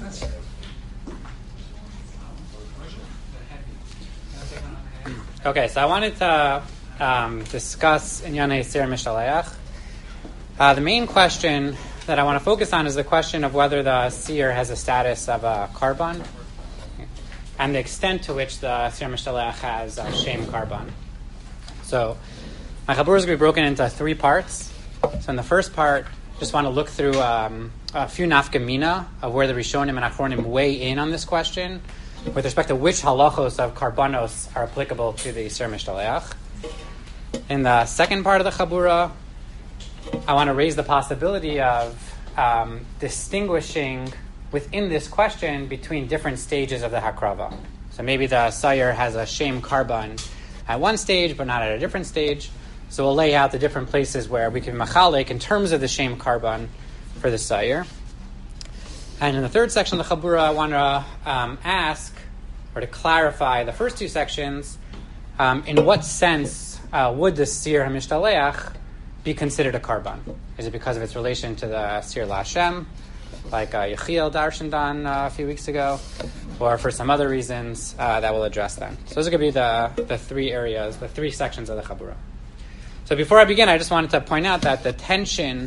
Okay, so I wanted to discuss Inyane Sir Mishtaleach. The main question that I want to focus on is the question of whether the seer has a status of a carbon and the extent to which the Sir Mishtaleach has a shem carbon. So my chabur is going to be broken into three parts. So in the first part, just want to look through a few nafkamina of where the Rishonim and Achronim weigh in on this question with respect to which halachos of karbanos are applicable to the Sir Mishtaleach. In the second part of the chabura, I want to raise the possibility of distinguishing within this question between different stages of the hakrava. So maybe the sayer has a shem carbon at one stage, but not at a different stage. So we'll lay out the different places where we can machalek in terms of the shem carbon for the sayer. And in the third section of the chabura, I want to ask or to clarify the first two sections. In what sense would the Sir HaMishtaleach be considered a carbon? Is it because of its relation to the Sir LaHashem, like Yechiel Darshandan a few weeks ago, or for some other reasons that we'll address then? So those are going to be the three areas, the three sections of the chabura. So before I begin, I just wanted to point out that the tension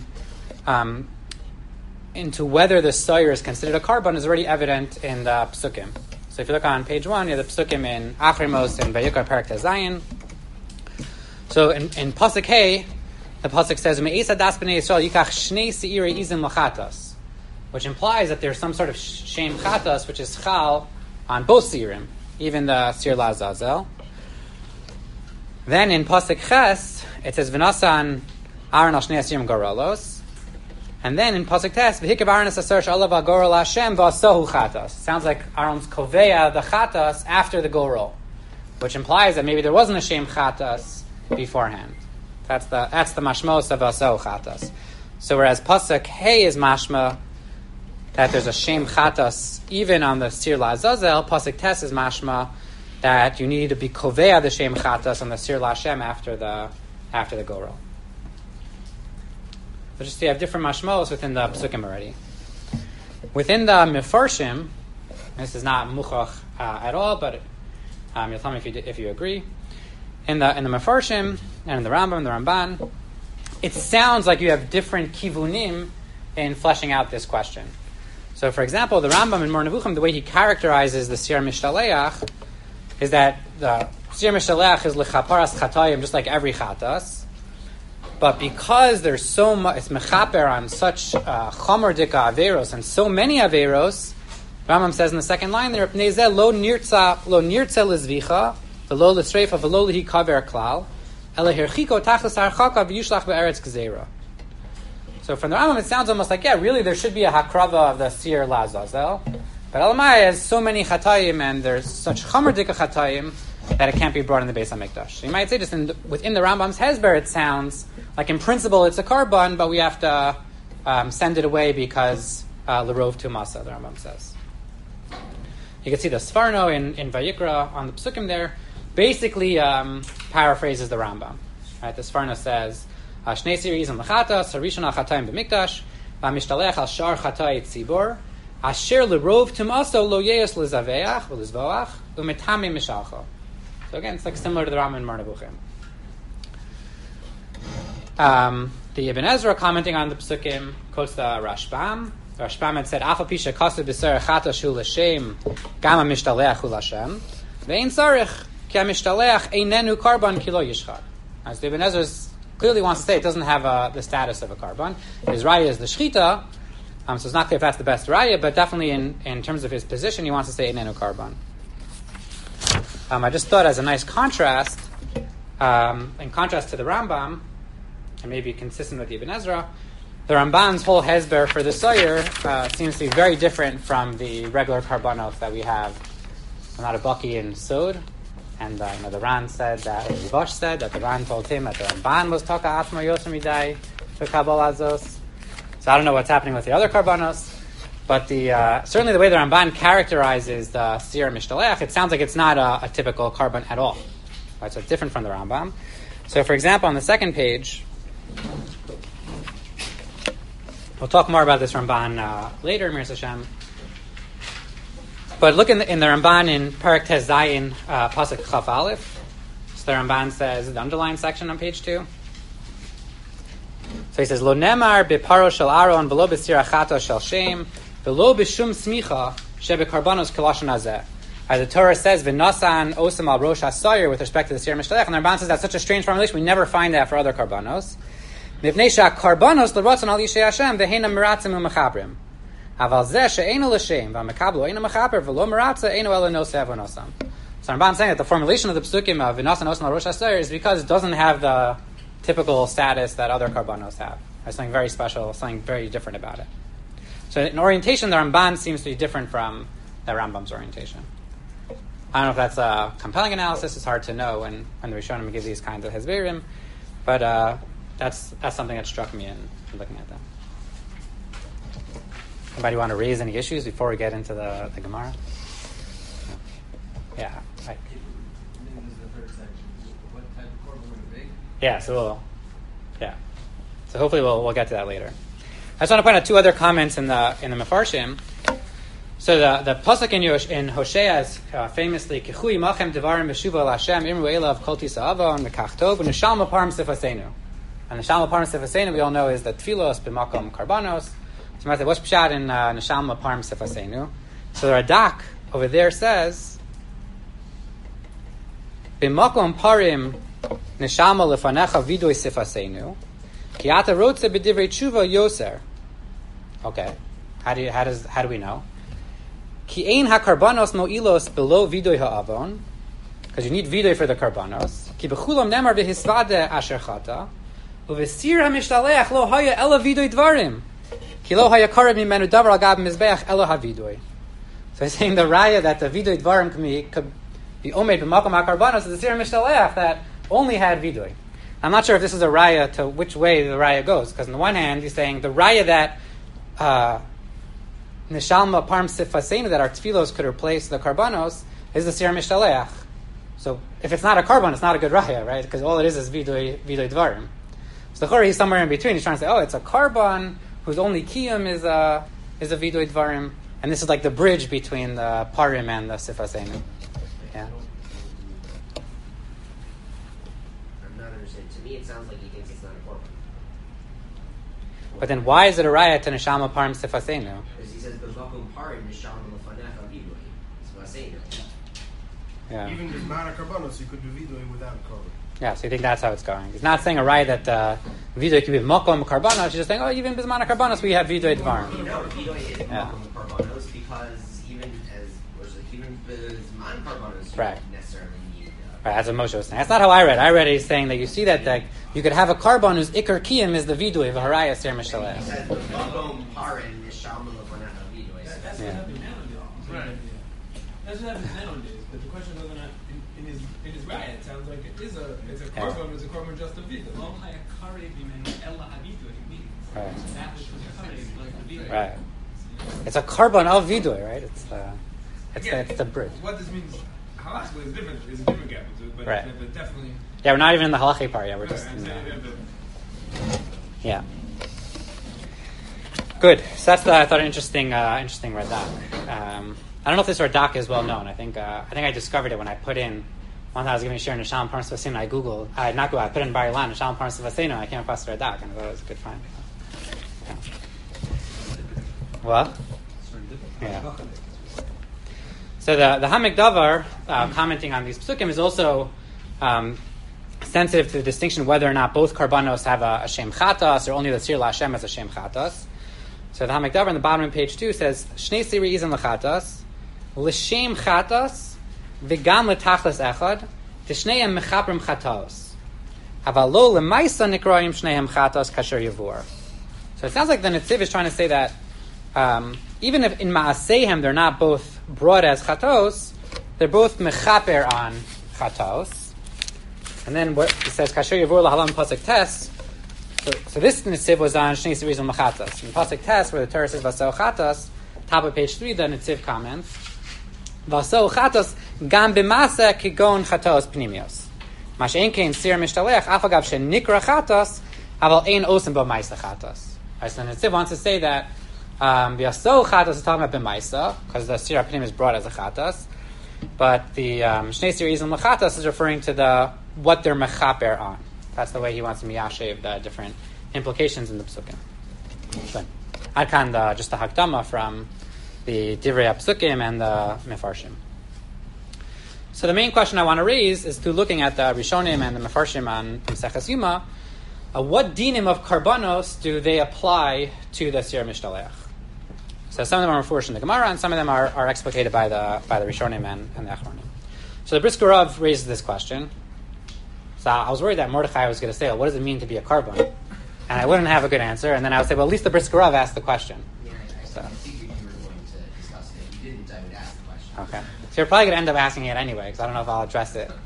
into whether the sayer is considered a carbon is already evident in the psukim. So if you look on page 1, you have the psukim in Achrimos and Vayikra Perek Tezayin. So in Pasuk Hey, the Pasuk says, Me'esa das b'nei Yisrael yikach shnei se'irei izim lachatas, which implies that there's some sort of shem chatas, which is chal on both seirim, even the Sir LaZazel. Then in Pasuk Ches, it says, V'nasan Aaron al shnei asirim goralos. And then in Pasuk Tes, V'hikav Aaron asar sh'alav al-gorol Hashem v'asohu chatas. Sounds like Aaron's koveya the chatas after the gorol, which implies that maybe there wasn't a shem chatas beforehand. That's the mashmos of asohu chatas. So whereas Pasuk Hey is mashma that there's a shem chatas even on the Sir LaZazel, Pasuk Tes is mashma that you need to be koveya the shem chatas on the Sir LaHashem after the gorol. So just you have different mashmos within the psukim already. Within the mefarshim, this is not muchach at all, but you'll tell me if you agree. In the mefarshim and in the Rambam and the Ramban, it sounds like you have different kivunim in fleshing out this question. So, for example, the Rambam in Mor Nevuchim, the way he characterizes the Sir Mishtaleach is that the Sir Mishtaleach is lechaparas chatayim, just like every chatas. But because there's so much, it's mechaper on such chomer dika averos and so many averos, Rambam says in the second line there, Pnei lo nirtza lizvicha, v'lo l'sreifa, v'lo lihi kaver klal, ele hirchiko tachlis harchaka v'yushlach be'eretz gzeira. So from the Rambam it sounds almost like, yeah, really there should be a hakrava of the Sir LaZazel, but Elamai has so many chatayim and there's such chomer dika chatayim that it can't be brought in the Beis HaMikdash. So you might say just within the Rambam's Hezber it sounds like in principle it's a carbon, but we have to send it away because l'rov tumasa, the Rambam says. You can see the Sfarno in Vayikra on the Psukim there basically paraphrases the Rambam. Right? The Sfarno says, Shnei seir izim l'chatas, harishon al chatayim b'mikdash, v'amishtalech al shar chatay tzibor, asher l'rov tumasa lo yeis l'zaveach, v'lizvoach, u'metame mishalcho. So again, it's like similar to the Rambam in Mor Nevuchim. The Ibn Ezra commenting on the Psukim quotes the Rashbam. The Rashbam had said, "Afa pisha kasu b'ser chata shu l'shem gama mishtaleach hu l'shem ve'in sarich ki mishtaleach einenu karban kilo yishchad." As the Ibn Ezra clearly wants to say, it doesn't have the status of a karban. His raya is the shchita, so it's not clear if that's the best raya, but definitely in terms of his position, he wants to say einenu karban. I just thought as a nice contrast, in contrast to the Rambam, and maybe consistent with Ibn Ezra, the Ramban's whole hezber for the sayer seems to be very different from the regular karbanos that we have. Not a baki in Sod, and the Ran said that, or Yivash said that the Ran told him that the Ramban was taka atma yoser midai for Kabbalah Azos. So I don't know what's happening with the other karbanos. But certainly the way the Ramban characterizes the Sir Mishtaleach, it sounds like it's not a typical carbon at all. Right, so it's different from the Rambam. So for example, on the second page, we'll talk more about this Ramban later, Mir Hashem. But look in the Ramban in Perek Tes Zayin, Pasuk Chaf Aleph. So the Ramban says, the underlined section on page 2. So he says, Lo nemar beparo shel Aaron, v'lo b'sir achato shel Shem, v'lo b'shum smicha, shebe karbanos kelashon hazeh. As the Torah says, v'nasan osam al rosh hasayir, with respect to the Sir Mishtalech, and the Ramban says that's such a strange formulation, we never find that for other karbanos. Mivnei she'karbanos l'rotzon al yishei Hashem, v'heina miratzim u'mechabrim. Aval zeh she'einu l'shem, v'amekablo einu mechaber, v'lo miratza einu elo noseh v'nosam. So Ramban is saying that the formulation of the psukim of v'nasan osam al rosh hasayir is because it doesn't have the typical status that other karbanos have. There's something very special, something very different about it. So in orientation, the Ramban seems to be different from the Rambam's orientation. I don't know if that's a compelling analysis. It's hard to know when the Rishonim give these kinds of hesberim, but that's something that struck me in looking at them. Anybody want to raise any issues before we get into the Gemara? Yeah. Right. Yeah, so hopefully we'll get to that later. I just want to point out two other comments in the Mefarshim. So the pasuk in Hosea is famously Kichui Machem Devarim Beshuva Al Hashem Imru Elav Kol Tisa'ava and Mekach Tov and Neshama Parm Sifasenu. And Neshama Parm Sifasenu we all know is the Tfilos B'Makom Karbanos. So I say what's pshat in Neshama Parm Sifasenu? So the Radak over there says B'Makom Parim Neshama Lefanecha Vidoi Sifasenu Ki Ata Rotze B'Divrei Tshuva Yoser. Okay, how do we know? Ki ein hakarbanos mo'ilos below vidoy ha'avon, because you need vidoy for the karbanos. Ki bechulam nemar v'hisvade asher chata, u'v'sir ha'mishtaleach lo haya ela vidoy dvarim, ki lo haya karev mimenu davar al gab mizbeach ela ha'vidoy. So he's saying the raya that the vidoy dvarim could be omed b'makom ha'karbanos is the sir ha'mishtaleach that only had vidoy. I'm not sure if this is a raya to which way the raya goes, because on the one hand he's saying the raya that Neshalma Parm Sifasenu that our tfilos could replace the karbanos is the Sir Mishtaleach. So if it's not a karban, it's not a good raya, right? Because all it is vidoy dvarim. So the Chori is somewhere in between. He's trying to say, oh, it's a karban whose only kiyum is a vidoy dvarim, and this is like the bridge between the parim and the Sifasenu. Yeah. I'm not understanding. To me, it sounds like he thinks it's not a korban. But then why is it a raya to Neshama Parm Sifasenu? Because he says, B'vakum parim neshama lefanecha vidui. Sifasenu. Yeah. Even with Mara Karbanos, you could do vidui without korban. Yeah, so you think that's how it's going. He's not saying a raya that vidui could be Mokom Karbanos. He's just saying, oh, even Bismana Karbanos, we have vidui dvarim. No, vidui is Mokom Karbanos because even Bisman Karbanos, you don't necessarily need... Right, that's what Moshe was saying. That's not how I read it. I read it, he's saying that you see that you could have a karban whose ikar kiyum is the vidui of haraya ser mishaleh. He says, B'vakum parim neshama lefanecha vidui. That's what happens nowadays. Right. That's what happens nowadays. But the question is whether or not in his raya, it sounds like it's a korban, it's a korban just a vidui. Right. It's a karban of vidui, right? It's the bridge. What this means, halachically, is different. It's a different gap, but definitely. Yeah, we're not even in the halachic part yet. We're just in the... Yeah. Good. So that's I thought an interesting radak. I don't know if this radak is well known. I think I discovered it when I put in one time I was giving Shir Neshama Parm Sifasenu. I put in Bar Ilan Neshama Parm Sifasenu. I came across the radak and I thought it was a good find. Yeah. What? Yeah. So the Hamek Davar, commenting on these psukim, is also sensitive to the distinction whether or not both karbanos have a shem chatas or only the sir LaHashem has a shem chatas. So the Hamek Davar on the bottom of page 2 says Shnei siri izan lechatas l'shem chatas v'gam letachlas echad t'shneim mechaprim chatos aval lo lemaisa nikraim shneim chatas kasher yavur. So it sounds like the Netziv is trying to say that even if in Ma'aseihem they're not both brought as chatos, they're both mechaper on chatos. And then what he says, Kasher Yavur Lahalam Pasuk Tes. So this Netziv was on Shnei Series of Machatas. In Pasuk Tes, where the Torah says Vasau Chatas, top of page 3, the Netziv comments, Vasau Chatas Gam B'Masa Kigon Chatos Pnimios. Mashein Kein Sir Mishtalech Afagav Shenikra Chatos Aval Ein Osem B'Maisa Chatos. So the Netziv wants to say that V'yaso chatas is talking about b'maisa, because the sir apnim is brought as a chatas. But the Shnei Sir Izim Lachatas is referring to what they're mechaper on. That's the way he wants to miyashev the different implications in the psukim. So, Adkan, just the hakdama from the Divrei Psukim and the Mefarshim. So the main question I want to raise is through looking at the Rishonim and the Mefarshim on Maseches Yuma, what dinim of karbanos do they apply to the Sir Mishtaleach? So some of them are referred in the Gemara, and some of them are explicated by the Rishonim and the Achronim. So the Brisker Rav raises this question. So I was worried that Mordechai was going to say, well, what does it mean to be a carbon? And I wouldn't have a good answer, and then I would say, well, at least the Brisker Rav asked the question. Yeah, I figured you were going to discuss it. If you didn't, I would ask the question. Okay. So you're probably going to end up asking it anyway, because I don't know if I'll address it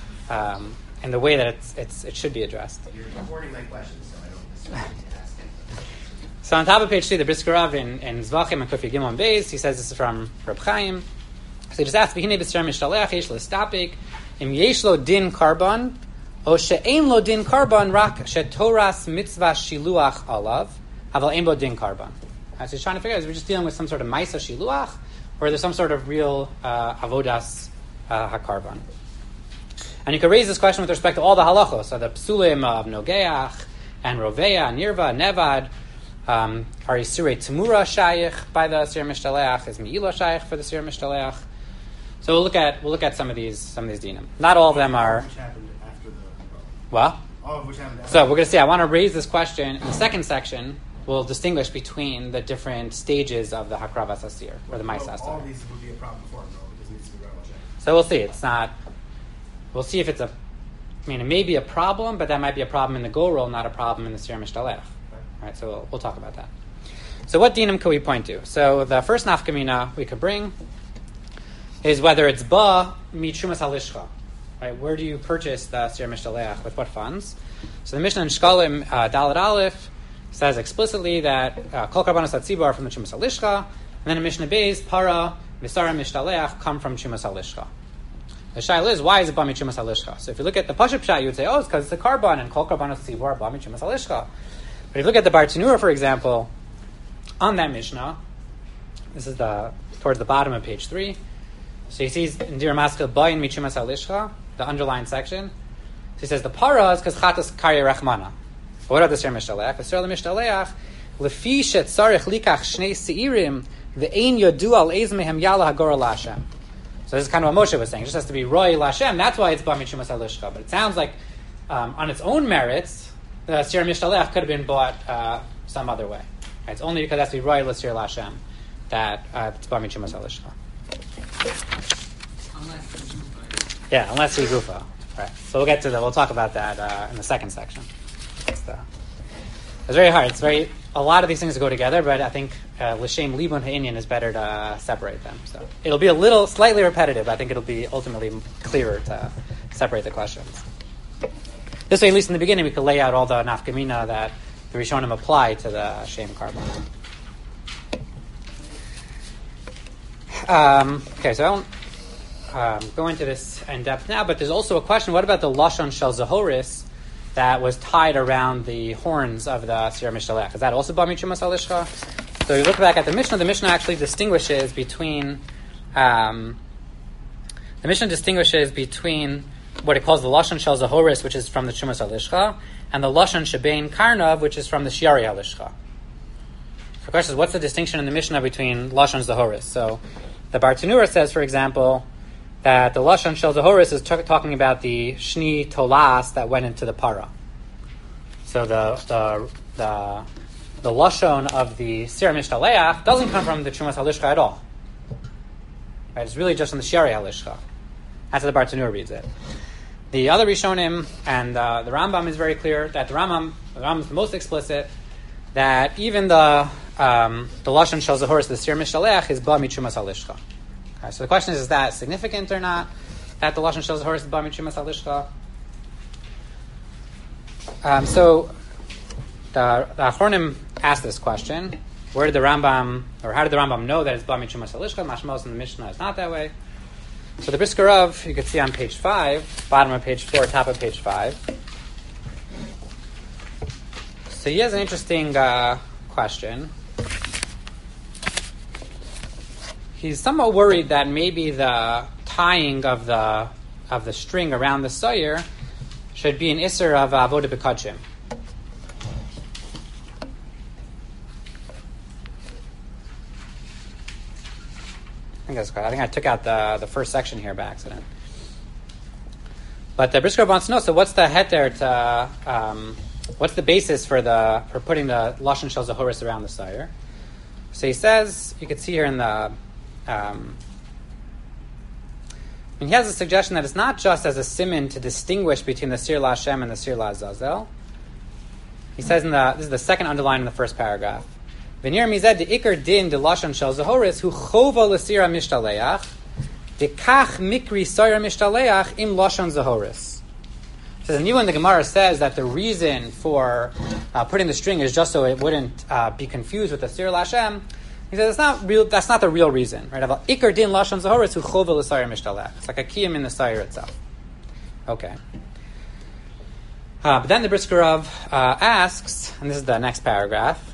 in the way that it should be addressed. You're recording my questions, so I don't necessarily need to ask it. So on top of page 3, the Brisker Rav in Zvachim and Kufi Gimel and Beis, he says this is from Reb Chaim. So he just asks, "V'hinei b'sir mishtaleach yesh lo stapik im yesh lo din karban o she'ein lo din karban rak shetoras mitzvah shiluach alav aval ein bo din karban." So he's trying to figure out, is we just dealing with some sort of ma'isa shiluach, or there's some sort of real avodas hakarban? And you could raise this question with respect to all the halachos, so the psulim of nogeach and roveya, nirva, nevad. Are Yisirei Temura Shayich by the Sir Mishtaleach? Is Me'ila Shayich for the Sir Mishtaleach? So we'll look at some of these dinim. Not all of them are. Which happened after the. Well, All of which happened after. so we're going to see. I want to raise this question in the second section. We'll distinguish between the different stages of the Hakravas Asir or the Ma'is Asir. All these would be a problem before him, though, because it needs to be relevant. So we'll see. It's not. We'll see if it's a. I mean, it may be a problem, but that might be a problem in the Gorol, not a problem in the Sir Mishtaleach. Right, so we'll talk about that. So what dinim could we point to? So the first nafkamina we could bring is whether it's ba mitrumas halishcha. Right, where do you purchase the Sir Mishtaleach, with what funds? So the Mishnah in Shkalim Dalet Aleph says explicitly that kol karbanos hatzibur are from the trumas halishcha, and then in Mishnah Beis para v'sara mishtaleach come from trumas halishcha. The shaila is, why is it ba mitrumas halishcha? So if you look at the Pashup Pshat, you would say, oh, it's because it's a karban and kol karbanos hatzibur are ba mitrumas halishcha. But if you look at the Bartanura, for example, on that Mishnah, this is towards the bottom of page 3. So he sees in Dir Maskil Bayin Michumas Halishcha, the underlined section. So he says the para is because Chatas Karya Rachmana. What are the Sir Mishtaleach? The Sir Mishtaleach, Lefi Shet Sarich Likach Shnei Seirim, Ve'ein Yodu Al Ez Mehem Yala Hagora Lashem. So this is kind of what Moshe was saying. It just has to be Roy Lashem. That's why it's Ba Michumas Halishcha. But it sounds like on its own merits, the Sir Mishtaleach could have been bought some other way. Right? It's only because it has to be Roy L'Sir Lashem that it's Ba Michumas Halishcha. Unless he's Gufa. Right. So we'll talk about that in the second section. It's very hard. A lot of these things go together, but I think L'Shem Libun Ha'inyan is better to separate them. So it'll be slightly repetitive. I think it'll be ultimately clearer to separate the questions. This way, at least in the beginning, we could lay out all the nafkamina that the Rishonim apply to the Shem Karban. Okay, so I won't go into this in depth now, but there's also a question, what about the Lashon Shel Zahoris that was tied around the horns of the Sir Mishtaleach? Is that also Ba Michumas Halishcha? So you look back at the Mishnah actually distinguishes between what it calls the Lashon Shel Zahoris, which is from the Chumas Halishcha, and the Lashon Shebein Karnav, which is from the Shiari Halishcha. The question is, what's the distinction in the Mishnah between Lashon Zahoris? So the Bartanura says, for example, that the Lashon Shel Zahoris is talking about the Shni Tolas that went into the para. So the Lashon of the Sir Mishtaleach doesn't come from the Chumas Halishcha at all. Right? It's really just from the Shiari Halishcha. That's how the Bartanura reads it. The other Rishonim and the Rambam is very clear that the Rambam is the most explicit that even the Lashon Shel Zahoris, the Sir Mishtaleach, is Ba Michumas Halishcha. Okay, so the question is that significant or not? That the Lashon Shel Zahoris is Ba Michumas Halishcha? So the Achronim asked this question: how did the Rambam know that it's Ba Michumas Halishcha? Mashmos in the Mishnah is not that way. So the Brisker Rav, you can see on page 5, bottom of page 4, top of page 5. So he has an interesting question. he's somewhat worried that maybe the tying of the string around the sayir should be an isser of avodah b'kadshim. I think that's correct. I think I took out the first section here by accident. But the Brisker wants to know, so what's the heter to, what's the basis for putting the Lashon Shel Zahoris around the sayir? So he says, you can see here in the, he has a suggestion that it's not just as a siman to distinguish between the Sir LaHashem and the Sir LaAzazel. He says this is the second underline in the first paragraph. V'nir mized de ikar din de Lashon Shel Zahoris hu chova l'sira mishtaleach dekach mikri sayir mishtaleach im Lashon Zahoris. So the new one, the Gemara says that the reason for putting the string is just so it wouldn't be confused with the Sir LaHashem. He says that's not the real reason, right? Ikar din Lashon Zahoris hu chova l'sayir mishtaleach. It's like a kiyum in the sayir itself. Okay. But then the Brisker Rav asks, and this is the next paragraph,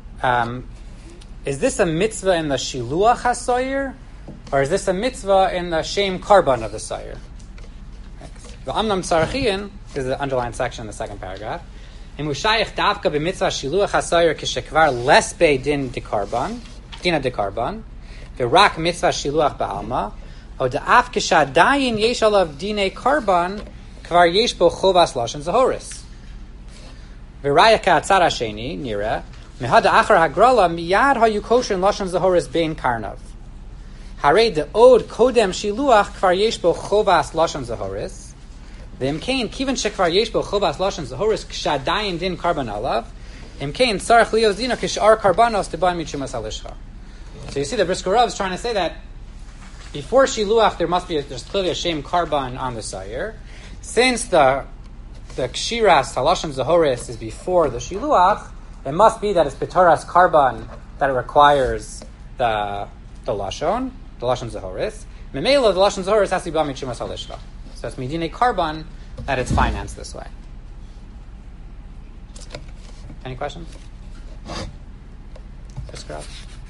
is this a mitzvah in the shiluach hasoyer, or is this a mitzvah in the shem karban of the sayir? The amnam tzarachian is the underlined section in the second paragraph. Imushayich davka b'mitzvah shiluach hasoyer kishekvar lesbe din dekarban, dina dekarban, v'rak mitzvah shiluach ba'alma, o da'af kishadayin yesh alav dine karban, kvar yesh bo chovas lashon zahoris. V'raya ka'atzar hasheni, nira, mehada achar hagrala miyad hayukoshin lashon zahoris bein karnav. Harei de od kodem shiluach kvar yesh bo chovas lashon zahoris. V'imkein kiven shekvar yesh bo chovas lashon zahoris k'shadayin din karban alav. Imkein tzarech lios dina k'shar karbanos teban mitzumas halishcha. So you see the Brisker Rav is trying to say that before shiluach there's clearly a shem karban on the sayir. Since the kshiras halashon zahoris is before the shiluach, it must be that it's b'toras karban that it requires the lashon zahoris. Memela, the lashon zahoris has to be b'am mitzumas halishcha. So it's midine karban that it's financed this way. Any questions? Brisker Rav.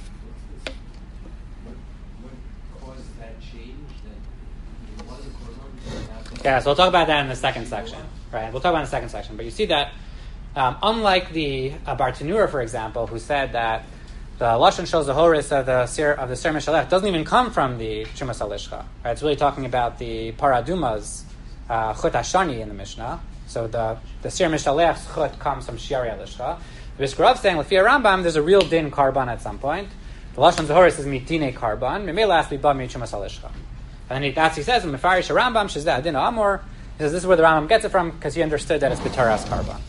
Yeah, so we'll talk about that in the second section, right? We'll talk about it in the second section. But you see that, unlike the Bartanura, for example, who said that the Lashon Shel Zahoris of the Sir Mishalech doesn't even come from the Chumas Halishcha, right? It's really talking about the Paraduma's Chut Hashani in the Mishnah. So the Sir Mishalech's Chut comes from Shiari Halishcha. The Brisker Rav saying, L'fi Rambam, there's a real din karban at some point. The Lashon Zahoris is mitine karban. Memela has to be ba Chumas Halishcha. And then he says, "Mefarish Rambam shezeh adin amor." He says this is where the Rambam gets it from because he understood that it's b'taras karban. Okay.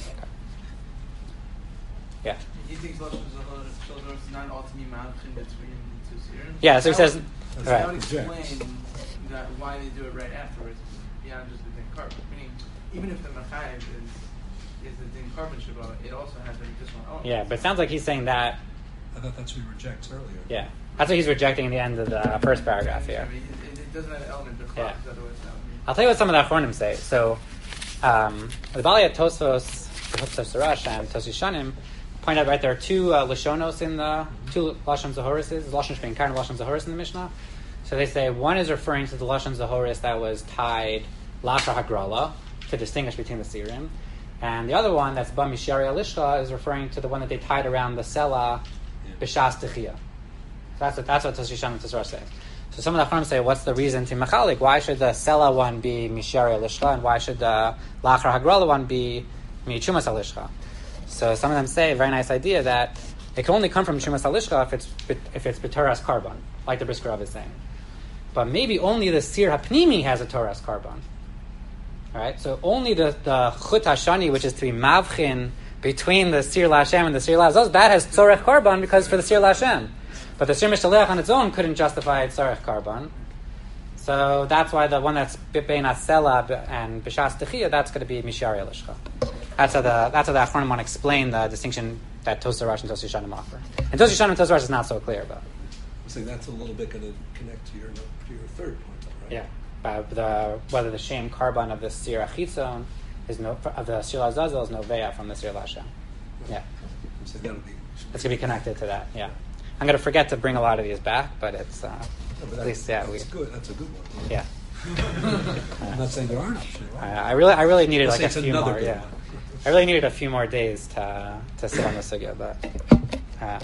Yeah. He thinks Lashon Zahoris is not ultimately mavchin between the two series. Yeah. So he says, that would explain that why they do it right afterwards beyond just the din karban. Meaning, even if the machayev is the din karban shabbat, it also has this one. Oh, yeah, but it sounds like he's saying that. I thought that's what he rejects earlier. Yeah, that's what he's rejecting in the end of the first paragraph here. It doesn't have an element of Yeah. otherwise that would be. I'll tell you what some of the Achronim say. So, the Baliyat Tosfos, Sarash, and Tosi Shanim point out, right, there are two Lashonos in the two Lashon Zahoris, Lashon Shpein Kar and Lashon Zahoris in the Mishnah. So they say one is referring to the Lashon Zahoris that was tied Lachar Hagrala to distinguish between the Sirim. And the other one, that's Ba Mishari Alishcha, is referring to the one that they tied around the Sela B'Shas Techiyah. That's what Tosi Shanim and Tosfos says. So some of the Chachamim say, what's the reason to Mechalik? Why should the Sela one be Mishari Alishcha, and why should the Lachar Hagrala one be Michumas Alishcha? So some of them say, a very nice idea, that it can only come from Chumas Alishcha if it's b'toras karban, like the Brisker Rav is saying. But maybe only the Sir Hapnimi has a Toras karban. All right, so only the Chut Hashani, which is to be mavchin between the Sir LaHashem and the Sir LaAzazel, that has Tzorech karban because for the Sir LaHashem. But the Sir Mishalech on its own couldn't justify Tzorech karban. So that's why the one that's Bein Asela and B'Shas Techiyah, that's going to be Mishari Alishcha. That's how the Achronim want to explain the distinction that Tosei Rosh and Tosei Shanim offer. And Tosei Shanim and Tosei Rosh is not so clear about. So that's a little bit going to connect to your third point, right? Yeah, whether the Shem Karban of the Sir Achitzon is of the Sir Azazel is Noveya from the Sir LaHashem. Yeah, So that'll be. it's going to be connected to that. Yeah, I'm going to forget to bring a lot of these back, but it's at least That's good. That's a good one. yeah. I'm not saying there aren't. I really needed Let's like a say it's few another more. good Yeah, one. I really needed a few more days to sit on the sugya, but I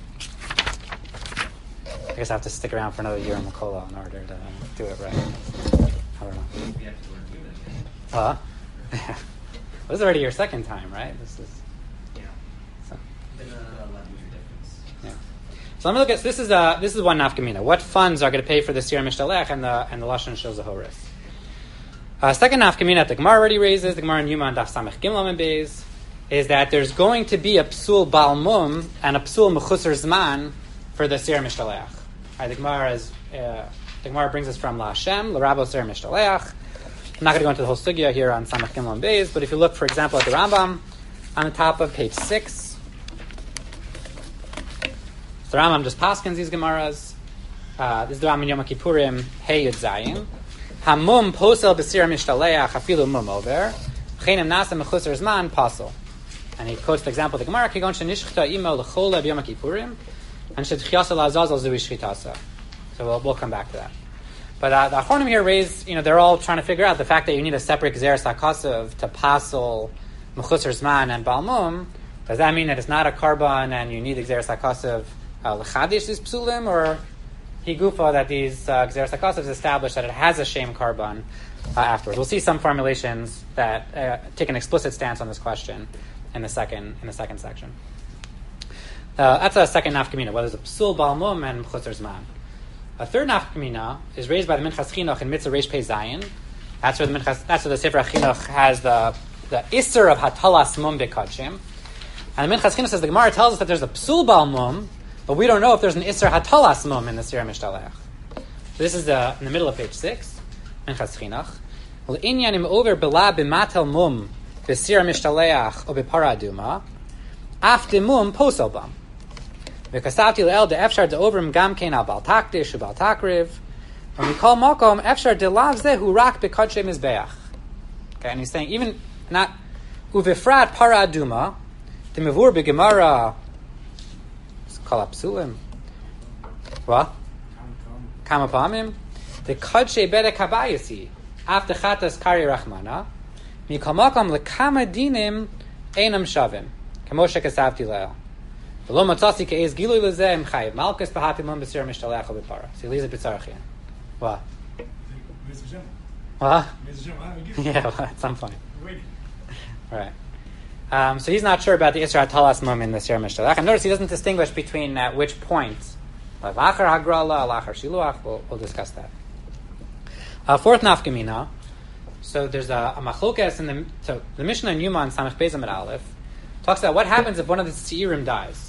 guess I have to stick around for another year in Makola in order to do it right. I don't know. We have to learn to do that again. This is already your second time, right? This is Yeah. so. There's an 11-year difference. Yeah. So let me look at this is one nafkamina. What funds are going to pay for the Sir Mishtalech and the Lashon Shel Zahoris? Second nafkamina that the Gemara already raises, the Gemara in Yuma and Daf Samech Gimel and Beis, is that there's going to be a psul balmum and a psul mechusar zman for the Sir Mishtalech. The Gemara brings us from La Hashem, L'Rabo Sir Mishtalech. I'm not going to go into the whole sugya here on Samech Gimel and Beis, but if you look, for example, at the Rambam on the top of page 6, the Rambam just paskins these Gemaras. This is the Rambam in Yom Kippurim, Hey Yud Zayin. Hamum posel b'sir mishtaleach afilu mum over. Chenim nasa mechusar zman pasel. And he quotes the example of the Gemara, Kigon shenishchta imo l'chola b'Yom Kippurim, and shedchiasa la'azazel zui shchitasa. So we'll come back to that. But the Achronim here raise, they're all trying to figure out the fact that you need a separate Gzeres HaKasav to pasel mechusar zman and balmum. Does that mean that it's not a karban and you need the Gzeres HaKasav l'chadish these psulim, or higufa that these Gzeres HaKasav establish that it has a shame karban afterwards? We'll see some formulations that take an explicit stance on this question in the second section. That's a second nafkamina, whether it's a psul balmum and mechusar zman. A third nafkamina is raised by the Minchas Chinuch in Mitzvah Reish Pei Zayin. That's where the Sefer Chinuch has the Isser of Hatalas Mum B'Kadshim. And the Minchas Chinuch says the Gemara tells us that there's a psul balmum, but we don't know if there's an Isser Hatalas Mum in the Sir Mishtalech. So this is in the middle of page 6, Minchas Chinuch. L'inyanim over bela b'matel mum b'Sir Mishtalech o b'Para Aduma, af de mum posel bam. V'kasavti le'el de efshar de overim gam kein al bal takdish u bal takriv. When we call makom, efshar de lav zehu rak b'kadshe mizbeach. Okay, and he's saying even not uvifrat para aduma, the mevur b'gemara, call up psulim. What? Kamapamim. The kadshe bedek habayasi after chatas kari rachmana. Mikol makom lekama dinim einam shavim. Kamoshe kasavti le'el. Lo matzasi ke'ez gilui lezeh chayiv malkus b'hati mum b'sir mishtalech b'para. So Elizabeth B'tzarachian. What? What? Yeah, well, at some point. Right. So he's not sure about the Isra Talas Mum in the Sir Mishtalech. And notice he doesn't distinguish between at which point. Lachar Hagrala, Lachar Shiluach. We'll discuss that. Fourth nafkamina. So there's a machlokes in the Mishnah in Yuma and Samech Beis Amud Aleph talks about what happens if one of the Tzeirim dies.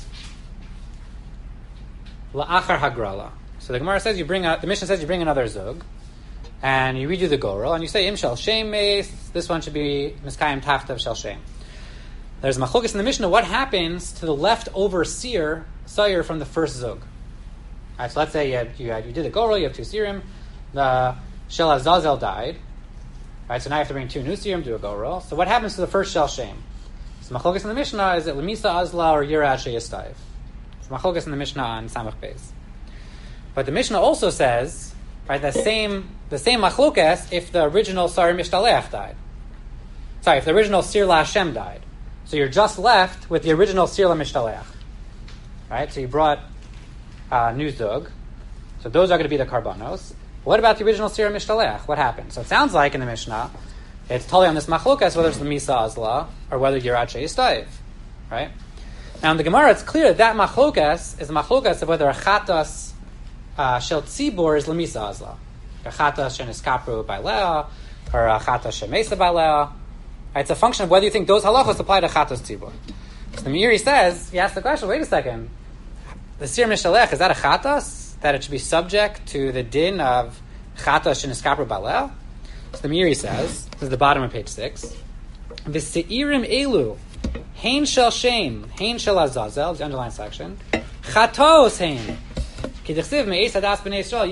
La'achar Hagrala. So the Gemara says the Mishnah says you bring another zug, and you redo the gorel, and you say im shel shem meis. This one should be miskayim taftav shel shem. There's machlokes in the Mishnah. What happens to the leftover siyur from the first zug? All right, so let's say you did the gorel, you have two sirim. The shel azazel died. All right, so now you have to bring two new sirim, do a gorel. So what happens to the first shel shem? So machlokes in the Mishnah is it lemisa azla or yirah sheyistayiv. So machlokes in the Mishnah on Samach Beis. But the Mishnah also says, right, the same machlokes if the original Sar Mishtalech died. Sorry, if the original Sir La Hashem died. So you're just left with the original Sir La Mishtalech. Right? So you brought new zug. So those are going to be the karbanos. What about the original Sir Mishtalech? What happened? So it sounds like in the Mishnah, it's totally on this machlokes whether it's the Misa Azla or whether you're Yirat Sheyistayiv. Right? Now in the Gemara, it's clear that machlokes is a machlokes of whether a chatas shel tzibor is lemisa azla, a chatas sheniskapru by Leah or a chatas shemesa by Leah. It's a function of whether you think those halachos apply to chatas tzibor. So the Meiri says, he asks the question, wait a second, the Sir Mishalech, is that a chatas that it should be subject to the din of chatas sheniskapru by Leah? So the Meiri says, this is the bottom of page 6, v'seirim elu hein shel shem, hein shel azazel, the underlined section, chatos hein. And this is l'achar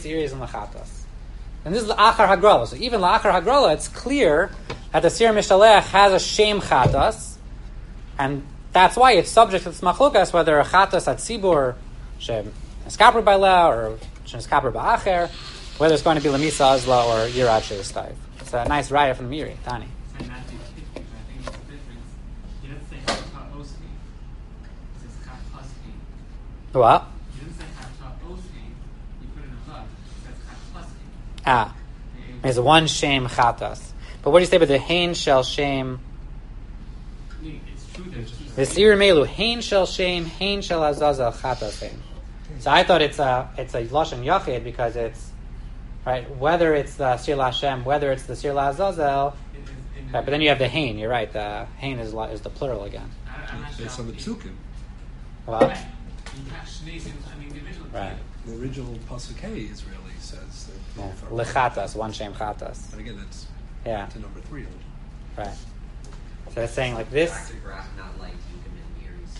hagrala. So even l'achar hagrala, it's clear that the Sir Mishtalech has a shame chatas, and that's why it's subject to this machlokas whether a chatas at tzibur Shem Eskaper Baila or Shem Eskaper Ba'acher, whether it's going to be Lamisa Azla or Yirat Sheistaiv. It's a nice raya from the Miri, Tani. So in Matthew 15, I think it's the difference. He doesn't say Chata Osni. He says Chat Husni. What? He doesn't say Chata Osni. You put it in a love. He says Chat Husni. Ah. There's one shame chatas. But what do you say about the Hain Shel Shame? It's true that The Sir Melu, Hain Shel Shame, Hain Shel Azazel Chatas Hain. So I thought it's a Lashon Yachid because it's, right, whether it's the Sir Lashem, whether it's the Sir Lazazel, right, but then you have the Hain, you're right, the Hain is the plural again. I'm not Based on the psukim. Well, Right. You have Shnei in an individual. right. The original pasuk Hey is really says that Yeah. both are. Lechatas, one shame chatas. And again, that's Yeah, to number 3. right. So it's saying like this. Back to graph, not like you commit Aries.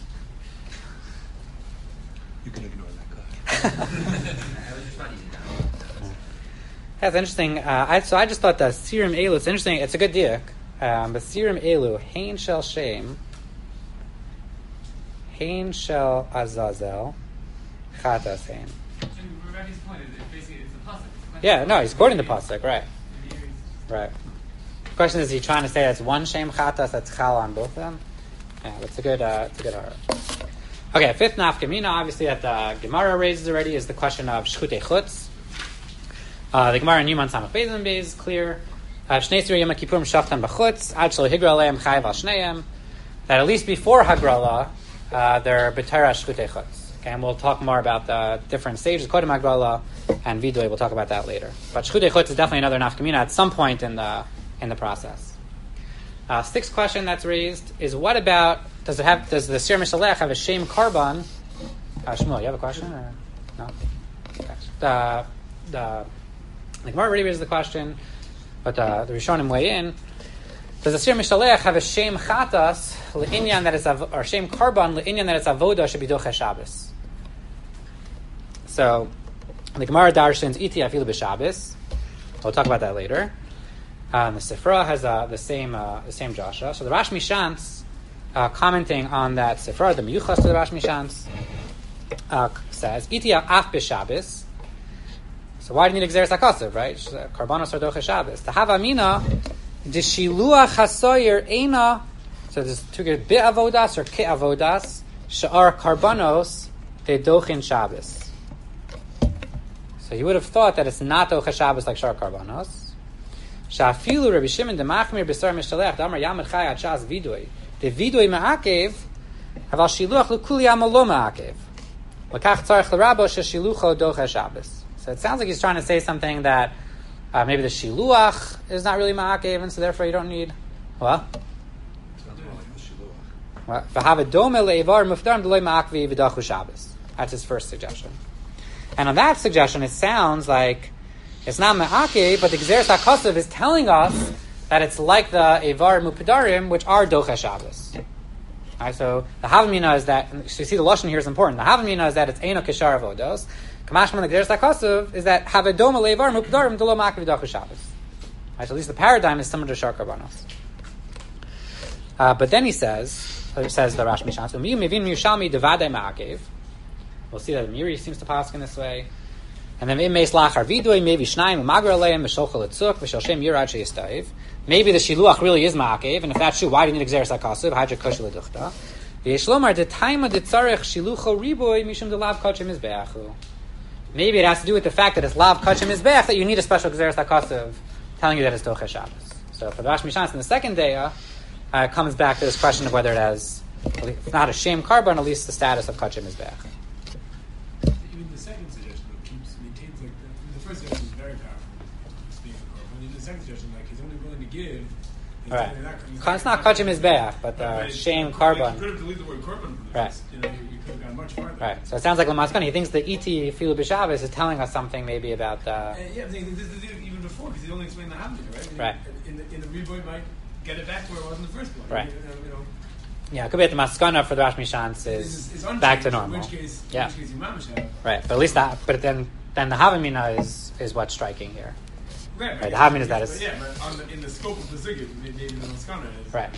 You can ignore that guy. I was just trying to know. That's interesting. So I just thought that Sirim Elu, it's interesting, it's a good diak. But Sirim Elu, Hain Shel Shem, Hain Shel Azazel, Chatas Hain. And Rabbi's point is basically it's a pasuk. Yeah, no, he's quoting the pasuk, right? And here he's- Right. The question is he trying to say that's one Shem Chatas that's Chal on both of them? Yeah, that's a good art. Okay, fifth nafkamina, obviously that the Gemara raises already, is the question of Shchutei Chutz. The Gemara in Yuman Samach Beis Beis is clear. Shnei Sirei Yom Kippurim Shachtan B'chutz, Ad Shelo Higra Aleim Chayav Al Shneim. That at least before Hagrala, they're B'tara Shchutei Chutz. Okay, and we'll talk more about the different stages, Kodem Hagrala and Vidui, we'll talk about that later. But Shchutei Chutz is definitely another nafkamina at some point in the process. Sixth question that's raised is what about, does the Sir Mishalech have a shame karban? Shmuel, you have a question? Or no? Okay. The Gemara already raises the question, but the Rishonim weigh in. Does the Sir Mishalech have a shame chatas le'inyan that it's or shame karban le'inyan that it's avoda shebidoche Shabbos? So the Gemara darshins iti afilu b'Shabbos. We'll talk about that later. The Sifra has the same Joshua. So the Rash Mishans, commenting on that Sifra, the Miyuchas to the Rash Mishans, says iti af b'Shabbos. So why do you need Exeris HaKosev, right? Karbanos are doche Shabbos. The Havamina, the Shiluach HaSoyer Eina, so there's two good bit avodas or ke avodas, she'ar karbanos, they dochin Shabbos. So you would have thought that it's not doche Shabbos like shar karbanos. Sha'afilu Rabbi Shimon demachmir b'sar mishalech, damar yamad chay ad shas vidui. The vidui ma'akev, aval shiluach l'kuli amal lo ma'akev. L'kach tzarech l'rabo she'shilucho doche Shabbos. So it sounds like he's trying to say something that maybe the shiluach is not really ma'akev, and so therefore you don't need what? Sounds more like the shiluach. What? V'hava dome le'evar mufdarim d'loi ma'akvi v'dachu Shabbos. That's his first suggestion. And on that suggestion, it sounds like it's not ma'akev, but the Gzeres HaKosev is telling us that it's like the evar mupedarim, which are doche Shabbos. Alright, so the Havamina is that, so you see the Lashon here is important. The Havamina is that it's Eino Keshar Avodos. Kamashman the Gzeres HaKosev is that Havadom Levar Mupdarim Dolo Ma'akev Dachu Shabbos. Right, so at least the paradigm is similar to Shar Karbanos. But then he says the Rash Mishan, so Mivin Yushalmi Devadei Ma'akev. We'll see that the Miri seems to pass in this way. And then Meis Lachar Vidui, maybe Shnaim, Magra Aleim, Meshochel Etzuk, Veshoshem Yirad Sheistayiv. Maybe the Shiluach really is Ma'akev, and if that's true, why do you need Exeris HaKosev? Hadra Koshel Educhta. V'yeshlomar de Taima de Tzarech Shilucho Riboy Mishum de Lav Kachim Mizbeachu. Maybe it has to do with the fact that it's Lav Kachim Mizbeach that you need a special Exeris HaKosev telling you that it's Doche Shabbos. So for the Rash Mishans in the second day, it comes back to this question of whether it has, it's not a shame karban, at least the status of Kachim Mizbeach. Even the second suggestion maintains like the first suggestion is very powerful. Speaking of korban, and the second suggestion, like he's only willing to give. Right. It's not Kachim Mizbeach, but shame karban. You could have deleted the word korban from this. Right. You know, you could have gone much farther. Right. So it sounds like Lamaskani. He thinks the E.T. Filu B'Shabbos is telling us something maybe about the. Yeah, I'm saying this is even before because he only explained the Havamina, right? Right. In the Reboy might get it back to where it was in the first one. Right. You know, Yeah, it could be at the Maskana for the Rash Mishans is unchanged, back to normal. In which case, Yeah. you mamish have. Right, but at least that. But then the Havamina is what's striking here. Right. The Havamina is that But yeah, but in the scope of the Zugid, maybe the Maskana is. Right.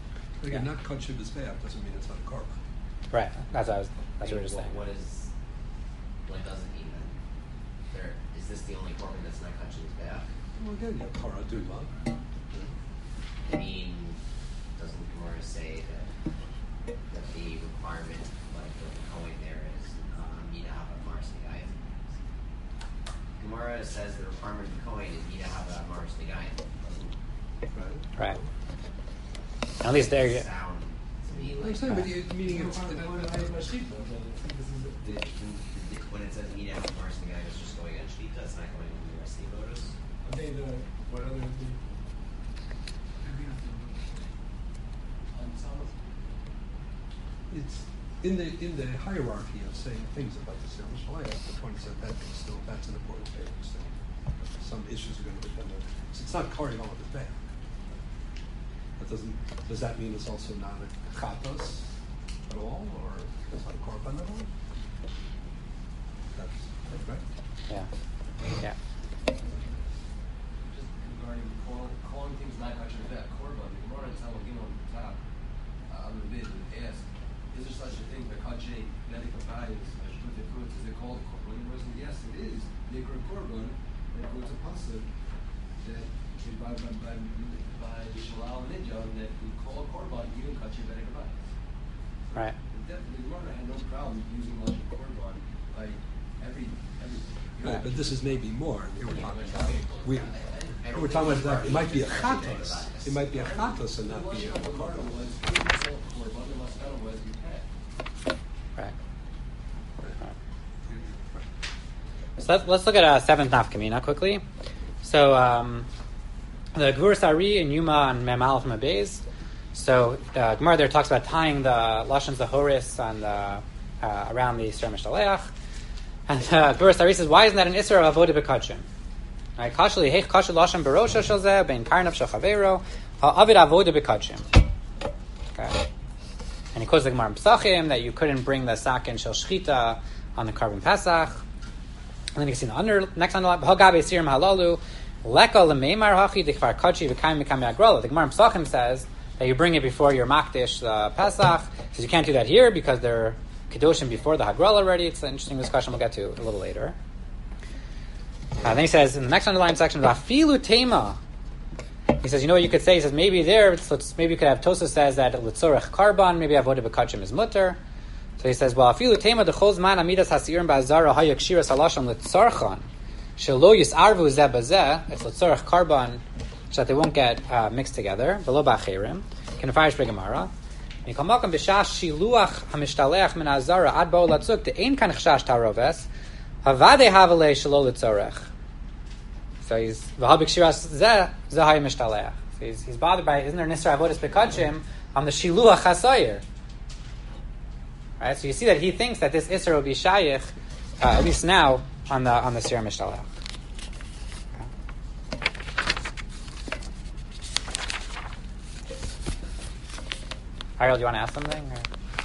Again, not Kachim Mizbeach doesn't mean it's not a korban. Right. That's what we were just saying. What is what does it mean then? Is this the only korban that's not kachim is bad? Well, again, you have Kara Duma. I mean, doesn't Gemara say that the requirement, like the Kohen there, is Mida Hava Mars Negayim? Gemara says the requirement of the Kohen is Mida Hava Mars Negayim. Right. At least there you. Sound to me I'm like saying, but you meaning it's when it says Mida Hava Mars Negayim, it's just going on Shvita. It's not going on the rest of the votos. What other thing? it's in the hierarchy of saying things about the Sir Mishalayach. The point is that that's an important thing. So some issues are going to depend on. So it's not carrying all of it back. Does that mean it's also not a chatos at all, or it's not a korban at all? That's right. Yeah. Yeah. Just regarding calling things not kosher is that korban. The Gemara in Talmud on the top on the bid asked, is there such a thing that kachay medikabayis ashpute foods? Is it called korban? The person, yes, it is. Nikra korban. And it goes to pasuk that by Shalal Nidjam that we call korban even kachay medikabayis. Right. The Gemara had no problem using lashon korban by every. Right, but this is maybe more. We're talking about that. It might be a chatos. It might be a chatos and not be a korban. Right. So let's look at seventh nafkamina quickly. So the Gvur Sari and Yuma and Mem Aleph Mabez. So Gemara there talks about tying the lashons the horis on the around the Yisrael Mishtaleach. And Gvur Sari says, why isn't that an Isra of Avodah B'Kachim? Right? Kashli heich kashu lashon barosha shel zeh ben karnav shel chavero ha'avid avodah b'kachim. Okay. And he quotes the Gemara in Pesachim that you couldn't bring the sakin shel shchita on the carbon Pesach. And then you can see the next underline hagabe sirim halalu leka lemeimar hachi dikvar kachi v'kaim mikam yagrola. The Gemara in Pesachim says that you bring it before your makdish the Pesach. Says you can't do that here because they're kedoshim before the hagrala already. It's an interesting discussion we'll get to a little later. Then he says in the next underlined section, "Afilu tema." He says, you know what you could say? He says maybe there, maybe you could have Tosa says that litzorech karban, maybe avodah b'kachim is mutter. So he says, well, afilu tema dechol zman amidas hasirim ba'azara hayakshiras halashon litzarchan shelo yisarvu zeh bazeh. It's litzorech karban so that they won't get mixed together. V'lo ba'achirim. Can farish begemara. Nikamakam b'shash shiluach hamishtalech min azara ad bo latzuk de ein kan chashash taroves. Havade havale shelo litzorech. So he's v'habik shiras zeh zahay mishtaleach. So he's bothered by isn't there nisra avodas bekachim on the shiluach hasayer. Right. So you see that he thinks that this isra will be shayich at least now on the sira mishtaleach. Ariel, do you want to ask something? Or?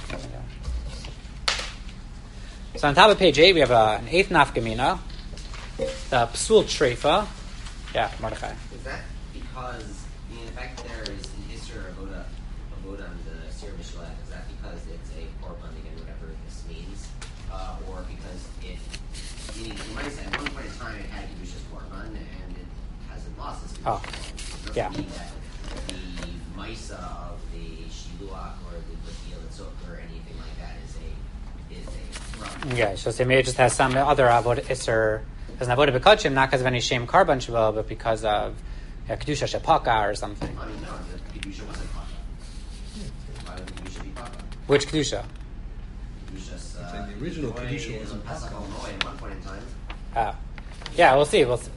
So on top of page 8, we have an eighth nafkamina, the psul treifa. Yeah, Mordechai. Is that because, in fact, there is an Isser avoda on the Sir Mishalach? Is that because it's a korban again, whatever this means, or because it? Meaning, you might say at one point in time it had a kedusha's korban and it hasn't lost its kedusha's korban. It doesn't mean that the Maisa of the Shiluach or the Batil Tzok or anything like that is a. Yeah, so maybe it just has some other avodah isser as an avodah b'kachim, not because of any shame karban shelo, but because of kedusha shepaka or something. I mean, no, the kedusha wasn't paka. Why would the kedusha be paka? Which kedusha? Kedusha's the original kedusha wasn't Pesach Illinois at one point in time. Yeah, we'll see. Kedusha's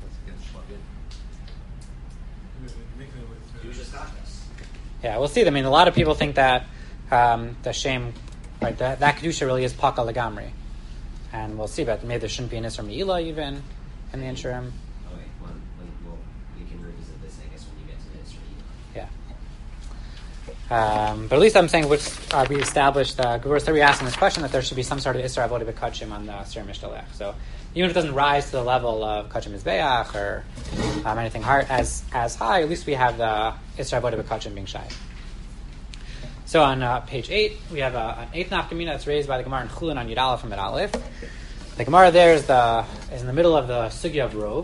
kachas. Yeah, we'll see. I mean, a lot of people think that the shame. Right, that kedusha really is paka legamri, and we'll see. But maybe there shouldn't be an isra meila even in the interim. Okay, we can revisit this, I guess, when you get to the isra meila. Yeah. But at least I'm saying, which we established. Gvur Sari asking this question that there should be some sort of isra avodah b'kachim on the Sir Mishdalech. So even if it doesn't rise to the level of kachim mizbeach or anything hard as high, at least we have the isra avodah b'kachim being shy. So on page 8, we have an eighth nafkamina that's raised by the Gemara in Chulin on Yud Aleph from Yud Aleph. The Gemara there is in the middle of the sugya of rov,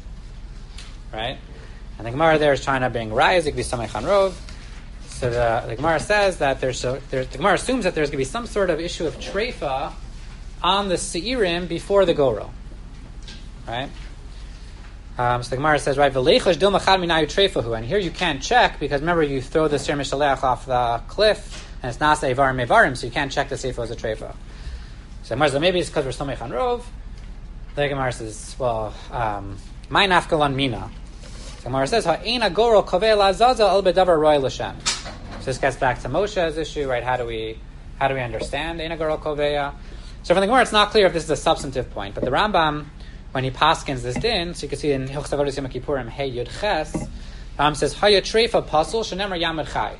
right? And the Gemara there is trying to bring rayas, it could be samech on rov. So the Gemara says that the Gemara assumes that there's going to be some sort of issue of treifa on the seirim before the goro, right? So the Gemara says, right, v'leichash dil machad minayu treifahu, and here you can't check because remember you throw the Sir Mishalech off the cliff and it's nasa evarim evarim, so you can't check to see if it was a treifa. So the Gemara says, maybe it's because we're samech on rov. The Gemara says, well, my nafkalan mina. The Gemara says, ha'eina goro kovei la'zaza al bedavar roy l'shem. So this gets back to Moshe's issue, right? How do we understand eina goro koveya? So from the Gemara, it's not clear if this is a substantive point, but the Rambam, when he paskins this din, so you can see in Hilchos Avodas Yom Kippurim, Hey Yud Ches, says Haya Treifa Pasul Shenemar Yamad Chai.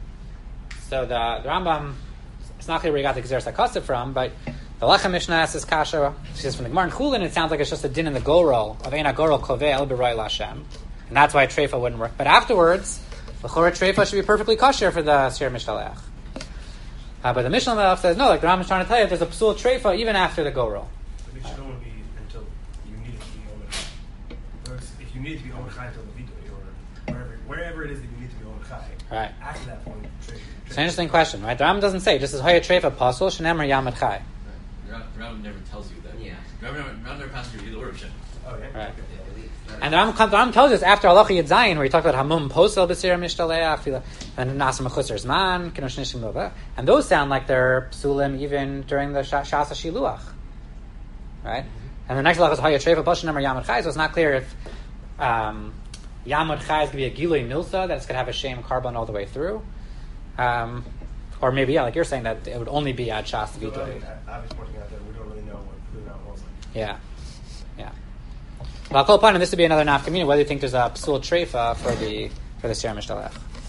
So the Rambam, it's not clear where he got the Gzeres HaKasav from, but the Lechem Mishnah asks this kasha. She says from the Gemara in Chulin, it sounds like it's just a din in the Gorol of Eina Gorol Kovei El B'Roi Lashem, and that's why Treifa wouldn't work. But afterwards, the Chora Treifa should be perfectly kosher for the Sir Mishalech. But the Mishnah Melech says no. Like the Rambam is trying to tell you, there's a psul treifa even after the gorol. But it should only be until you need it to be omer. If you need it to be omer chai until the vidui, or wherever it is that you need to be omer chai. Right. After that point, treifa. It's an interesting question, right? The Rambam doesn't say. This is haya treifa pasul shenemar yamad chai. The Rambam never tells you that. Yeah. The Rambam never passes you the order of Shem. Oh yeah. Right. Yeah, And the Rambam tells us after Halacha Yud Zayin, where he talked about Hamum Posel B'Sira Mishtaleach and Nasam Chusar Zman, Kenosh Nishim Lova, and those sound like they're psulim even during the Shasa Shiluach, right? And the next halacha is Haya Treifa Pasha Nemar Yamad Chai, so it's not clear if Yamad Chai is going to be a Gilui Milsa, that it's going to have a shame carbon all the way through, or maybe like you're saying that it would only be Ad Shas So, Vidui. I was pointing out that we don't really know what Blue Mountain was like. Yeah. Well, I'll call upon, and this would be another nafkamina, whether you think there's a psul treifa for the Sir Mishalech.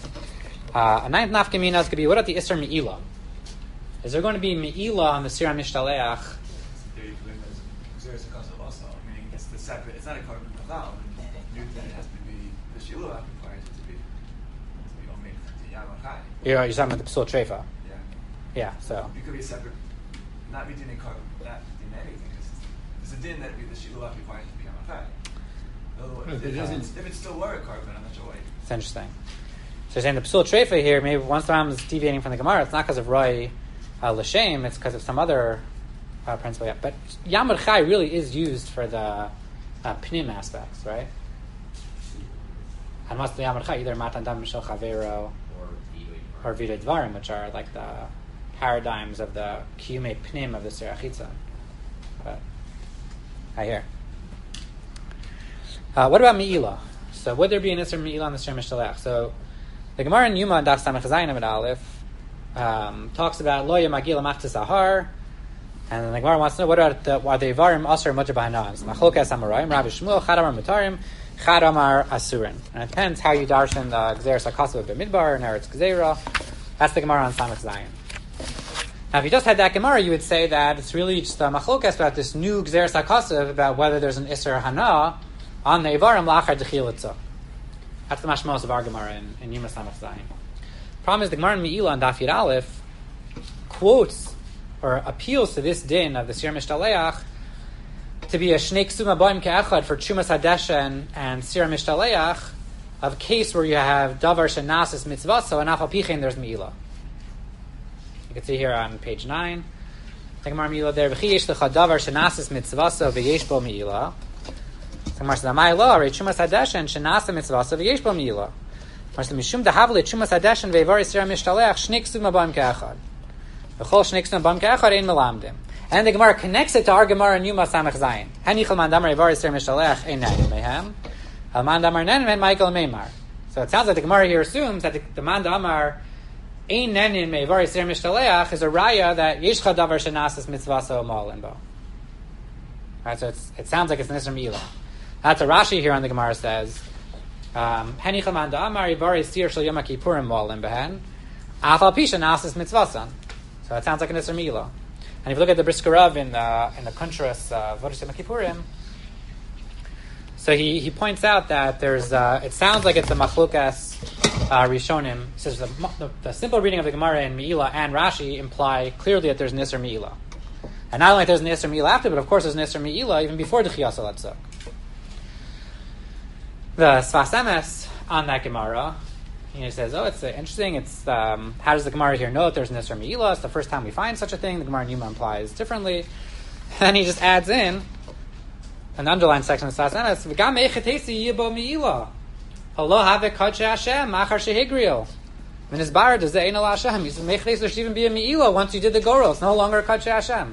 A ninth nafkamina is going to be, what about the Isser Me'ila? Is there going to be Me'ila on the Sir Mishalech? There you believe that Gzeres HaKasav also, meaning it's the separate, it's not a carbon kachal, it has to be, the Shiluach requires it to be Omer, to Yamad Chai. You're talking about the psul treifa. Yeah. Yeah, so. It could be a separate, not between a carbon, not in anything. It's a din that the Shiluach requires to be Yamad Chai. If it still were a carbon, I'm not sure why. It's interesting. So you're saying the psul treifa here, maybe once the Rambam is deviating from the Gemara, it's not because of Roy L'Shem, it's because of some other principle. But Yamad Chai really is used for the pnim aspects, right? And must the Yamad Chai either Matan Dam Mishal Chavero or Vidui Dvarim, which are like the paradigms of the Kiyumei Pnim of the Serachitza. But I hear. What about Me'ila? So would there be an Isser Me'ila on the Sher Mishalech? So the Gemara in Yuma and Daf Samech Zayin Amid Aleph talks about Lo Yamagila Machtis Ahar, and then the Gemara wants to know what are the Ivarim Asur Mujabahanav? Machlokas Amoraim, Rabbi Shmuel, Chad Amar Mutarim, Chad Amar Asurin. And it depends how you darshan the Gzeres HaKasav B'Midbar and Eretz Gzeira. That's the Gemara on Samech Zayin. Now, if you just had that Gemara, you would say that it's really just a machlokas about this new Gzeres HaKasav about whether there's an Isser Hana on the Ivarim Lachar Dechilatza. That's the mashmos of our Gemara in Yuma Samach Zayin. Problem is the Gemara in Me'ila and Daf Yud Aleph quotes or appeals to this din of the Sir Mishtaleach to be a Shnei Ksuma Boim Ke'echad for Chumas Hadeshen and Sir Mishtaleach of a case where you have Davar Shenasis Mitzvaso and Afal Pichein there's Me'ila. You can see here on page 9. The Gemara Me'ila there V'chi Yesh Lecha Davar Shenasis Mitzvaso V'yesh Bo Me'ila. The Gemara says, "Amai lo, arei Chumas Hadeshen shenasa mitzvasa v'yesh bo Me'ila." The Gemara says, "Mishum dahavle Chumas Hadeshen ve'vari Sir Mishtaleach shnei ksuma b'am ke'echad. V'chol shnei ksuma b'am ke'echad ein melamdim." And the Gemara connects it to our Gemara in Yuma Samech Zayin. Hanichal man damar ve'vari Sir Mishtaleach ein nanim mehem. Al man damar nanim and Michael meimar. So it sounds like the Gemara here assumes that the man damar ein nanim ve'vari Sir Mishtaleach is a raya that yeshcha davar shenasas mitzvasa u'malin bo. Right, so it sounds like it's an Isser Me'ila. That's a Rashi here on the Gemara says, "Henichal man da'amar ivari sir shel Yom Kippurim mo'alim behen, afal pisha nasis mitzvasan." So it sounds like an Isser Me'ila. And if you look at the Brisker Rav in the Kuntras Vodas Yom Kippurim, so he points out that there's it sounds like it's a machlukas Rishonim. He says the simple reading of the Gemara in Me'ila and Rashi imply clearly that there's an Isser Me'ila. And not only there's an Isser Me'ila after, but of course there's an Isser Me'ila even before the Chiyasa Latzok. The Sfas Emes on that Gemara, he says, it's interesting. It's how does the Gemara here know that there's an Isser Me'ila? It's the first time we find such a thing. The Gemara in Yuma implies differently. And then he just adds in an underlined section of Sfas Emes, V'gam echetesi yibo Me'ila. Halo have kadshe Hashem, machar shehigriel. When his bar does the Ein Ala Hashem, he says, Mechles there should even be a Me'ila once you did the Gorel. It's no longer a kadshe Hashem.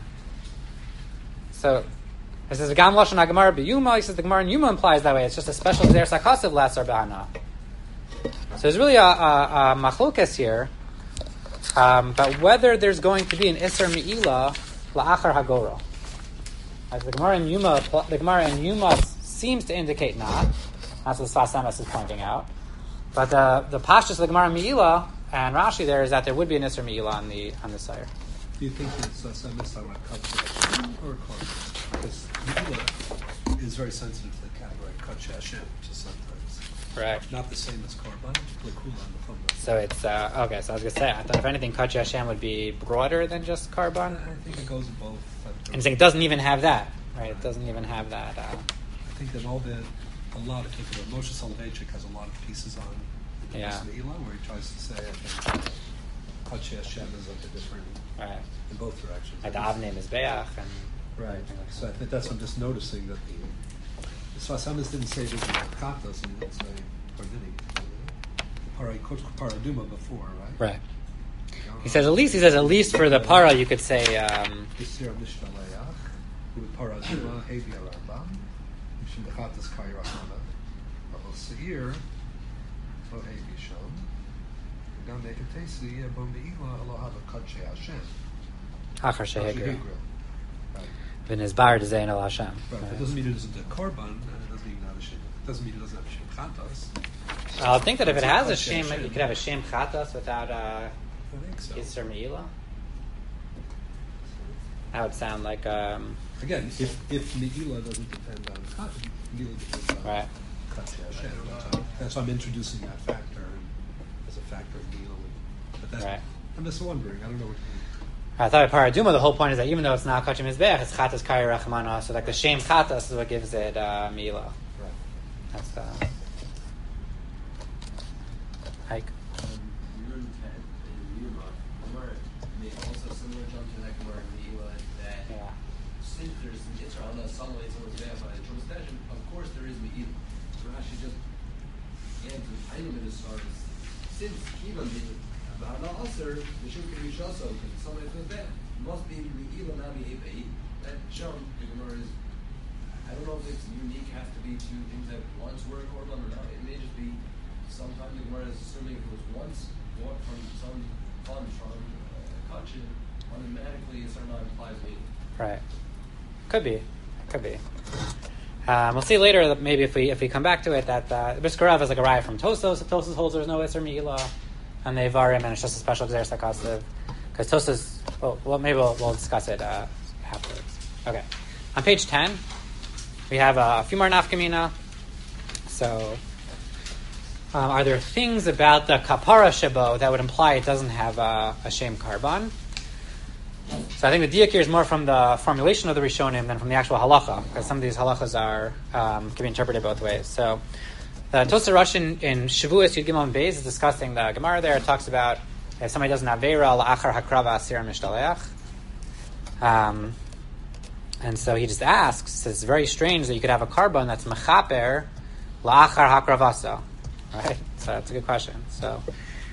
So, it says, V'gam Lashon HaGemara b'Yuma, he says the Gemara in Yuma implies that way. It's just a special Gzer Sakasav Lasar B'Hana. So there's really a machlokes here about whether there's going to be an Isser Me'ila la'achar HaGorel. As the Gemara in Yuma seems to indicate not. That's what Sfas Emes is pointing out. But the pashtus of the Gemara Me'ila and Rashi there is that there would be an Isser Me'ila on the sire. Do you think it's Sfas Emes talking about Kadshe or Korban? Because Me'ila is very sensitive to the category Kadshe Hashem, just sometimes. Right. Not the same as Korban, Lekula on the Chumrah. So it's okay. So I was going to say, I thought if anything, Kadshe Hashem would be broader than just Karban. I think it goes in both. I'm saying it doesn't even have that, right? It doesn't even have that. I think that a lot of people, Moshe Soloveitchik has a lot of pieces on the Me'ila where he tries to say, I think, Kadshe Hashem is like a different, right, in both directions. Like the Avnei Mizbeach and right. So I think that's what I'm just noticing that the Sfas Emes didn't say this in Katos, and he didn't say, or did he? Paraduma before, right? Right. He says at least for the para you could say Yisir Mishtaleach, Paraduma Hevi Arambam, Mishim Bechatas Kairachana, Rabbi Seir, Lo Hevi Sham, Gam Ekatesi Bo Me'ila Aloha Kadshe Hashem. Achar Shehegro. V'nizbar Dezein El Hashem. Right. It doesn't mean it isn't a korban, and it doesn't mean not a shem. It doesn't mean it doesn't have shem chatas. I'll think that if it has a shem, you could have a shem chatas without I think so. Yisr Me'ila. That would sound like again, if Me'ila doesn't depend on Me'ila depends on right. Kadshe Hashem. That's why I'm introducing that factor as a factor of Me'ila. But that's right. I'm just wondering. I don't know what you mean. I thought Paraduma, the whole point is that even though it's not Kachim Mizbeach, it's Chatas Kari Rachmana, so like the Shem Chatas is what gives it Me'ila. Right. That's the hike. Yud Tet in Yuma, Gemara made also similar jump to that Gemara in Me'ila that since there's Yitzhak on the sunlight, so it's bad by the Trumas Station, of course there is Me'ila. So Rashi just adds an item in his service. Since Kiva did Bahana Aser, the Shuk can be also because somebody feels bad. Must be Me'ila Nami Ebei. That jump, the Gemara is, I don't know if it's unique, has to be two things that once were a korban or not. It may just be sometimes the Gemara is assuming if it was once bought from some fund from Kachin, automatically a certain amount implies me. Right. Could be. We'll see later that maybe if we come back to it that Briskarav is like a raya from Tosos. If Tosos holds there's no Isser Me'ila, and they Varim, and it's just a special Gzer Sakasav. Because Tosos, well, maybe we'll discuss it afterwards. Okay. On page 10, we have a few more nafkamina. So, are there things about the kapara shabo that would imply it doesn't have a shem karban? So I think the diak here is more from the formulation of the Rishonim than from the actual halacha, because some of these halachas can be interpreted both ways. So the Tosar Rosh in Shavuos Yud Gimel Beis is discussing the Gemara there. It talks about if somebody does an avera la'achar hakrava asir mishtaleach. And so he just asks, it's very strange that you could have a karban that's mechaper la'achar hakravasa. Right? So that's a good question. So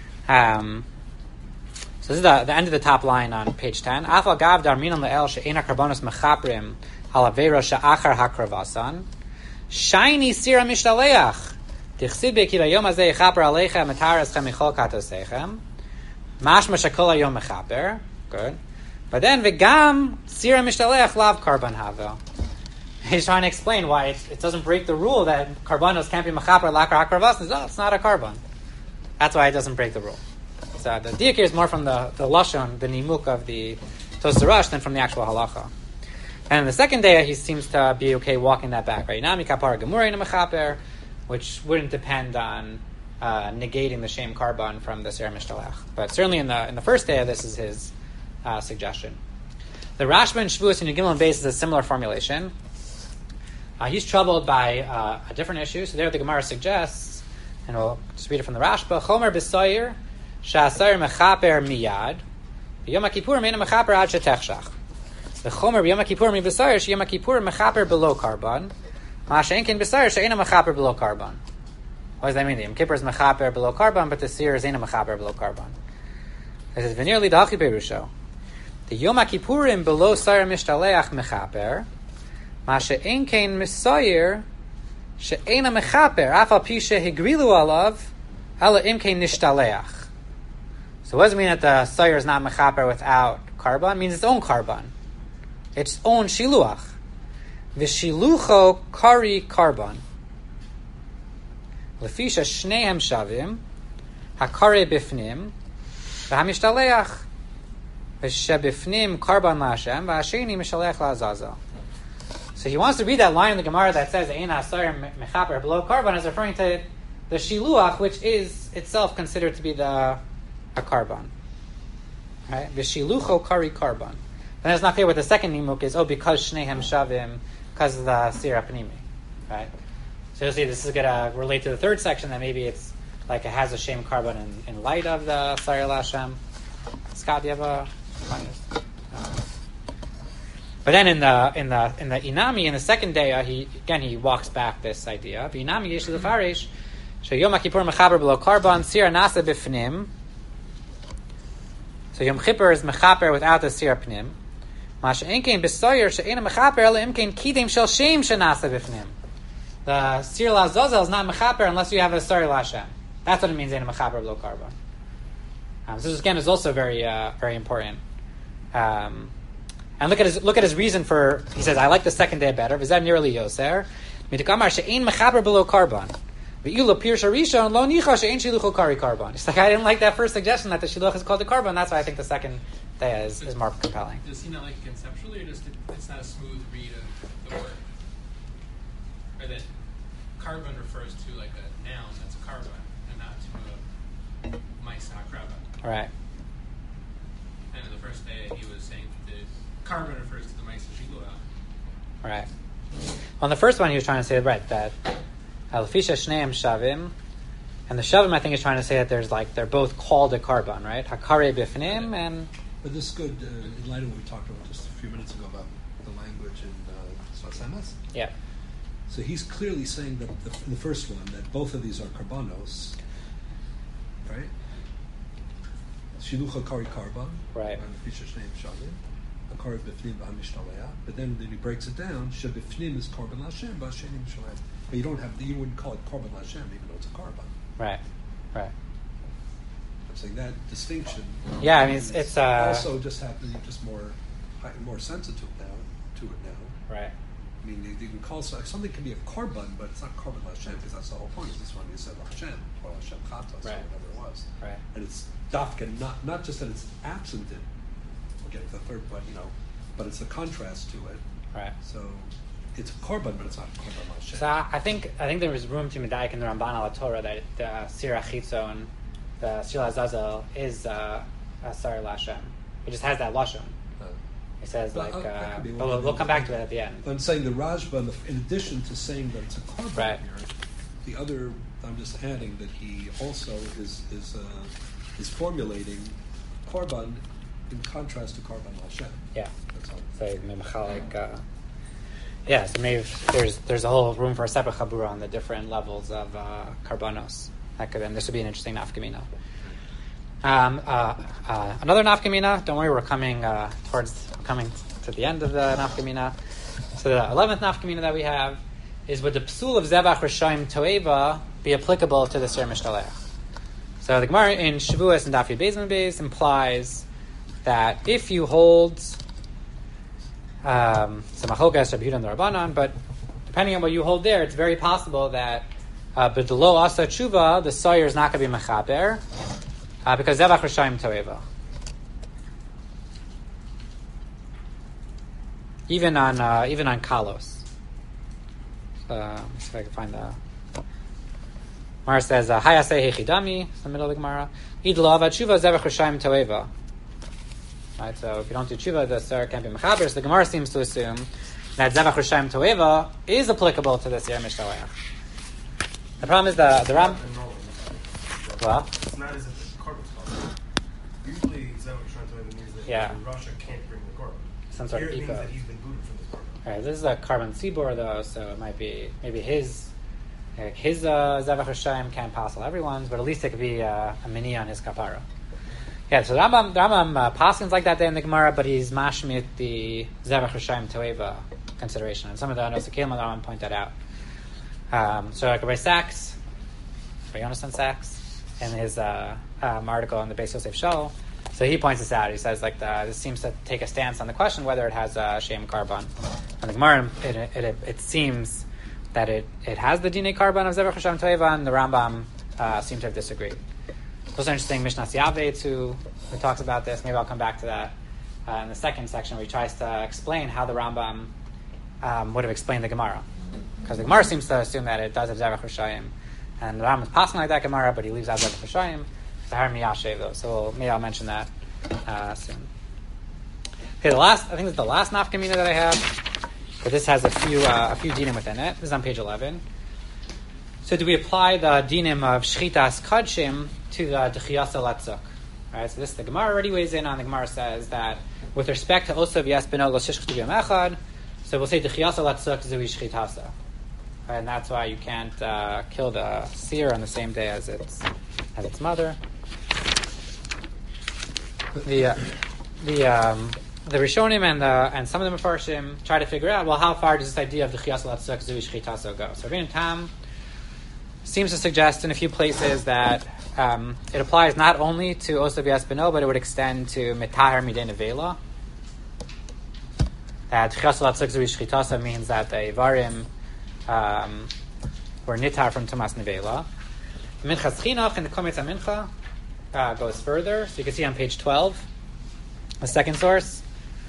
this is the end of the top line on page 10. Afal gav darminan le'el she'ena karbanos mechaprim al avera she'achar hakravasan shiny sira mishtaleach tichsid be'kiva yom hazeh yechaper aleichem etareschem michol katosechem mashma shekol hayom mechaper. Good. But then v'gam sira mishtaleach lav karban havel. He's trying to explain why it doesn't break the rule that karbanos can't be mechaper la'achar hakravasan. No, it's not a karban. That's why it doesn't break the rule. So the diak here is more from the lashon, the nimuk of the Tosar Rosh than from the actual halacha. And the second day, he seems to be okay walking that back. Right now, mikapar gemurei mechaper, which wouldn't depend on negating the shem karban from the sira mishtalech. But certainly in the first day, this is his suggestion. The Rashba and Shavuos and Yud Gimel and Beis is a similar formulation. He's troubled by a different issue. So there the Gemara suggests, and we'll just read it from the Rashba, Chomer b'soyer sha'asayir mechaper miyad v'yom HaKippur meina mechaper ad shetechshach. The Chomer b'yom HaKippur mi b'soyer she'yom HaKippur mechaper below karban ma she'enkin b'soyer she'ena mechaper below karban. What does that mean? The Yom Kippur is mechaper below karban, but the seer is ena mechaper below karban. It says, v'nir li dachi perusho. The Yom HaKippurim below Sayir Mishtaleach Mechaper, Ma she'en kein Misoyer, she'ena Mechaper, Afal Pi she'higrilu alav, Ala im kein Nishtaleach. So what does it mean that the Sayir is not Mechaper without Karban? It means its own Karban. Its own Shiluach. V'shilucho Kari Karban. Lefisha Shnehem Shavim, HaKare Bifnim, V'hamishtalech, V'shebifnim Karban Lashem, V'asheni Mishalech La'azazel. So he wants to read that line in the Gemara that says Ein HaSayir Mechaper below Karban as referring to the Shiluach, which is itself considered to be a Karban. Right? V'shilucho Kari Karban. Then it's not clear what the second nimuk is. Because Shnehem Shavim, because of the Sira Panimi. Right? So you'll see this is going to relate to the third section that maybe it's like it has a Shem Karban in light of the Sayir Lashem. Scott, do you have a? But then in the Inami, in the second day, he walks back this idea. Inami Yesh Lefarish, Yom HaKippur Mechaber below Karban Sira Nasa Bifnim. So Yom Kippur is Mechaper without the Sira Pnim. Masha Enkein B'Soyer She'ena Mechaper Ela Imkein Kidim Shel Shem Shenasa Bifnim. The Sir Lazazel is not Mechaper unless you have a Sayir Lashem. That's what it means in a Mechaper below Karban. So this again is also very very important. And look at his reason for. He says, I like the second day better. V'zeh nearly yoser. Midakamar she'ein Mechaper below Karban. V'yulo pir sharishon lo nicha she'ein shilucho kari Karban. It's like I didn't like that first suggestion that the shiluch is called the Karban. That's why I think the second day is more compelling. Does he not like it conceptually, or just it's not a smooth read of the word? Or that Karban refers to like a noun that's a Karban, and not to a mice HaKraban. Right. And in the first day, he was saying that Karban refers to the mice Shiluah. Right. On the first one, he was trying to say that Alfisha Shneim Shavim, and the Shavim, I think, is trying to say that they're both called a Karban, right? Hakare Bifnim and. But this is good in light of what we talked about just a few minutes ago about the language in Sfas Emes. Yeah. So he's clearly saying that in the first one that both of these are karbanos, right? Shilucha kari karban, right? And Fisher Shneim Shavim, Akari b'fnim v'hamishtalea. But then he breaks it down. Shebifnim is karban lashem, v'asheni mishalem. But you wouldn't call it karban lashem even though it's a karban. Right. Right. I'm saying that distinction. Yeah, I mean it's also just happening just more sensitive now to it now. Right. I mean, you can call something can be a karban, but it's not karban Hashem because that's the whole point. This one you said Hashem or Hashem Chatos or whatever it was. Right. And it's dafka not just that it's absent in. We'll get to the third, but it's a contrast to it. Right. So it's a korban, but it's not korban Hashem. So I think there was room to medayik in the Ramban al Torah that the Sir Achitzon, the Sir Azazel is a Sayir Lashem. It just has that lashon. It says but we'll come back to it at the end. I'm saying the Rashba, in addition to saying that it's a korban right. here, the other I'm just adding that he also is formulating korban in contrast to korban Hashem. Yeah. That's all. So so maybe there's a whole room for a separate chabura on the different levels of karbanos. And this would be an interesting nafkamina. Another nafkamina. Don't worry, we're coming to the end of the nafkamina. So the 11th nafkamina that we have is would the psul of zebach rishayim toeva be applicable to the Sir Mishtaleach? So the Gemara in Shavuos and Daf Yud Beis and Beis implies that if you hold some machokas Rabbi Yehuda and the Rabbanan, but depending on what you hold there, it's very possible that b'delo asa tshuva the Sayir is not going to be mechaber because zebach rishayim toeva. Even on kalos. Let's see if I can find the. Gemara says hayaseh hechidami. It's the middle of the Gemara. Idlo avad tshuva zevach rishayim toeva. Right? So if you don't do tshuva, the Sar can't be mechaber. So the Gemara seems to assume that Zevach Rishayim Toeva is applicable to the Sir Mishloach. The problem is the Ram. Well, it's not as if the carbon's called. Usually, Zevach Rishayim Toeva means that Russia can't bring the carbon. Some sort Here of it means eco. that he's been booted from this carbon. All right, this is a carbon tzibor though, so it might be maybe his Zevach Rishayim can't passel everyone's, but at least it could be a mini on his kapara. Yeah, so the Rambam paskins like that day in the Gemara, but he's mashmit the Zevach Rishayim Toeva consideration, and some of the Nosakim and the Rambam point that out. So like Rabbi Sachs, Rabbi Yonasan Sachs, in his article on the Beis Yosef Shol, so he points this out. He says like this seems to take a stance on the question whether it has Shem Karban. And the Gemara, it seems that it has the Dinei Karban of Zevach Rishayim Toeva, and the Rambam seem to have disagreed. It's also interesting, Mishnas Yavetz, who talks about this. Maybe I'll come back to that in the second section, where he tries to explain how the Rambam would have explained the Gemara. Because the Gemara seems to assume that it does have Zevach Rishayim. And the Rambam is passing like that Gemara, but he leaves out Zevach Rishayim. Zahar Miyashev, though. So maybe I'll mention that soon. Okay, I think it's the last nafkamina that I have. But this has a few dinim within it. This is on page 11. So do we apply the dinim of shchitas kadshim to the dechiyasa latzuk? Right. So this the Gemara already weighs in on. The Gemara says that with respect to osav yes beno lo shishchtu b'yom echad, so we'll say dechiyasa latzuk zui shchitasa, right, and that's why you can't kill the seer on the same day as its mother. The Rishonim and some of the Mefarshim try to figure out, well, how far does this idea of the Chiyas Latzuk Zui Shchitaso go? So Rabbeinu Tam seems to suggest in a few places that it applies not only to Osav Yas Beno, but it would extend to Mitaher Midei Nevela. That Chiyas Latzuk Zui Shchitaso means that the Ivarim were Nitar from Tumas Nevela. Minchas Chinuch in the Kometz HaMincha goes further. So you can see on page 12, the second source.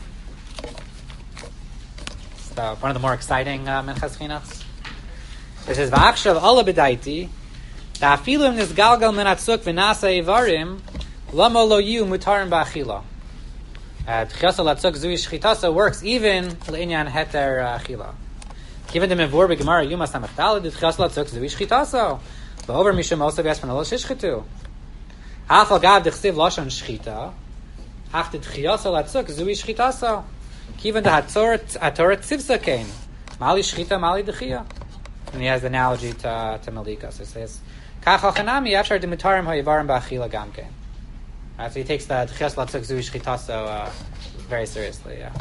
So one of the more exciting Minchas Chinuchs. It says, V'achshav ala b'daiti, da'afilu nizgalgal min hatzuk v'nasa ivarim, lama lo yu mutarim ba'achila. Tchiasa latzuk zui shchitasa works even l'inyan heter achila. Given the mevur b'gemara yuma samachdala, tchiasa latzuk zui shchitasa. V'over mishum osav yasman lo shishchitu. Achal gav d'chsiv lashon shchita, ach tchiasa latzuk zui shchitasa. Given the Hatorat Tzivsa Kain, Mali Shchita, Mali Dechia. And he has the analogy to Malika. So it says, Kach Hachanami, Afshar Dimitarim Ha'ivarim Ba'achila Gamkein. So he takes the Dchias Latzuk Zui Shchita very seriously, yeah.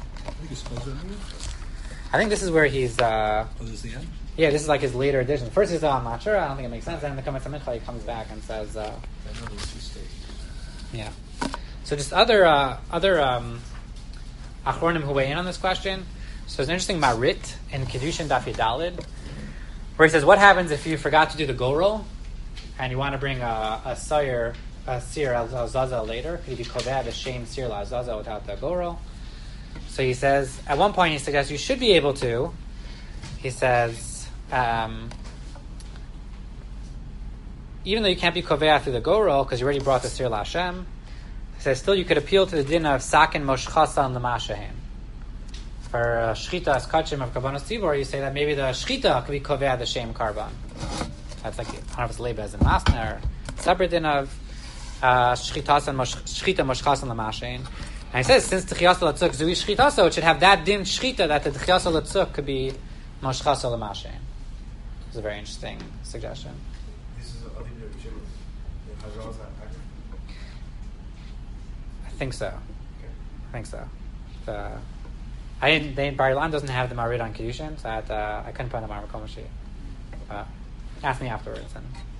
I think this is where he's... this is the end? Yeah, this is like his later edition. First he's I'm not sure, I don't think it makes sense. And then the Kometz HaMincha, he comes back and says... yeah. So just other Achronim who weigh in on this question. So there's an interesting Marit in Kedushin Daf Yudalid, where he says, what happens if you forgot to do the Gorel, and you want to bring a Sir al-Zaza later? Could you be Koveh the Shem Sir al-Zaza without the Gorel? So he says, at one point he suggests you should be able to. He says, even though you can't be Koveh through the Gorel, because you already brought the Sir al-Hashem, he says, still you could appeal to the din of Sakin Moshchasan L'Mashahen. For Shchita as Kachim of Kabbanos Tzibor, you say that maybe the Shchita could be Koveh the Shem Karban. That's like, I don't know if it's Lebez and Masner, or separate din of Shchita Moshchasan L'Mashahen. And he says, since T'chiyasa L'Tzuk Zui Shchita, so it should have that din Shchita that the T'chiyasa L'Tzuk could be Moshchasan L'Mashahen. It's a very interesting suggestion. This is a video which is I think so. Okay. I think so. Bar Ilan doesn't have the Marid on Kedushin, so I couldn't put the Mar Makomashi. Ask me afterwards.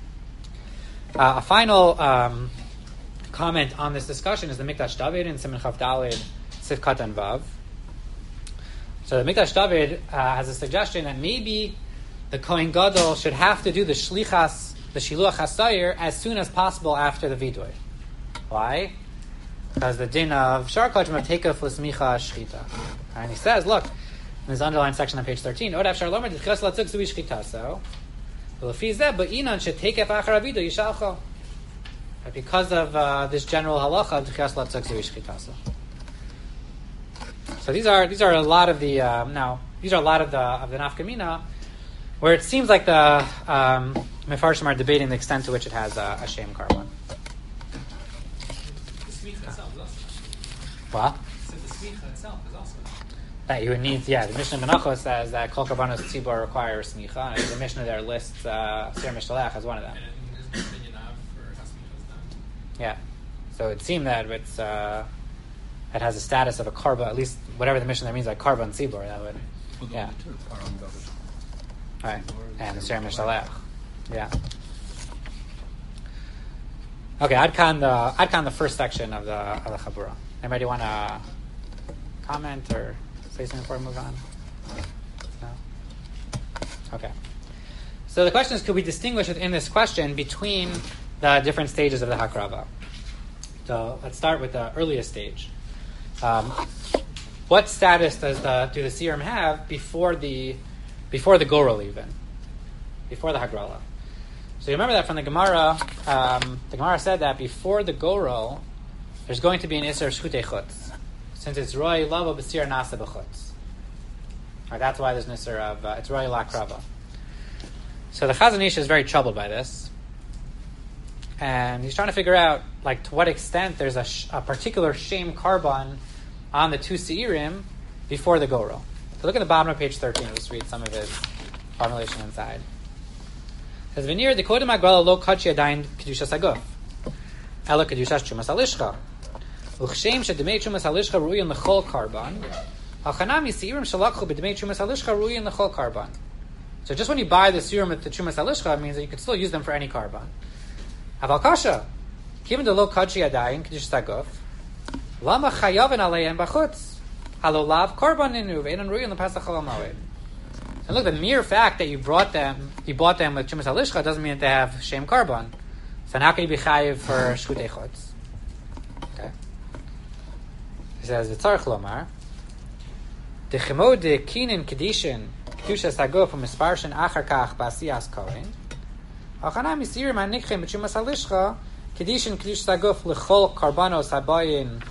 A final comment on this discussion is the Mikdash David in Siman Chav Daled Sivkat and Vav. So the Mikdash David has a suggestion that maybe the Kohen Gadol should have to do the Shlichas, the Shiluach HaSayir, as soon as possible after the Vidoy. Why? Because the din of Shar Kachim of Tekef L'Smicha Shchita. And he says, look, in this underlined section on page 13, Odav Shar Lomer D'Chas Latzuk Zui Shchita. So, Ba'inan She Tekef Achar Avido Yishalcho. Because of this general halacha of D'Chas Latzuk Zui Shchita. So these are a lot of the these are a lot of the nafkamina, where it seems like the mefarshim are debating the extent to which it has a shem carbon. The smicha itself is also. What? So the smicha itself is also. That you would need, the Mishnah Menachos says that kol karbanos tzibor requires smicha, and the Mishnah there lists Sir Mishalech as one of them. And there's no opinion of for how smicha is done. Yeah. So it seemed that it has a status of a karba, at least whatever the Mishnah there means, like karba and tzibor. That would, yeah. Right. And the Sir Mishalech. Yeah. Okay, I'd con the first section of the Chabura. Anybody want to comment or say something before we move on? No? Okay. So the question is, could we distinguish within this question between the different stages of the Hakrava? So let's start with the earliest stage. What status do the Seerim have before the Gorel even? Before the Hagrala? So you remember that from the Gemara, said that before the Gorel, there's going to be an Isser Shchutei Chutz. Since it's Roi Lavo B'Sir Nasa B'Chutz. Right, that's why there's an Isser of, it's Roi Lakrava. So the Chazon Ish is very troubled by this. And he's trying to figure out, like, to what extent there's a particular Shem Karban on the two Seirim before the Gorel. So look at the bottom of page 13. Let's read some of his formulation inside. It says, V'nir the Kodem Agrala lo kachi adayin Kedushas Haguf. Ela Kedushas Chumas Halishcha. Uchshem shedemei Chumas Halishcha ru'yin l'chol karban. Hachanami Seirim shalakchu b'demei Chumas Halishcha ru'yin l'chol karban. So just when you buy the Seirim with the Chumas Halishcha, it means that you could still use them for any karban. Aval kasha. Given the lo kachi adayin Kedushas Haguf. Lama chayavin aleihen b'chutz. Halo lav karban ninu ve'enan ru'yin l'pasach halamoed. And look, the mere fact that you bought them with Chumas Halishcha doesn't mean that they have Shem Karban. So how can you be chayiv for Shchutei Chutz? Okay. He says, V'tzarech lomar, D'chemo de kinin kedishin Kedushas Haguf u'misparshin achar kach ba'asiyas kohen Hachanam yisirim ha'nikchem b'Chumas Halishcha Kedishin Kedushas Haguf l'chol karbanos habayin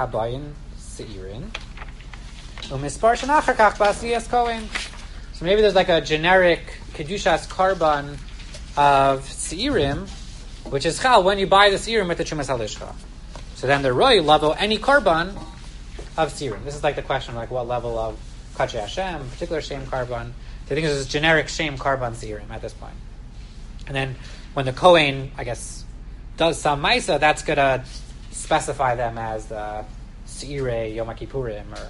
seirin u'misparshin achar kach ba'asiyas kohen. So maybe there's like a generic Kedushas Karban of Seirim, which is Chal when you buy the Seirim with the Chumas Halishcha. So then the Roy level any Karban of Seirim. This is like the question, like what level of Kachi Hashem, particular Shem Karban. They think there's a generic Shem Karban Seirim at this point. And then when the Kohen, I guess, does some Maisa, that's going to specify them as the Seirei Yom Kippurim or...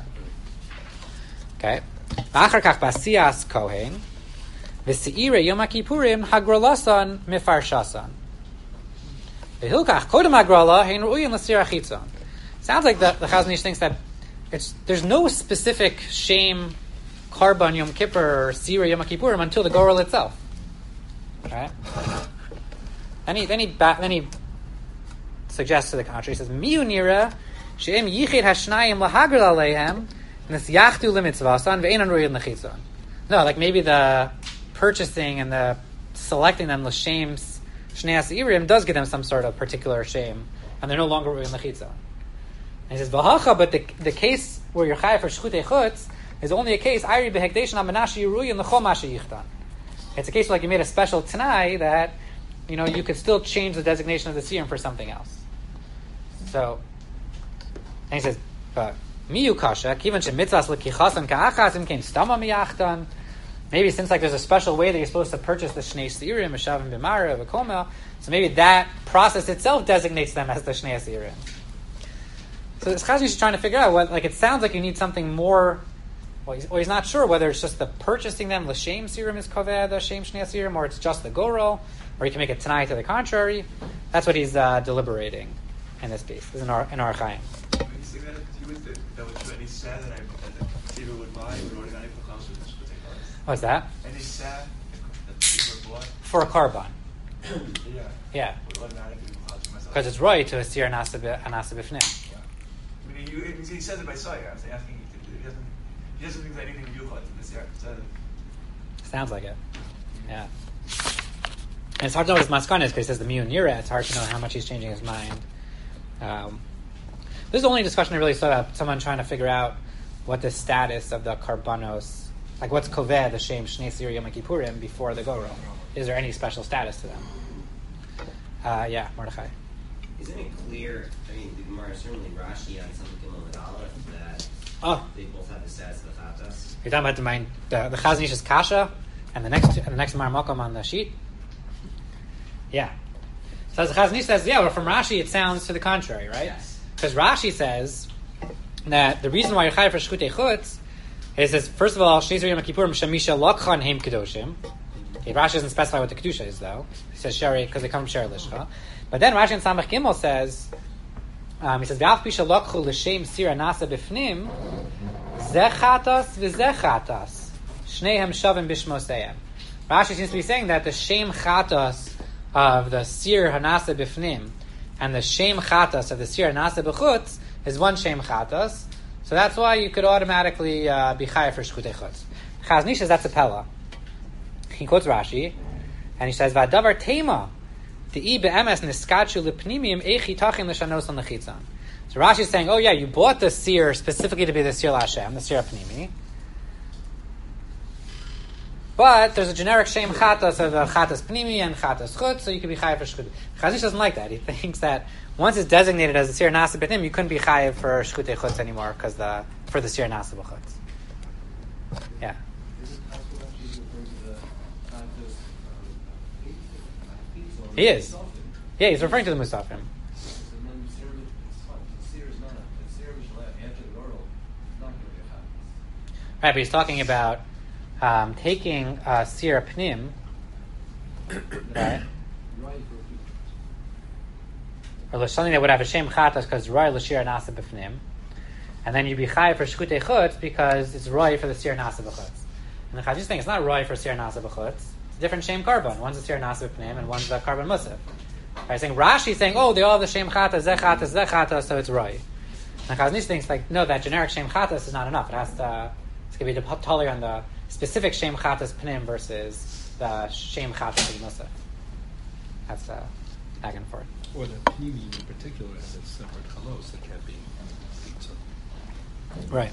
Okay. Achar kach basias kohen, v'seire Yom Kippurim hagrolasan mifarshasan. V'hilkach kodem hagrola hein ru'yin l'sir achitzon. Sounds like the Chazon Ish thinks that there's no specific shame karban Yom Kippur or seire Yom Kippurim until the Gorel itself. Right? Then he suggests to the contrary. He says miu nira she'im yichid hashnayim lahagrel aleihem. No, like maybe the purchasing and the selecting them l'shem shnei seirim does give them some sort of particular shame, and they're no longer ru'in l'chitzon. And he says v'hacha, but the case where you're chayav for shchutei chutz is only a case ayri behekdeshin amanashi ru'in l'chol masha yichtan. It's a case like you made a special t'nai that you could still change the designation of the seirim for something else. So, and he says, but. Maybe since like there's a special way that you're supposed to purchase the Shnei Seirim, Meshavim B'Mara, V'Komel, so maybe that process itself designates them as the Shnei Seirim. So this Chazon Ish is trying to figure out it sounds like you need something more. Well, he's not sure whether it's just the purchasing them l'shem Seirim is koveh the Shem Shnei Seirim, or it's just the Gorel, or you can make a Tanai to the contrary. That's what he's deliberating in this piece. This is in our Chaim. What's that? Any sad that people bought for a karban. Yeah. Because it's right to a sir anasa b'fnim. I mean, he says it by Sawyer. I'm asking. He doesn't think there's anything to do with this year. Sounds like it. Yeah. And it's hard to know what his maskana is because he says the miu nira. It's hard to know how much he's changing his mind. This is the only discussion I really saw about someone trying to figure out what the status of the karbanos, like what's koveh, the shem shnei sir Yom Kippurim before the gorel? Is there any special status to them? Yeah, Mordechai. Isn't it clear? I mean, the Gemara, certainly Rashi on some Gimel and Aleph, that they both have the status of the chatas. You're talking about the Chazon Ish's kasha and the next Gemara Makom on the sheet. Yeah. So as the Chazon Ish says, yeah, well, from Rashi it sounds to the contrary, right? Yes. Because Rashi says that the reason why you're chayav for shchutei chutz is, says, first of all, Shnei Zeriyim Kippurim Shamisha Lakhan Heim Kedoshim. Okay, Rashi doesn't specify what the kedusha is, though. He says Shari because they come from Shari Lishcha. But then Rashi in Samach Gimel says, he says, V'af Pisha Lakhu L'Shem Sira Nasa B'fnim Zechatas V'Zechatas Shnehem Shavim Bishmoseyem. Rashi seems to be saying that the Shem Chatas of the Sir Hanasa B'fnim and the Shem Chatas of the Sir Hanasa B'chutz is one Shem Chatas. So that's why you could automatically be chayav for shchutei chutz. Chazon Ish says that's a pella. He quotes Rashi, and he says, "V'adavar tema, de'i be'emes niskachu lepnimim echi tachin l'shanos on lechitzan." So Rashi is saying, "Oh yeah, you bought the seer specifically to be the seer l'Hashem, the seer pnimi, but there's a generic shem chatas of the chatas pnimi and chatas chutz, so you can be chayav for shchutei." Chazon Ish doesn't like that. He thinks that once it's designated as the Sir Nasa B'Tim, you couldn't be chayiv for Shchutei Chutz anymore for the Sir Nasa B'Chutz. Yeah. Is it possible actually to refer to the chatas? He is. Yeah, he's referring to the Musafim. And then Sir is not. Sir Mishaleh after the Gorel is not going to be a chatas. Right, but he's talking about taking Sir Pnim, right? Or something that would have a shem chatas because roy l'shir nasa b'fnim, and then you'd be chayav for shkutei chutz because it's roy for the sir nasa b'chutz. And the Chazon Ish is saying it's not roy for sir nasa b'chutz. It's a different shem carbon. One's the sir nasa b'fnim and one's the carbon musaf. Right, saying Rashi is saying, oh, they all have the shem chatas, zeh chatas, so it's roy. And the Chazon Ish thinks like, no, that generic shem chatas is not enough. It has to. It's going to be taller on the specific shem chatas pnim versus the shem chatas of musaf. That's back and forth. Or the pnimi in particular has a separate chalos that can't be pizza. Right.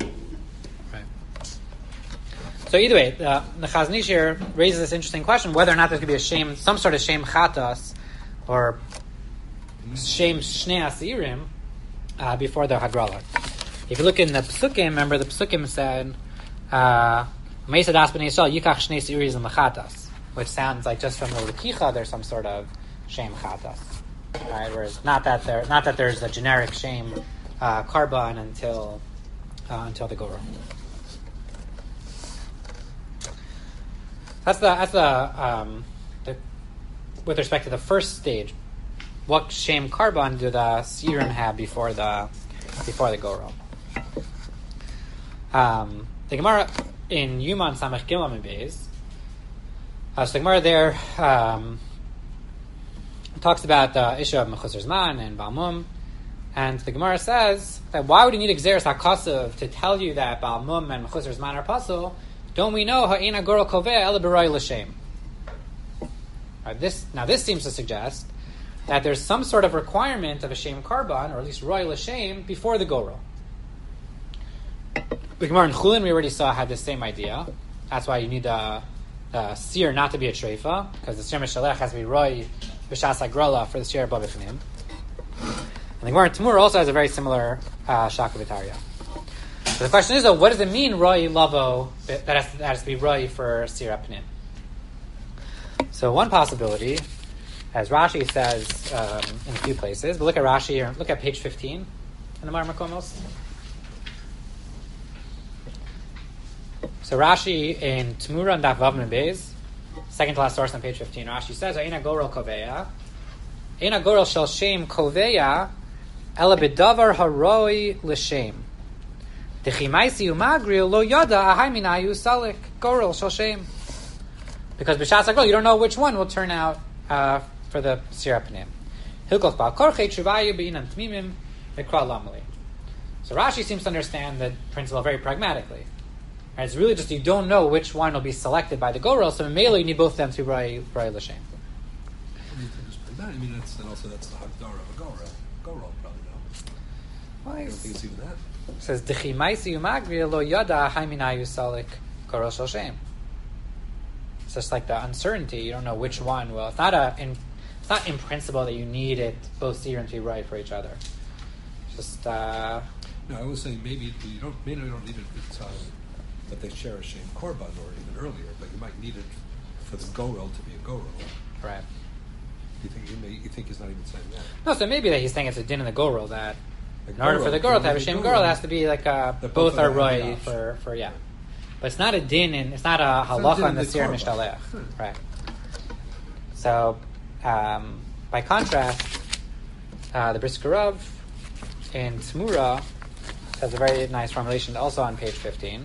So either way, the Chazon Ish here raises this interesting question whether or not there's going to be a shame, some sort of shame chatas or shame shnei asirim before the hagrala. If you look in the Psukim, remember the Psukim said Meisa das b'nei Yisrael yikach shnei asirim lechatas, which sounds like just from the Lekicha there's some sort of shame chatas. Right, whereas not that there's a generic shame carbon until the Gorah. That's the with respect to the first stage. What shame carbon do the serum have before the Gorah? The Gemara in Yuman Samach Gimel and Beis. So the Gemara there. Talks about the issue of Mechusar Zman and Balmum, and the Gemara says that why would you need Xeris HaKasav to tell you that Balmum and Mechusar Zman are pasul? Don't we know Ha'ina Gorel Koveh Ela B'Roy L'Shem? This seems to suggest that there's some sort of requirement of a Shem Karban, or at least Roy L'Shem, before the Gorel. The Gemara in Chulin we already saw had the same idea. That's why you need the seer not to be a treifa, because the seer Mishalech has to be Roy B'Shas HaGrala for the seer Baba Fnim. And the Gemara in Tamur also has a very similar Shaka V'Tarya. So the question is, though, what does it mean, Roy Lavo, that has to be Roy for seer Pnim? So one possibility, as Rashi says in a few places, but look at Rashi here, look at page 15 in the Mar Makomos. So Rashi in Tamura and Daf Vav Beis, second to last source on page 15, Rashi says, Eina Gorel Koveya, Eina Gorel Shel Shem Koveya, Ela B'Davar Haroi L'Shem. Dechimaisi Umagril Lo Yada Ahai Minayu Salik Gorel Shel Shem. Because B'Shas HaGrol, you don't know which one will turn out for the Sirah Pnim. Hilkoch Ba'al Korchei Tshuvayu B'Inan Tmimim V'Kra Lamali. So Rashi seems to understand the principle very pragmatically. Right, it's really just you don't know which one will be selected by the Gorel, so in Mele you need both of them to be Rai L'Shem. I mean, that's the Hagdara of a Gorel. Gorel probably no. Well, I don't think it's even that. It says Dechi Maisi Umagvir Lo Yada Haimina Yusalik Korol Shel Shem. It's just like the uncertainty. You don't know which one will. It's not in principle that you need it both seer and to be right for each other. Just No, I was saying maybe you don't need it if it's that they share a shame korban or even earlier, but you might need it for the gorel to be a gorel. right. You think he's not even saying that? No, so maybe that he's saying it's a din in the gorel that A in order for the gorel, gorel to have a the shem gorel, gorel, it has to be like both both of are them roy have the for yeah. But it's not a din and it's not a not a halacha din in the in the seer korban. mishtaleach. Right. So, by contrast, the Brisker Rav in Tzmura has a very nice formulation also on page 15.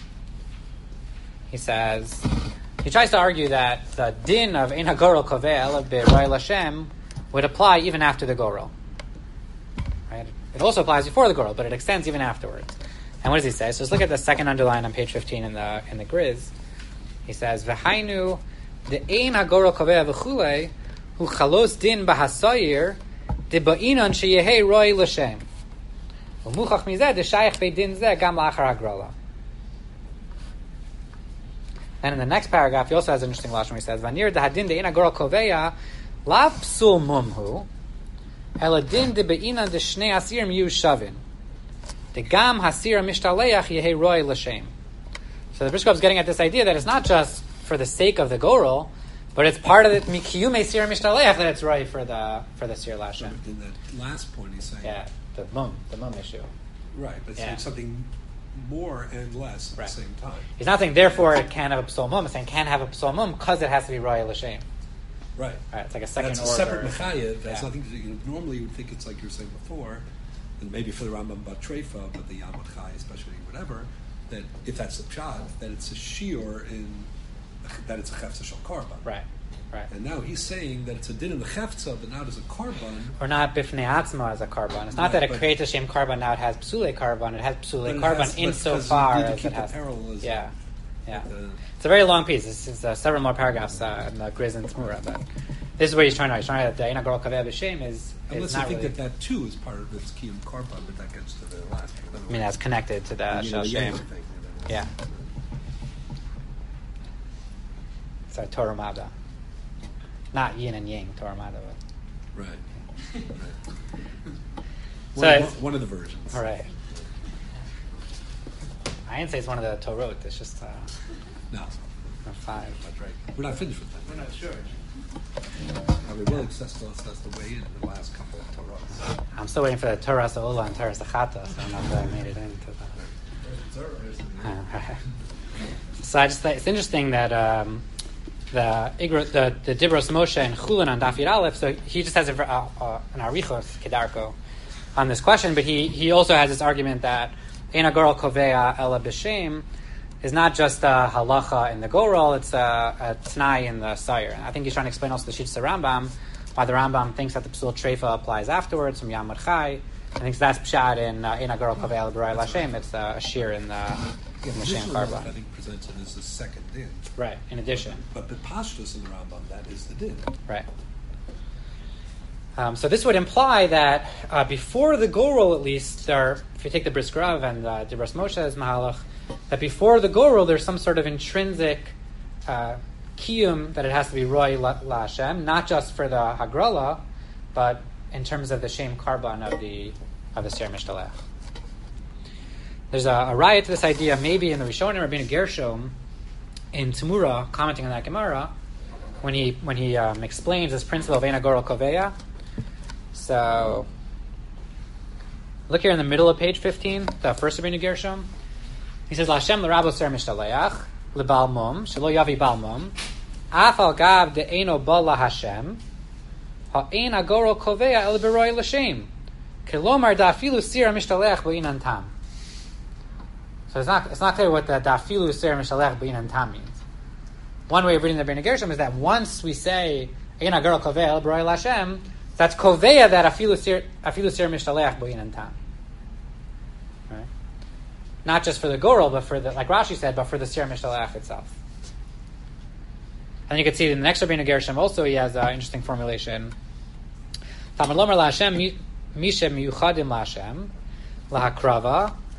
He says, he tries to argue that the din of Ein HaGorel Koveh Elav B'Roy Lashem would apply even after the Gorel. Right? It also applies before the Gorel, but it extends even afterwards. And what does he say? So let's look at the second underline on page 15 in the Griz. He says, V'hainu the Ein HaGorel Koveh V'chulei hu chalos din b'hasoyer de ba'inon sheyehei Roy Lashem. U'muchach mizeh de shayach be'din zeh gam la'achar hagrala. And in the next paragraph, he also has an interesting lashon. He says, "Vanir dehadin de'ina gorel koveya la psul mumhu, eladin de be'inan de shnei asirim yu shavin, de gam hasir mishtaleach yehei roy l'shem." So the Brisker Rav is getting at this idea that it's not just for the sake of the gorel, but it's part of the mikiyume sir mishtaleach that it's roy for the sir lashem. In that last point, he's saying, Yeah, the mum issue. right, but Yeah. saying something more and less at Right. the same time. He's not saying therefore it can't have a psul mum. He's saying can't have a psul mum because it has to be roy l'shem. Right. Right, it's like a second That's a order. separate mechayev. That's Yeah. nothing to do. Normally, you would think it's like you were saying before, and maybe for the Rambam Batrefa, but the Yamot Chai, especially whatever, that if that's the pshat, that it's a shiur in that it's a chefza shel karban. Right, right. And now he's saying that it's a din in the chefza, but not as a karban. Or not bifnei atzma as a carbon. It's not Right, that it but- creates a shem carbon. Now it has psule carbon. It has psule But it carbon has- but insofar because you need to as keep it the has. parallelism. Yeah, yeah. With the- It's a very long piece. It's several more paragraphs in the Griz and Tzmura. But this is what he's trying to write. He's trying to write that the Eina Gorel Kaveh B'Shem is Unless not you think really. that too is part of its kiyum karban, but that gets to the last. I mean, that's connected to the Shel Shem. Yeah. It's a Torah Mada. Not yin and yang Torah Mada. Right. So One, it's- one of the versions. All right. I didn't say it's one of the Torot. It's just No, five. that's right. We're not finished with that. We're not sure. I mean, we'll access the way in the last couple of Torahs. I'm still waiting for the Torah Sa'ula and Torah Sachata, so I'm not sure I made it into the... So I just think it's interesting that the Dibros Moshe and Chulin on Daf Yud Aleph, so he just has an Arichos Kedarko on this question, but he also has this argument that Ein HaGorel Kovea Ela B'Shem is not just a halacha in the Gorel, it's a T'nai in the Sayer. And I think he's trying to explain also the Shittas Rambam, why the Rambam thinks that the Psul Treifa applies afterwards from Yamot Chai. I think that's Pshat in Ein HaGorel Kovea Ela B'Roy Lashem. It's a shear in the Shem Additional, I Karban. think presents it as the second din. Right, in addition. But the pashtus in the Rambam, that is the din. Right. So this would imply that before the Gorel, at least, if you take the Brisker Rav and Dibros Moshe's Mahalach, that before the Gorel there's some sort of intrinsic kiyum that it has to be Roy La Hashem, not just for the Hagrala, but in terms of the Shem Karban of the Ser Mishtalech. There's a riot to this idea, maybe in the Rishonim, Rabbeinu Gershom, in Tzmura, commenting on that Gemara, when he explains this principle of Ein HaGorel Kovea. So, look here in the middle of page 15, the first Rabbeinu Gershom. He says, "L'Hashem l'rabo ser mishtaleach l'bal mum shelo yavi bal mum af al gav de eino ba laHashem ha'ein HaGorel Kovea el b'roy l'shem kelomar da'afilu sir mishtaleach b'inan tam." So it's not clear what the da'afilu sir mishtaleach b'inan tam means. One way of reading the Rabbeinu Gershom is that once we say Ein HaGorel Kovea el b'roy l'Hashem, that's Kovea that afilu sir mishtaleach b'inan tam. Right? Not just for the Gorel, but for the, like Rashi said, but for the Sir Mishtalach itself. And you can see in the next Rabbeinu Gershom also he has an interesting formulation. Tamar lomer laHashem mishem miyuchadim laHashem lahakrava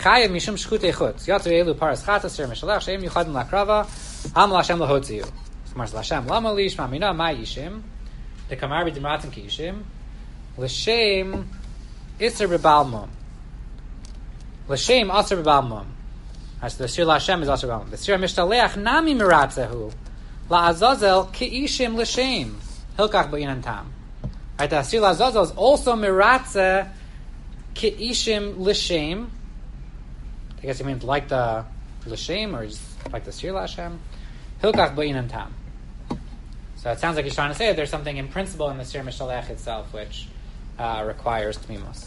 chayev mishum shchutei chutz. Yatzu elu paras chatas sir mishalach sheim yuchadim lakrava am lashem lahotziu. Mars lashem lama lish mamina ma yishim. The kamar b'dimratim ki yishim. L'shem iser b'balmum. L'shem aser b'balmum. As the sir lashem is aser b'balmum. The sir mishtaleach nami miratzehu. La'azazel ki yishim l'shem. Hilkach b'inan tam. Right, the sir la'azazel is also miratze ki yishim l'shem. I guess he means like the l'shem or just like the sir lashem. Hilkach b'inan tam. So it sounds like he's trying to say that there's something in principle in the Sir Mishalech itself which requires Tmimos.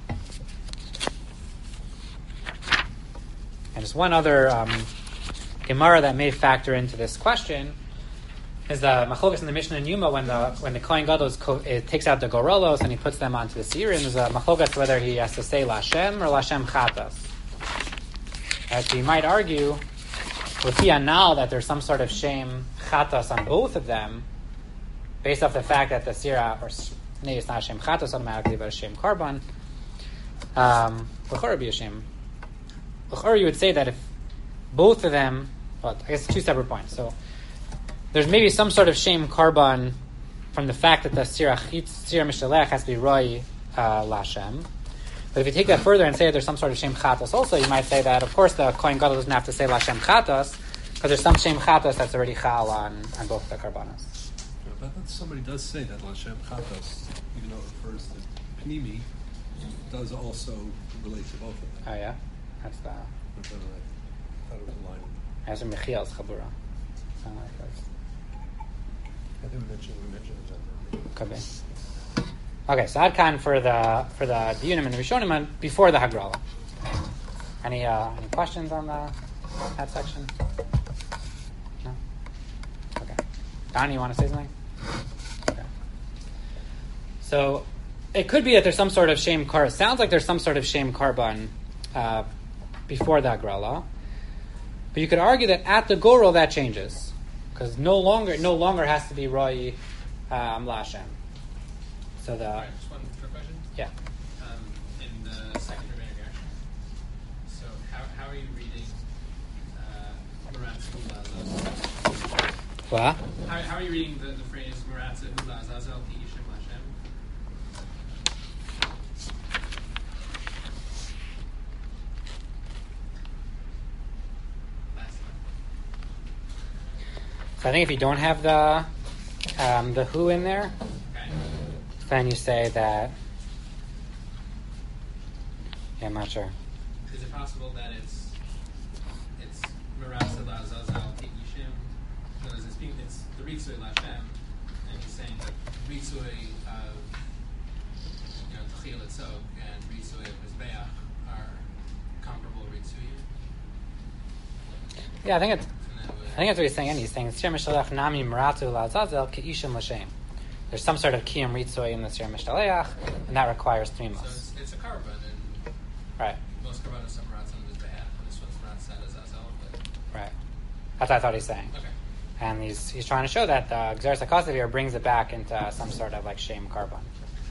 And just one other Gemara that may factor into this question is the Machlokas in the Mishnah in Yuma when the Kohen Gadol takes out the Gorolos and he puts them onto the Seirim. There's a Machlokas whether he has to say Lashem or Lashem Chatas. So you might argue with now that there's some sort of shame chatas on both of them, based off the fact that the sira or nay is not shame chatas automatically, but a shame karban. L'chor be a shame. L'chor you would say that if both of them, well, I guess two separate points. So there's maybe some sort of shame karban from the fact that the sira mishalech has to be roi lashem. But if you take that further and say that there's some sort of shem chatos also, you might say that, of course, the Kohen Gadol doesn't have to say Lashem chatos, because there's some shem chatos that's already chal on both the karbanos. But somebody does say that Lashem chatos, even though it refers to Pnimi, does also relate to both of them. Oh, yeah? That's the... I thought it was a line. That's from Mechiel's Chabura. Something like that. I think we mentioned that. Could be. Okay, so Adkan for the Diyunim and the Rishonim before the Hagrala. Any questions on that section? No? Okay. Don, you want to say something? Okay. So it could be that there's some sort of shame kar. Sounds like there's some sort of shame karban before the Hagrala. But you could argue that at the Gorol that changes. Because no longer has to be Roi Lashem. So Right, just one quick question. Yeah. In the second rabbinic action, so how are you reading Maratza Hula Azazel? What? How are you reading the phrase Maratza Hula Azazel Ki Yishim Lashem? Last time. So I think if you don't have the who in there, Okay. then you say that. Yeah, I'm not sure. Is it possible that it's Maratza Azazel Ki Yishim? Because it's the Ritzui Lashem, and he's saying that Ritzui of Tchil Etzog and Ritzui of Mizbeach are comparable Ritzui. Yeah, I think that's what he's saying. He's saying Sir Mishalech Nami Maratu La'azazel Ke'ishim L'Shem. There's some sort of Kiyam Ritzui in the Sir Mishalech, and that requires Tmimos. So it's a carbon, and Right. most carbon is some Maratza on Mizbeach, and this one's Maratza Azazel. Right. That's what I thought he's saying. Okay. And he's trying to show that the Gzeres HaKosav here brings it back into some sort of like shame carbon.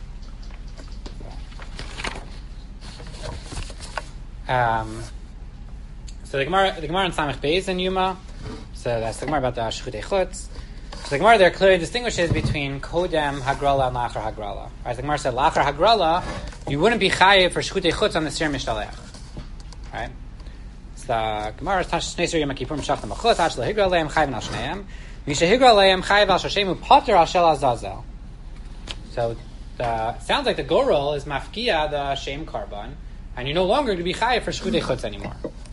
So the Gemara in Samech Beis in Yuma, so that's the Gemara about the Shchutei Chutz. So the Gemara there clearly distinguishes between Kodem Hagrala and Lachar Hagrala. Right? The Gemara said Lachar Hagrala, you wouldn't be chayiv for Shchutei Chutz on the Sir Mishalech. Right? So the Gemara is Tash Shnei Sir Yom Kippurim Shachtam Achot Tash LeHigra Leim Chayiv Al Shneim Misha Higra Leim Chayiv Al Shashemu Potter Al Shel Azazel. So sounds like the Gorol is Mafkia the Shem Karban, and you're no longer to be chayiv for Shchutei Chutz anymore.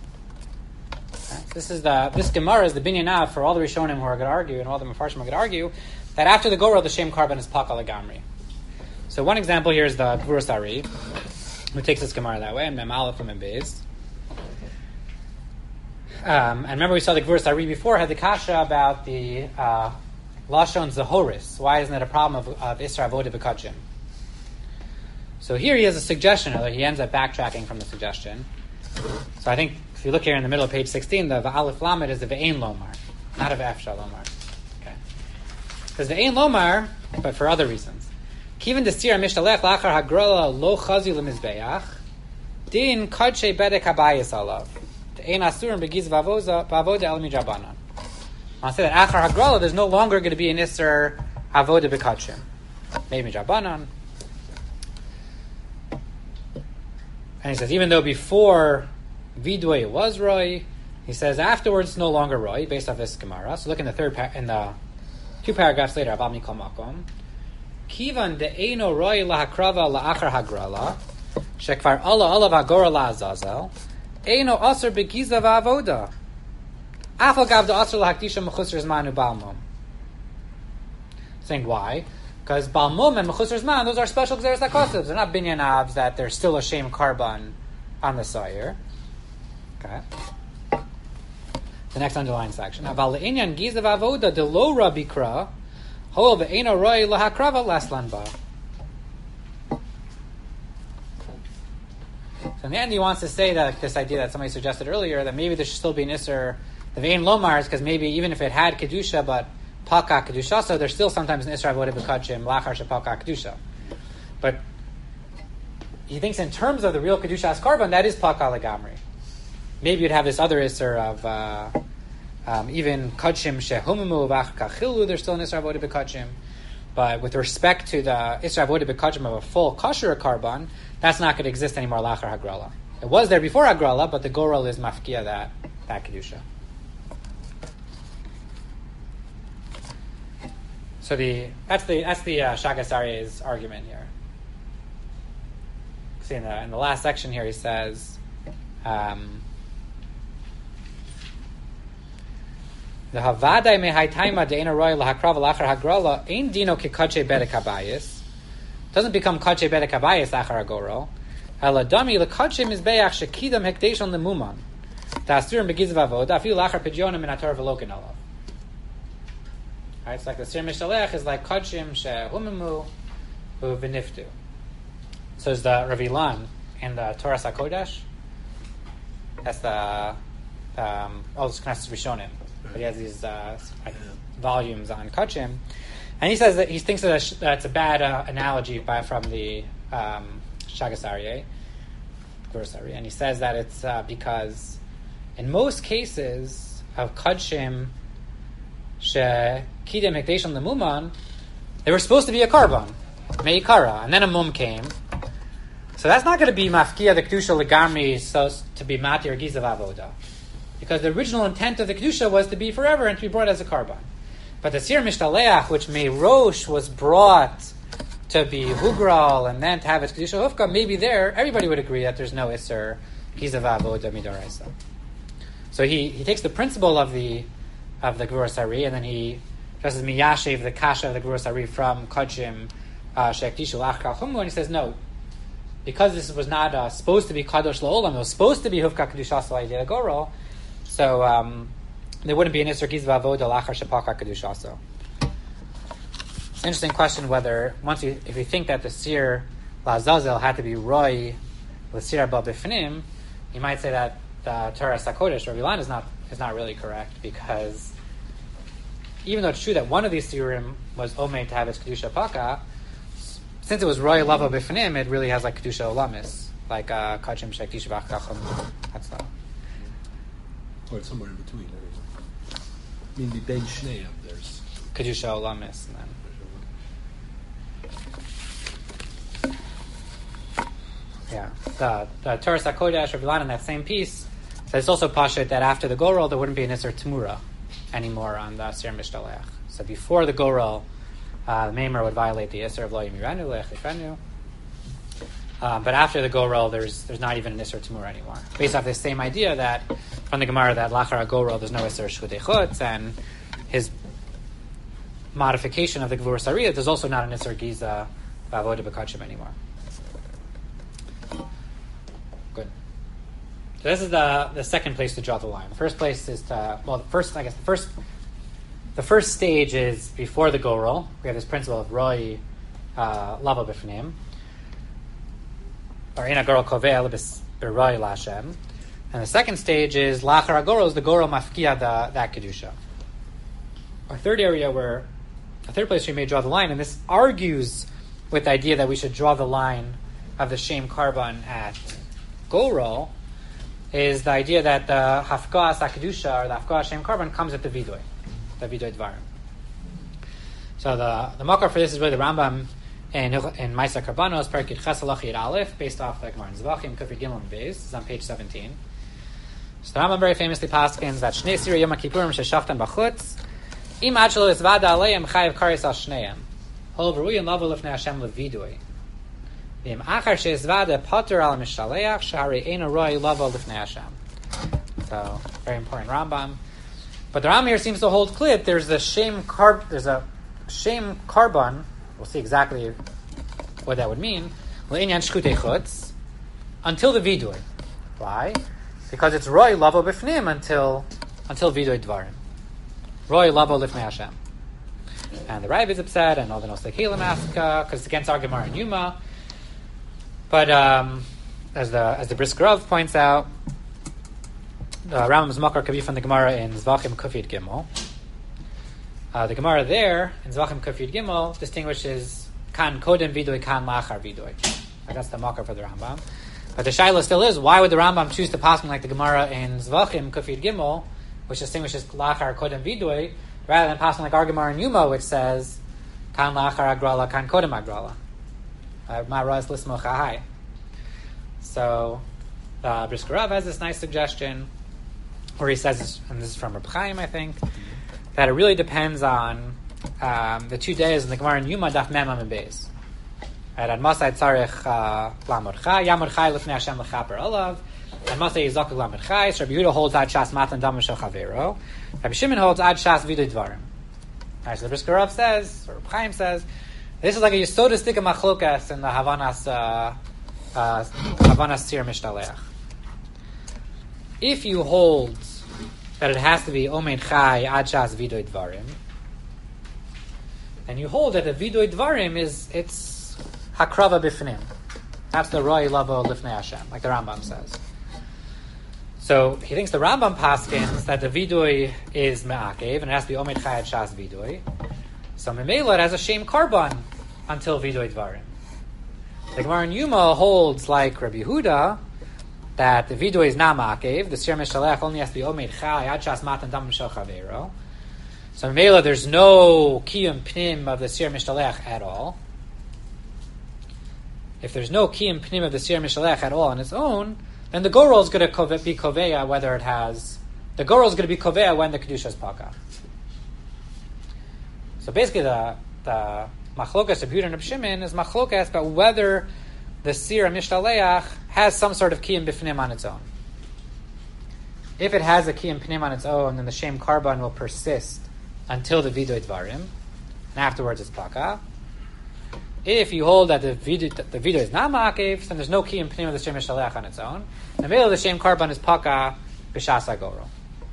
This Gemara is the binyan for all the Rishonim who are going to argue, and all the Mefarshim are going to argue, that after the Gorah, the Shem Karban is Pakal Agamri. So one example here is the Gvuras Ari, who takes this Gemara that way, and Mem Aleph from Mem Beis. And remember we saw the Gvuras Ari before, had the Kasha about the Lashon Zahoris. Why isn't it a problem of Isra Avodah B'Kachim? So here he has a suggestion, although he ends up backtracking from the suggestion. So I think if you look here in the middle of page 16, the Aleph Lamed is the Ve'ein Lomar, not a Ve'efshar Lomar. Okay. Because Ve'ein Lomar, but for other reasons. Kiven Desir Mishtalech Lachar Hagrola Lo Chazi Lemizbeach Din kadshe bedek habayis alav. Ein asurim begiz vavoda el midrabanan. I'll say that achar hagrala, there's no longer going to be an isser avoda bekachim. Maybe midrabanan. And he says, even though before vidui it was roi, he says afterwards it's no longer roi, based off this Gemara. So look in the in the 2 paragraphs later, Aval Mikol Makom. Kivan de eino roi lahakrava laachar hagrala, shekvar Allah v'agora la'azazel, eino aser begiza v'avoda. Afal gav de aser lahakdisha mechusar zman u'balmum. Saying why? Because balmum and mechusar zman, those are special gzeres hakosevs. They're not binyan avs that there's still a shame carbon on the sire. Okay. The next underlying section. Aval le'inyan giza v'avoda de lo rabikra, hol ve'eno roi lahakrava laslan ba. So in the end, he wants to say that this idea that somebody suggested earlier, that maybe there should still be an isser, the ve'en lomar, is because maybe even if it had kedusha, but paka kedusha, so there's still sometimes an isser avoda b'kachim lachar shepaka kedusha. But he thinks in terms of the real kedusha as carbon, that is paka legamri. Maybe you'd have this other isser of even kachim shehumimu v'achkachilu. There's still an isser avoda b'kachim, but with respect to the isser avoda b'kachim of a full kosher carbon, that's not going to exist anymore. Lachar hagrala. It was there before hagrala, but the goral is mafkia that kedusha. So that's the Shagas Aryeh's argument here. See in the last section here he says. The havadai mehaitaima deina roy lahakrav lachar hagrala ein dino kekache bedek habayis doesn't become kache bedek habayis achar hagoro eladami lekache mizbeach shekidam hekdesh on the muman ta'asurim begizav avoda afilu lachar pidyonim min haTorah v'lokin olav. Right, it's like the sir mishalech is like kachim shehumimu u'v'niftu. So is the Rav Ilan in the Torah Sakodesh. That's the this Knesset Rishonim. But he has these volumes on Kachim, and he says that he thinks that's a bad analogy from the Shagas Aryeh, and he says that it's because in most cases of Kachim Shekidem Hekdeshon Lemuman, they were supposed to be a carbon, Meikara, and then a mum came. So that's not going to be mafkia the kedusha legamri, so to be matir gizav avoda. Because the original intent of the Kedusha was to be forever and to be brought as a carbon. But the Sir Mishtaleach, which Meirosh was brought to be Hugral and then to have its Kedusha Hufka, maybe there, everybody would agree that there's no Isser Gizav Avoda Midoraisa. So he takes the principle of the Gvura Sari and then he dresses Miyashev, the Kasha of the Gvura Sari from Kachim Shekdishu Lach Kalchumu, and he says, no, because this was not supposed to be Kadosh La'olam, it was supposed to be Hufka Kedusha Salayde Goro. So there wouldn't be an Isser Gizav Avoda Lachar Shepaka Kedusha also. It's an interesting question whether if you think that the Sir Lazazel had to be Roy with Sir Abba Bifnim, you might say that the Torah Sakodesh Rav Ilan is not really correct, because even though it's true that one of these Sirim was Omeid to have its Kedusha Paka, since it was Roy Lava Bifnim, it really has like Kedusha Olamis, like Kachim Shekdish Vachacham. That's not. Or it's somewhere in between. I mean, the Ben Shnei there's Kedusha Olamis, and then the Torah Sakodesh Rav Ilan in that same piece says it's also pashut that after the Gorel there wouldn't be an Isser Temura anymore on the Sir Mishtaleach. So before the Gorel, the Meimer would violate the Isser of Lo Yimiranu Lechifenu. But after the Gorel, there's not even an Isser Temura anymore. Based off this same idea that from the Gemara that Lachar HaGorel there's no Isser Shchutei Chutz, and his modification of the Gvura Sariyah, there's also not an Isser Giza V'avoda B'kachim anymore. Good. So this is the second place to draw the line. The first place is the first stage is before the Gorel. We have this principle of Roi Lava B'fnim, or Ina Gorel Koveh B'Roi Lashem. And the second stage is Lachar HaGorel, is the Gorel Mafkia that Kedusha. A third place we may draw the line, and this argues with the idea that we should draw the line of the Shem Karban at Gorol is the idea that the Hafkas HaKedusha or the Hafkas Shem Karban comes at the Vidui Dvarim. So the makar for this is really the Rambam in Maisa Karbanos, Perikid Ches Halacha Yud Aleph, based off the Gemara in Zvachim, Kufid Gimel and Beis. This is on page 17. So the Rambam very famously paskins that Shnei Sira Yom HaKippurim Sheshachtan B'chutz Im Ad Shelo Yisvada Aleim Chayev Kares Al Shneim Hol V'ruyin Lavo Lifnei Hashem Levidui V'im Achar She'Yisvada Poter Al Mishaleach Shehari Eino Roi Lavo Lifnei Hashem. So very important Rambam. But the Rambam here seems to hold clear. There's a shame karban. We'll see exactly what that would mean. Le'inyan shchutei chutz until the vidui. Why? Because it's roi lavo b'fnim until vidui dvarim. Roi lavo lifnei Hashem. And the Rav is upset, and all the Nosei Kelim ask because it's against our Gemara and Yuma. But as the Brisker Rav points out, the Rambam's makar could be from the Gemara in Zvachim Kufid Gimel. The Gemara there in Zvachim Kufid Gimel distinguishes kan kodem vidui, kan lachar vidui. That's the makar for the Rambam. But the shaila still is, why would the Rambam choose to pass like the Gemara in Zvachim Kufid Gimel, which distinguishes lachar kodem vidui, rather than passing like our Gemara in Yuma, which says kan lachar agrala, kan kodem agrala. Ma'ras lismo chahai. So the Brisker Rav has this nice suggestion, where he says, and this is from Reb Chaim, I think, that it really depends on the 2 days in the Gemara in Yuma Daf Mem and Beis. Right, Ad Masai Tzarech Lamod Chai, Yamod Chai Lifnei Hashem Lechaper Olav, Ad Masai Yizakuk Lamod Chai. So Rabbi Yehuda holds Ad Shas Matan Dam Shel Chavero. Rabbi Shimon holds Ad Shas Vidui Dvarim. Right, so the Brisker Rav says, or Reb Chaim says, this is like a yesodistic machlokas in the Havanas Sir Mishtaleach. If you hold that it has to be Omeid Chai Ad Shas Vidui Dvarim, then you hold that the Vidui Dvarim it's Hakrava Bifnim. That's the Roi Lavo Lifnei Hashem, like the Rambam says. So he thinks the Rambam paskins that the Vidui is Me'akev, and it has to be Omeid Chai Ad Shas Vidui. So Memela it has a Shem Karban until Vidui Dvarim. The Gemara in Yuma holds, like Rabbi Yehuda, that the vidui is not ma'akev. The Sir Mishalech only has to be omeid chai ad shas matan dam shel chavero. So in Mela, there's no kiyum pnim of the Sir Mishalech at all. If there's no kiyum pnim of the Sir Mishalech at all on its own, then the gorol is going to be koveya whether it has. The gorol is going to be koveya when the kedusha is paka. So basically, the machlokas of Yehuda and Reb Shimon is machlokas about whether the Sir Mishtaleach has some sort of kiyum bifnim on its own. If it has a kiyum pnim on its own, then the shem karban will persist until the vidui dvarim, and afterwards it's paka. If you hold that the vidui is not ma'akev, then there's no kiyum pnim of the Sir Mishtaleach on its own. In the middle of the shem karban is paka b'shas hagoro.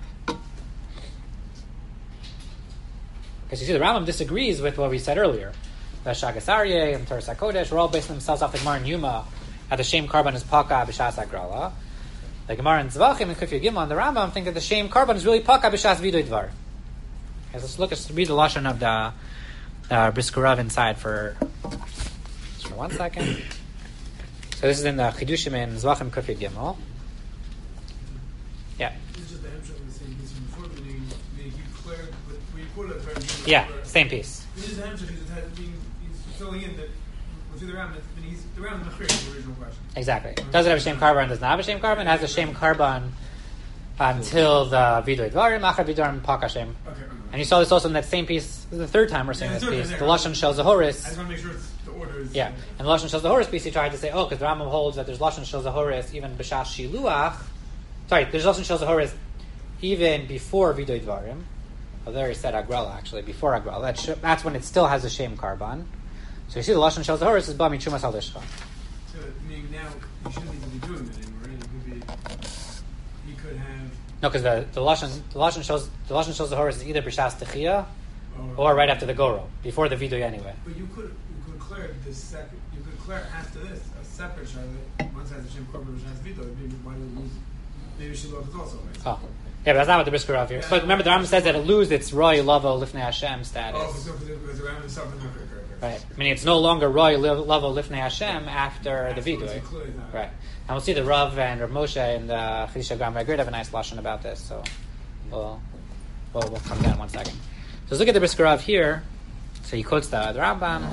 Because you see, the Rambam disagrees with what we said earlier. The Shagas Aryeh and Torah HaKodesh were all basing themselves off the Gemara in Yuma at the Shem Karban is Paka B'Shas Agrala. The Gemara in Zvachim and Kufya Gimel and the Rambam think that the Shem Karban is really Paka B'Shas Vidui Dvar. Okay, so let's read the Lashon of the Brisker Rav inside for 1 second. So this is in the Chidushim in Zvachim Kufya Gimel. Yeah. This is just the Hemshech of the same piece from before, but he declared, but we quote it very good. Yeah, same piece. This is the Hemshech, he's filling in that the Rambam, the Rambam is the original question. Exactly. Does it have a Shem Karban? Does not have a Shem Karban? It has a Shem Karban until the Vidui Dvarim, Achar Vidarim, Paka Shem. Okay. And you saw this also in that same piece. This is the third time we're saying this piece. The Lashon Shel Zahoris. I just want to make sure the order is... Yeah. And the Lashon Shel Zahoris piece, he tried to say, because the Rambam holds that there's Lashon Shel Zahoris even B'Shas Shiluach. Sorry, there's Lashon Shel Zahoris even before Vidui Dvarim. Well, there he said Agrala, actually, before Agrala. That's when it still has a Shem Karban. So you see the Lashon Shel Zahoris is Bami Chumas Halishcha. So, meaning now, you shouldn't even be doing that anymore, right? He could have... No, because the Lashon Shel Zahoris is either B'Shas Techiyah or right after the Goro, before the Vidui anyway. But you could declare this second, you could declare after this a separate Shaila. Once has a Shem Korban, which has Vidui, maybe why do we lose? Maybe Shiloh is also, right? Oh. Yeah, but that's not what the Brisker Rav here. Yeah. But remember, the Rambam says that it loses its Roy Lavo Lifnei Hashem status. Oh, because around the suffering. Right. Meaning it's no longer Roy Lavo Lifnei Hashem after the Vidui. Right. And we'll see the Rav and Rav Moshe and the Chiddushei Gram V'Agrid have a nice lashon about this. So we'll come down in 1 second. So let's look at the Brisker Rav here. So he quotes the Rambam.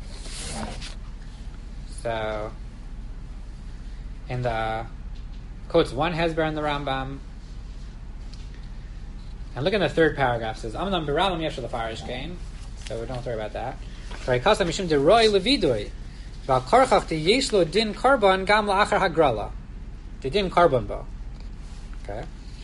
So in the quotes one Hezber in the Rambam. And look in the third paragraph. It says, Amnam b'Rambam yeshel l'farish kain. So we don't worry about that. So he calls them mishum de roy levidui. Val korchach de yesh lo din karban gam la'achar hagrala. De din karban bo. Okay.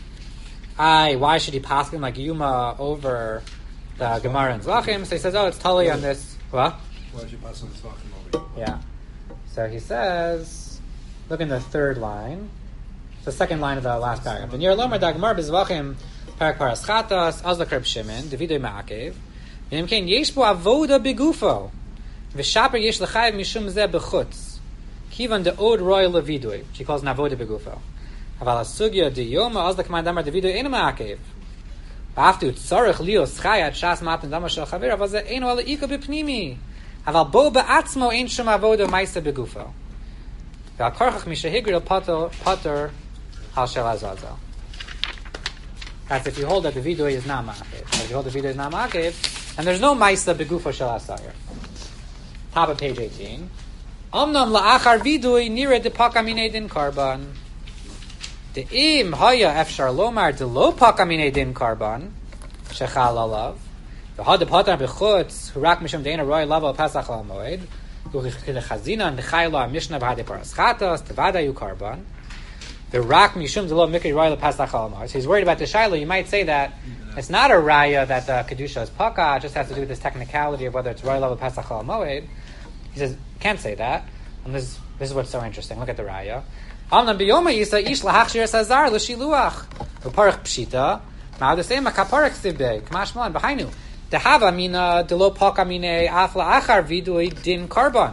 Why should he pass him like Yuma over the Gemara and Zvachim? So he says, it's totally on this. What? Why should you pass on Zvachim over? Yeah. So he says, look in the third line. The second line of the last paragraph. The near lomer da Gemara b'Zvachim parak paras chatas az l'kreb Shimon devidui ma'akev. V'im kein yesh bo avoda begufo v'shaper yesh l'chayev mishum zeh b'chutz kivan de od roy levidui, which he calls navoda begufo. Aval asugya de yoma az l'kman damar devidui ena ma'akev. V'aftu tzarech lios chayat shas matan damar shel chaver aval ze eno ala ika b'pnimi. Aval bo ba'atzmo ein shum avoda ma'isa begufo. V'al korchach mishahigri pater hal shel azazel. That's if you hold that the vidui is not ma'akev. If you hold the vidui is not ma'akev, and there's no ma'isa begufo shel asayir. Top of page 18. Omnam la'achar vidui nira de pakamine din karban. De im haya efshar lomar de lo pakamine din karban shechal alav. V'had de patar b'chutz hurak mishum deina roy lava pasach al moed. U'chile chazina nechayla mishna v'hade paras chatas tevada yu karban. The rak mishum zelo mikri royal pasach alamar. So he's worried about the shaila. You might say that it's not a raya that the kedusha is paka. It just has to do with this technicality of whether it's royal level pasach alamoed. He says can't say that. And this is what's so interesting. Look at the raya. Amnam biyoma yisa ish lahachshir sazar l'shiluach uparach pshita ma'adasema kaparach sibbe k'mashmalan b'hainu dehava mina delo paka mine afla achar vidui din karban.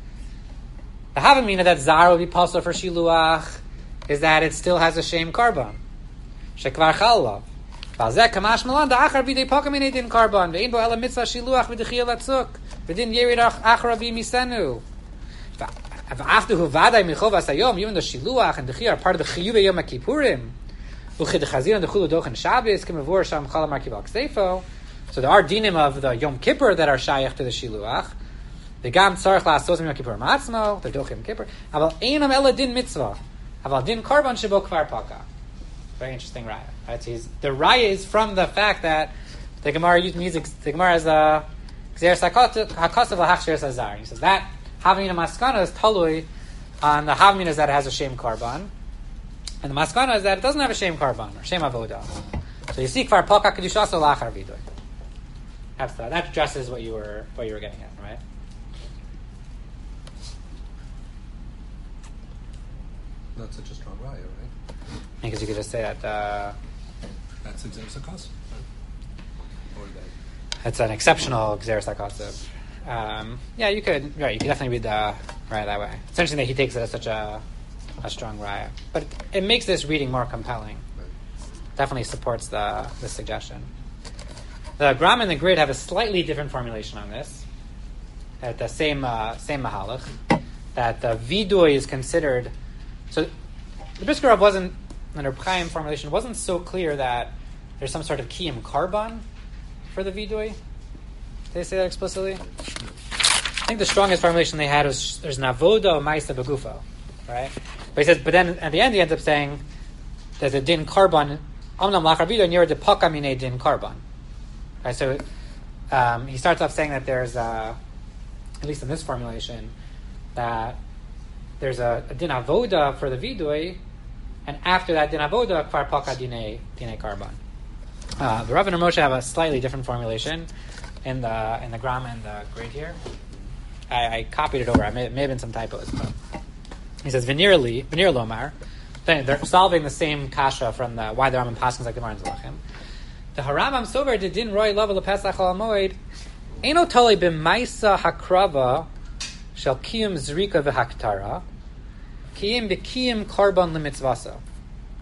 The hava mina that zar will be possible for shiluach is that it still has a shame karban. Shekvar chalav. V'azeh kamash malan da'achar b'dei pakamine din karban. V'ein bo ela mitzvah shiluach v'dechiyah latzuk. V'din yerid achar avi misenu. V'after hu vaday michov asayom, even the shiluach and dechiyah are part of the chiyuv yom kippurim. Uchid chazir and dechulu doch and Shabbos k'mevur sham chalam markiv al-ksefo. So there are dinim of the Yom Kippur that are shayach to the shiluach. The gam tzarech la'asos yom kippur matzmo, the doch yom kippur. Aval einam ela din mitzvah. Aval din karban shebo kvar paka. Very interesting raya. Right? So the raya is from the fact that the Gemara has a gzeres hakasav lahachshir sazar. He says that havamina maskana is talui on the havamina is that it has a shame karban, and the maskana is that it doesn't have a shame karban or shame avoda. So you see kvar paka kedusha so lachar vidoy. That addresses what you were getting at, right? Not such a strong raya, right? Because you could just say that that's a Xeris HaKasav. Or that. It's an exceptional Xeris HaKasav. Yeah, you could definitely read the raya that way. It's interesting that he takes it as such a strong raya. But it makes this reading more compelling. Right. Definitely supports the suggestion. The Gram and the Grid have a slightly different formulation on this. At the same mahalach, that the vidui is considered. So the Brisker Rav wasn't, under Chaim formulation, wasn't so clear that there's some sort of kiyum karban for the vidui. Did they say that explicitly? I think the strongest formulation they had was there's navoda ma'isa begufo, right? But then at the end he ends up saying there's a din karban amnam lachar vidui near the pakamine din karban. Right, so he starts off saying that there's at least in this formulation that there's a din avoda for the vidui, and after that din avoda kvar paka dine karban. The Rav and Moshe have a slightly different formulation in the Gram and the Grid here. I copied it over. It may have been some typos, but he says veneer lomar. They're solving the same kasha from the why the Rambam passes like the Gemara in Zalachim. The Harambam sover de din roy level of Pesach al Moed eno tali b'maisa hakrava shel kiyum zrika v'haktara kiyum b'kiyum karban limitzvasa.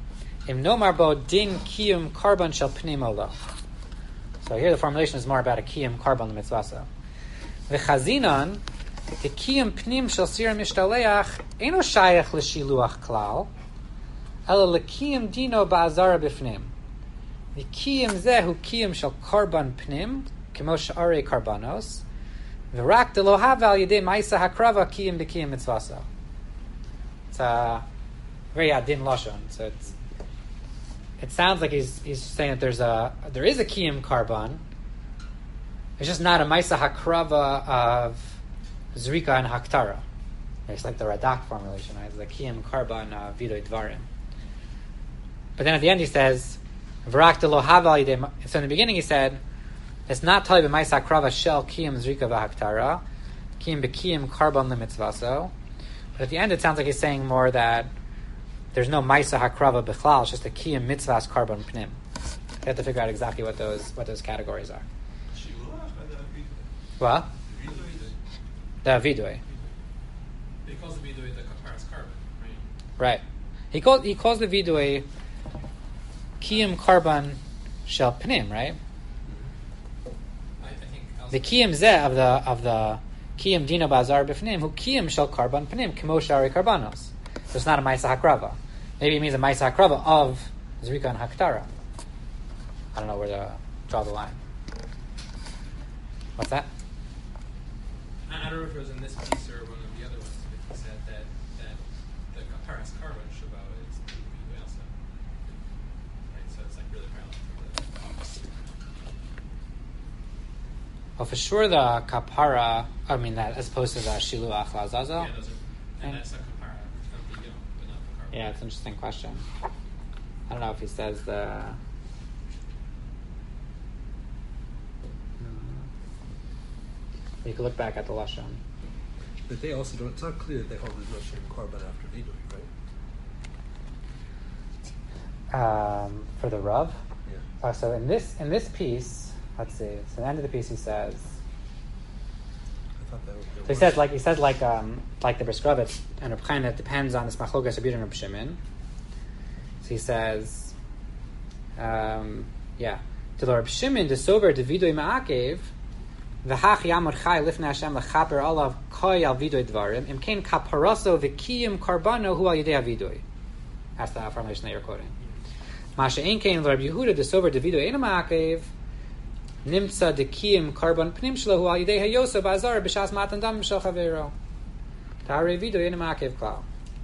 Im nomar bo din kiyum karban shel pnim olo. So here the formulation is more about a kiyum karban l'mitzvasa. V'chazinan, the kiyum pnim shel sir mishtaleach eno shayach l'shiluach klal, ela l'kiyum dino ba'azara b'fnim. The kiyum zeh hu kiyum shel karban pnim, kemo she'arei karbanos, v'rak de lo hava al yedei ma'isa hakrava kiyum b'kiyum mitzvasa. It's a very adin lashon. So it sounds like he's saying that there is a kiyum karban. It's just not a ma'isa hakrava of zrika and haktara. It's like the Radak formulation, right? It's the kiyum karban vidoy dvarim. But then at the end he says, "V'rak de lo hava al yedei." So in the beginning he said, "It's not tali b'ma'isa hakrava shel kiyum zrika v'haktara, kiyum b'kiyum karban lemitzvaso." But at the end, it sounds like he's saying more that there's no ma'isa hakrava b'chlal; it's just a kiyum mitzvahs karban pnim. You have to figure out exactly what those categories are. What? The vidui. He calls the vidui the kaparas carbon, right? Right. He calls the vidui kiyum karban shel pnim, right? I think The kiyum zeh of the kiyum dino bazar b'fnim who kiyum shel karban pnim kemo shari karbanos. So it's not a ma'isa hakrava. Maybe it means a ma'isa hakrava of zrika and haktara. I don't know where to draw the line. What's that? I don't know if it was in this piece or one of the other ones, but he said that the kaparas carbon shabbat is the vidui also. Right, so it's like really parallel to the Well, for sure the kapara, I mean that as opposed to the shiluach lazazel. Yeah, those are, and that's a kapara of the but not the carbon. Yeah, it's an interesting question. I don't know if he says the. You could look back at the lashon. But they also don't. It's not clear that they hold there's no shem karban after vidui, right? For the Rav. Yeah. So in this piece, let's see. It's the end of the piece. He says. I thought that was. So he says like the Briskovitz and Reb Chaim, that depends on this machlokas Reb Yehuda and Reb Shimon. So he says, to the Reb Shimon the sober de vidui ma'akev v'hach yamor chai lifnei Hashem lechaper alav koi al vidui dvarim imkein kaparaso v'kiyim karbano hu al yedei vidui. That's the formulation that you're quoting. Masha einkein Reb Yehuda the sober de vidui ena ma'akev nimtza de kiyim karban pnim shelo hu al yidei hayosa ba'azar b'shas matan dam shel chavero ta'arei vidui ena ma'akev klal.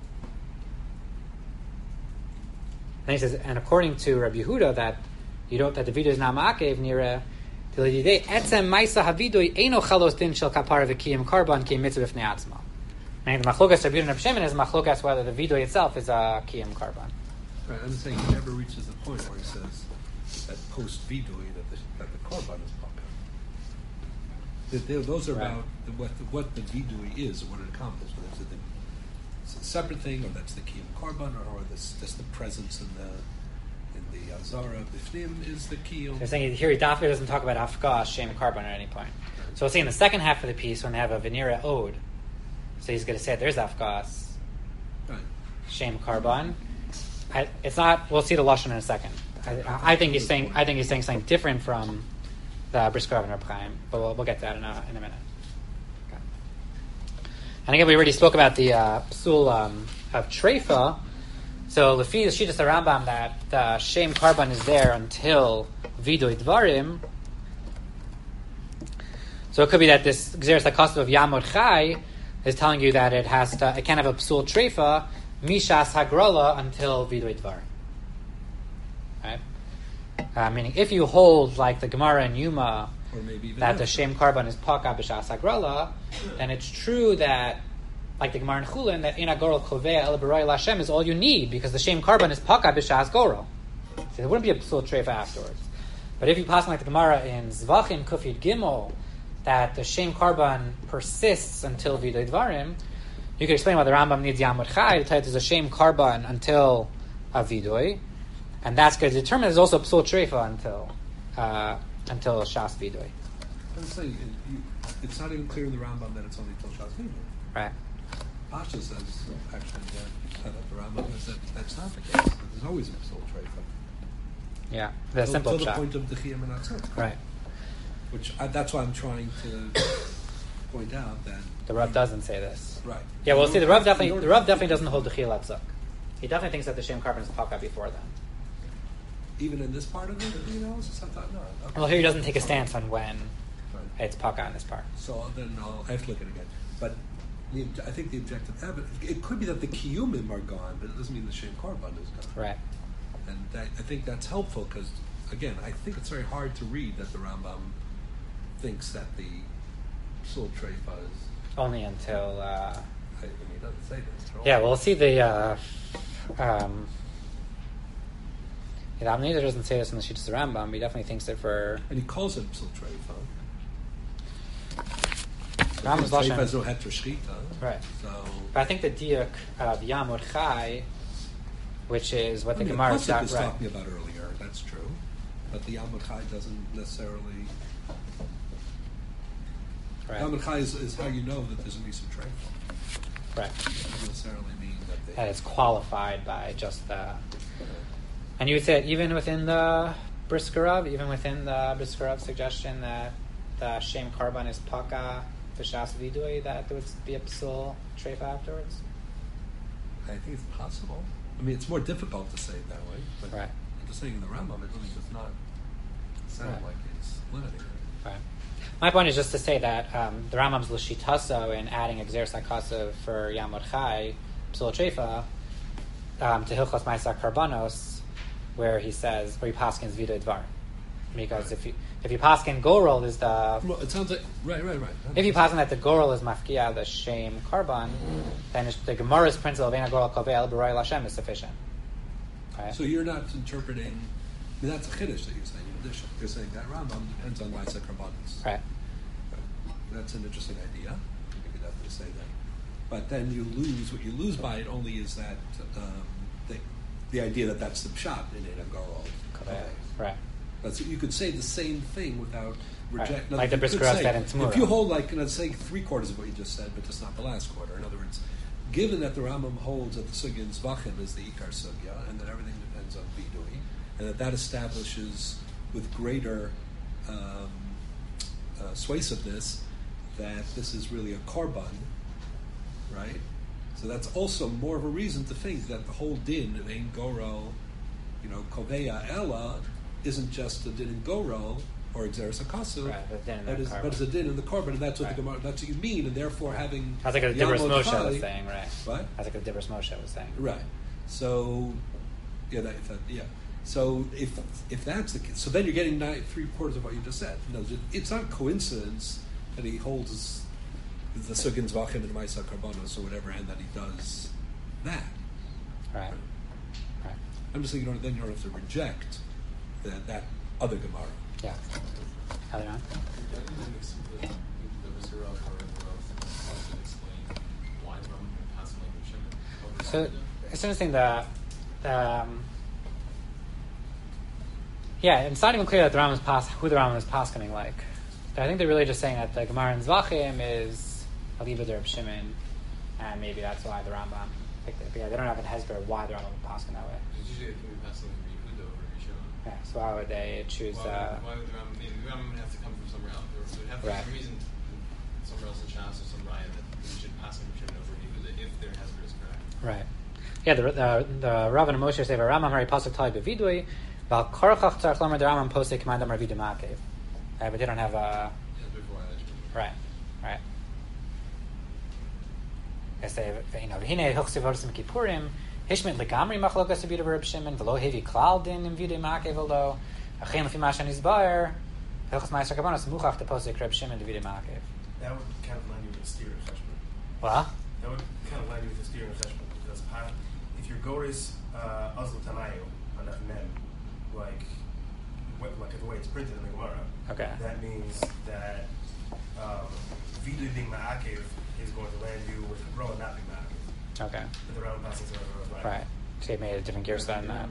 And he says, and according to Rabbi Yehuda, that the vidui is not ma'akev nira till yidei etzem ma'isa havidui eino chalos din shel kapara v'kiyim karban ki mitzvah b'fnei atzma. And the machlokas Rabbi Yehuda and Rabbi Shimon is machlokas whether the vidui itself is a kiyim karban. Right, I'm saying he never reaches the point where he says that post vidui that the korban is popping. Those are Right. about what the vidui is, what it accomplishes. Whether it's a separate thing, or that's the kiyum korban, or just the presence in the azara b'fnim is the kiyum. They're saying here Dafka doesn't talk about afka shem karban at any point. So we'll see in the second half of the piece when they have a venira ode. So he's going to say there's afkas Right. shem karban. It's not. We'll see the lashon in a second. I think he's saying something different from the Briskov and Reb Chaim, but we'll get to that in a minute. Okay. And again, we already spoke about the psul of treifa. So lefi the shittas Rambam that the shem karban is there until vidui dvarim. So it could be that this gzeres hakasv of Yamod Chai is telling you that it can't have a psul treifa mishas hagrola until vidui dvarim. Right? Meaning, if you hold like the Gemara and Yuma Or maybe even that the after. shem karban is paka b'shas hagrola, then it's true that, like the Gemara in Chulin, that in agorol kovea el b'roi lashem is all you need because the shem karban is paka b'shas gorol. So there wouldn't be a psul treifa afterwards. But if you pass like the Gemara in Zvachim Kufid Gimel, that the shem karban persists until vidui dvarim, you can explain why the Rambam needs Yamud Chai to tell you there's a shem karban until a vidui, and that's going to determine there's also a psul treifa until shas vidui. I'm saying it's not even clear in the Rambam that it's only till shas vidui. Right. Pasha says actually that the Rambam says that that's not the case. there's always a psul treifa. Yeah, the simple to the shot. point of the chiyam and atzot. Right. Which that's why I'm trying to point out that The Rav doesn't say this. right. Yeah, well, You see, the don't Rav have to- you definitely don't doesn't hold the chiyal atzuk. He definitely thinks that the shem carbon is paka before then. even in this part of the analysis. I thought no. Okay. Well, here he doesn't take a stance on when Right. it's paka in this part. So then I have to look at it again. But I think the objective evidence, it could be that the kiyumim are gone, but it doesn't mean the shem korban is gone. Right. And I think that's helpful because, again, I think it's very hard to read that the Rambam thinks that the psul treifa is. Only until. I mean, he doesn't say this at all. Yeah, we'll see the. The Neither doesn't say this in the Shittas of Rambam, but he definitely thinks that for. And he calls it psul treifa. Rambam's Treifa Lashon. is no heter shchita. Right. So. But I think the diuk of Yamud Chai, which is what the I mean, Gemara Pasuk is got is right. talking about earlier. That's true, but the Yamud Chai doesn't necessarily. Right. Yamud Chai is how you know that there's a Nisum treifa. Right. It doesn't necessarily mean that they. That it's qualified by just the. And you would say that even within the Briskerov, suggestion that the Shem Karban is Paka, B'Shas Vidui, that there would be a Psul Treifa afterwards? I think it's possible. I mean, it's more difficult to say it that way. But Right. I'm just saying in the Rambam, it really does not sound Right. like it's limiting it. Right. My point is just to say that the Rambam's L'Shitaso in adding Exer Sakasav for Yamud Chai, Psul Treifa, to Hilchos Ma'aser Karbanos, where he says, where he paskins Vida Dvar. Because if you paskin Gorel is the. Well, it sounds like right. If you paskin that the Gorel is Mafkia, the Shem Karban, then the Gemara's principle of Eina Gorel Kovel B'Roy Lashem is sufficient. Right? So you're not interpreting. I mean, that's a chiddush that you're saying. In addition, you're saying that Rambam depends on Ma'aser Karbanos. Right. That's an interesting idea. You could definitely say that. But then you lose. What you lose by it only is that the idea that that's the pshat in Eina Gorel. Right. But so you could say the same thing without rejecting. Like the Briskerov said in Tzmura. If you hold like, let's say 3/4 of what you just said, but just not the last quarter. In other words, given that the Rambam holds that the sugya in Zvachim is the ikar sugya, and that everything depends on vidui, and that establishes with greater suasiveness that this is really a korban, right? So that's also more of a reason to think that the whole din of Ein Gorel, Koveya Ella, isn't just a din in Gorel or Exeris Akasu, Right, but din in but the it's korban. a din in the korban, and that's what Right. the Gemara, that's what you mean, and therefore having That's like a Dibros Yamod Moshe Chai- was saying, right? What? That's like a Dibros Moshe was saying. Right. So, yeah. So if that's the case, so then you're getting 3/4 of what you just said. It's not coincidence that he holds the Sugin Zvachim and Ma'aser Karbanos or whatever, and that he does that. Right. Right. I'm just saying then you don't have to reject that other Gemara. Yeah. Other on? So it's interesting that, it's not even clear that the Rambam is who the Rambam is paskening like. I think they're really just saying that the Gemara in Zvachim is Aliva Derb Shimon, and maybe that's why the Rambam picked it. But yeah, they don't have an hesber why the Rambam would pasken that way. Usually, I think we pass something to Yehuda over Rishon. Yeah, so why would they choose? Why would the Rambam? The Rambam would have to come from somewhere else. There would have to be Right. some reason, somewhere else in Shas or some Raya that we should pass him Rishon over Yehuda if their hesber is correct. Right. Yeah, the Rav and Moshe say, "Rambam Hari Pasuk Tali Bevidui, Val Korachach Tzarch Lamer the Rambam Posei Commandam Ravidim Akev." But they don't have a Before I right. They say, "V'hine Hilchsiv Hosim Kippurim Hishmet Legamri Machlokas Abida Reb Shimon V'lo Hevi Klal Din Im Vidui Akev V'lo Achem Lefi Mashan Yizbar Hilchos Ma'aser Karbanos Muchach the Posei Reb Shimon Vidui Akev." That would kind of land you with a steer in Cheshbon. What? That would kind of land you with a steer in Cheshbon because if your goris Azul Tanayu on that mem, like the way it's printed in the Gemara, Okay. that means that Vidu being Ma'akev is going to land you with Roa not being Ma'akev. Okay. But the round passing is Right. So they made a different gear than that.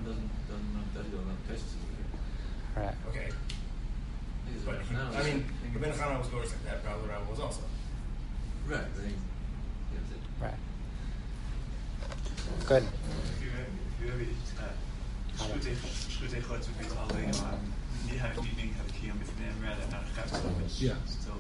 Right. Okay. But Ibn Chana was goris like that, probably the round was also. Right. Right. Good. If you have Shkutei Chutz would be only meaning had a kiyum b'fneim rather than a chapter, which Yeah. still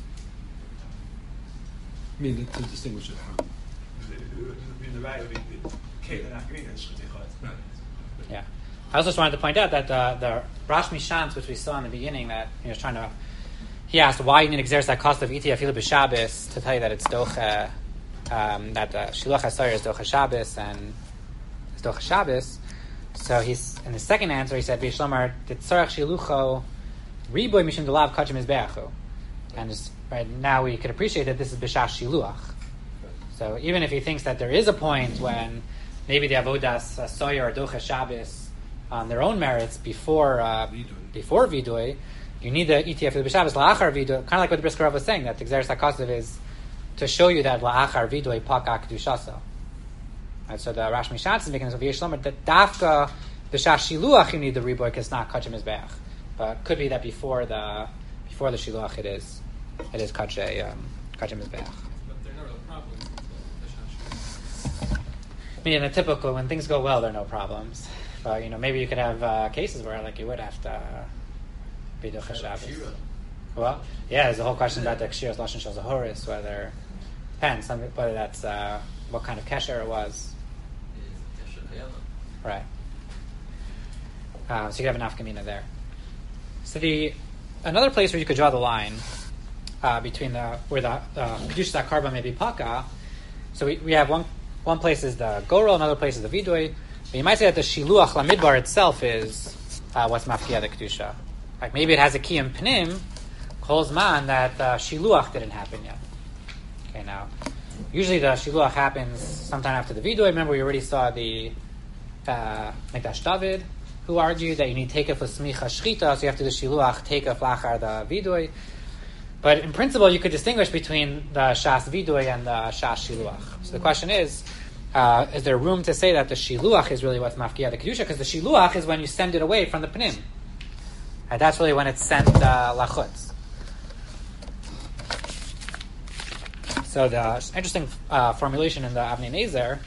I mean, to distinguish it from. the right would be Kate and Afghanistan Shkutei Chutz. Right. Yeah. I also just wanted to point out that the Rash Mishans, which we saw in the beginning, that he was trying to, he asked why you need exerts that cost of iti afilu b'Shabbos to tell you that it's docha, that shiluach hasoyer is docha Shabbos and is docha Shabbos. So he's in the second answer he said B'Shlomar Titzarach Shilucho Riboy Mishum Delav Kachim Mizbeachu, and just, right now we could appreciate that this is B'Shash Shiluach. So even if he thinks that there is a point when maybe the avodas soyer or docha Shabbos on their own merits before vidui, you need the ETF of the Shabbos la'achar vidui, kind of like what the Brisker Rav was saying, that the Xeris HaKosev is to show you that la'achar vidui paka kedushaso. Right, so the Rash Mishatz is making this of Yeshlomer that dafka b'shash shiluach you need the riboy because it's not kachim mizbeach, but could be that before the shiluach it is kachim mizbeach. But there are no real problems until the Shash. I mean, in the typical, when things go well, there are no problems. But, maybe you could have cases where, like, you would have to be Docha Shabbos. Well, yeah, there's a whole question about the Kshiras Lashon Shel Zahoris, whether, depends, whether that's, what kind of kesher it was. Right. So you have an afkamina there. So another place where you could draw the line between where the Kedusha Karba may be Paka, so we have one place is the Gorel, another place is the Vidui. But you might say that the Shiluach Lamidbar itself is what's Mafkia the Kedusha. Like maybe it has a Kiyam Pnim, calls man that the Shiluach didn't happen yet. Okay, now, usually the Shiluach happens sometime after the Vidui. Remember, we already saw the Mikdash David, who argued that you need Teikaf Smicha Shchita, so you have to do Shiluach Teikaf Lachar the Vidui. But in principle, you could distinguish between the Shas Vidui and the Shas Shiluach. So the question is there room to say that the Shiluach is really what's Mafkia the Kedusha? Because the Shiluach is when you send it away from the Pnim. And that's really when it's sent Lachutz. So the interesting formulation in the Avnei Nezer,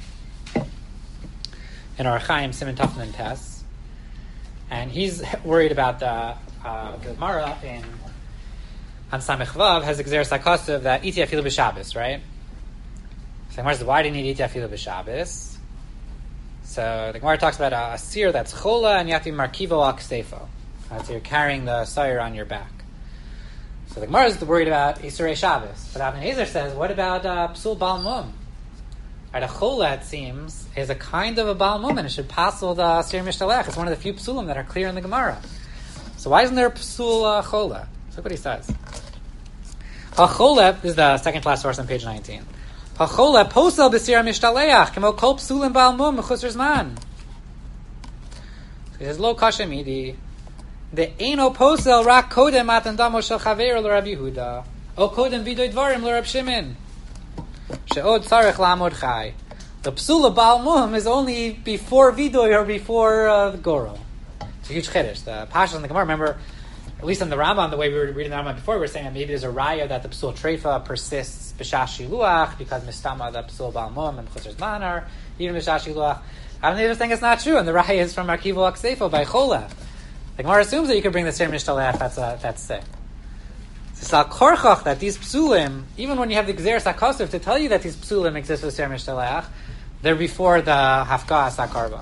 in our Chaim Siman Tafnan Tess, and he's worried about the Gemara on Samech Vav has Xeris HaKosev that Iti Afilu B'Shabbos, right? So the Gemara says, why do you need Iti Afilu B'Shabbos? So the Gemara talks about a seer that's chola and you have to be markivo al ksefo. So you're carrying the sire on your back. So the Gemara is worried about Isurei Shabbos. But Avnei Nezer says, what about Psul Baal Mum? Right, a chola, it seems, is a kind of a Baal Mum, and it should passel the Sir Mishtalech. It's one of the few psulim that are clear in the Gemara. So why isn't there a Psul chola? Look what he says. HaCholep is the second class source on page 19. HaCholep posel b'sir mishtaleach kemo kol psulim ba'al mum mechusar zman. He says, lo kasha midi. The eino posel rak kodem matan damo shel chaver l'Rab Yehuda. O kodem vidoy dvarim l'Rab Shimon. She'od tzarech la'amod chai. The psula ba'al mum is only before vidoy or before goro. It's a huge chiddush. The pashas in the Gemara, remember, at least in the Rambam, the way we were reading the Rambam before, we were saying that maybe there's a raya that the psul treifa persists b'shash shiluach because mistama the psul ba'al mum and chusar zman are even b'shash shiluach. I don't think it's not true, and the raya is from Markivo Aksefo by Chola. The Gemara assumes that you can bring the Ser Mishtalech. That's sick. It's al korchach that these psulim, even when you have the Xeris HaKosev to tell you that these psulim exist with Ser Mishtalech, they're before the Hafkas HaKarban.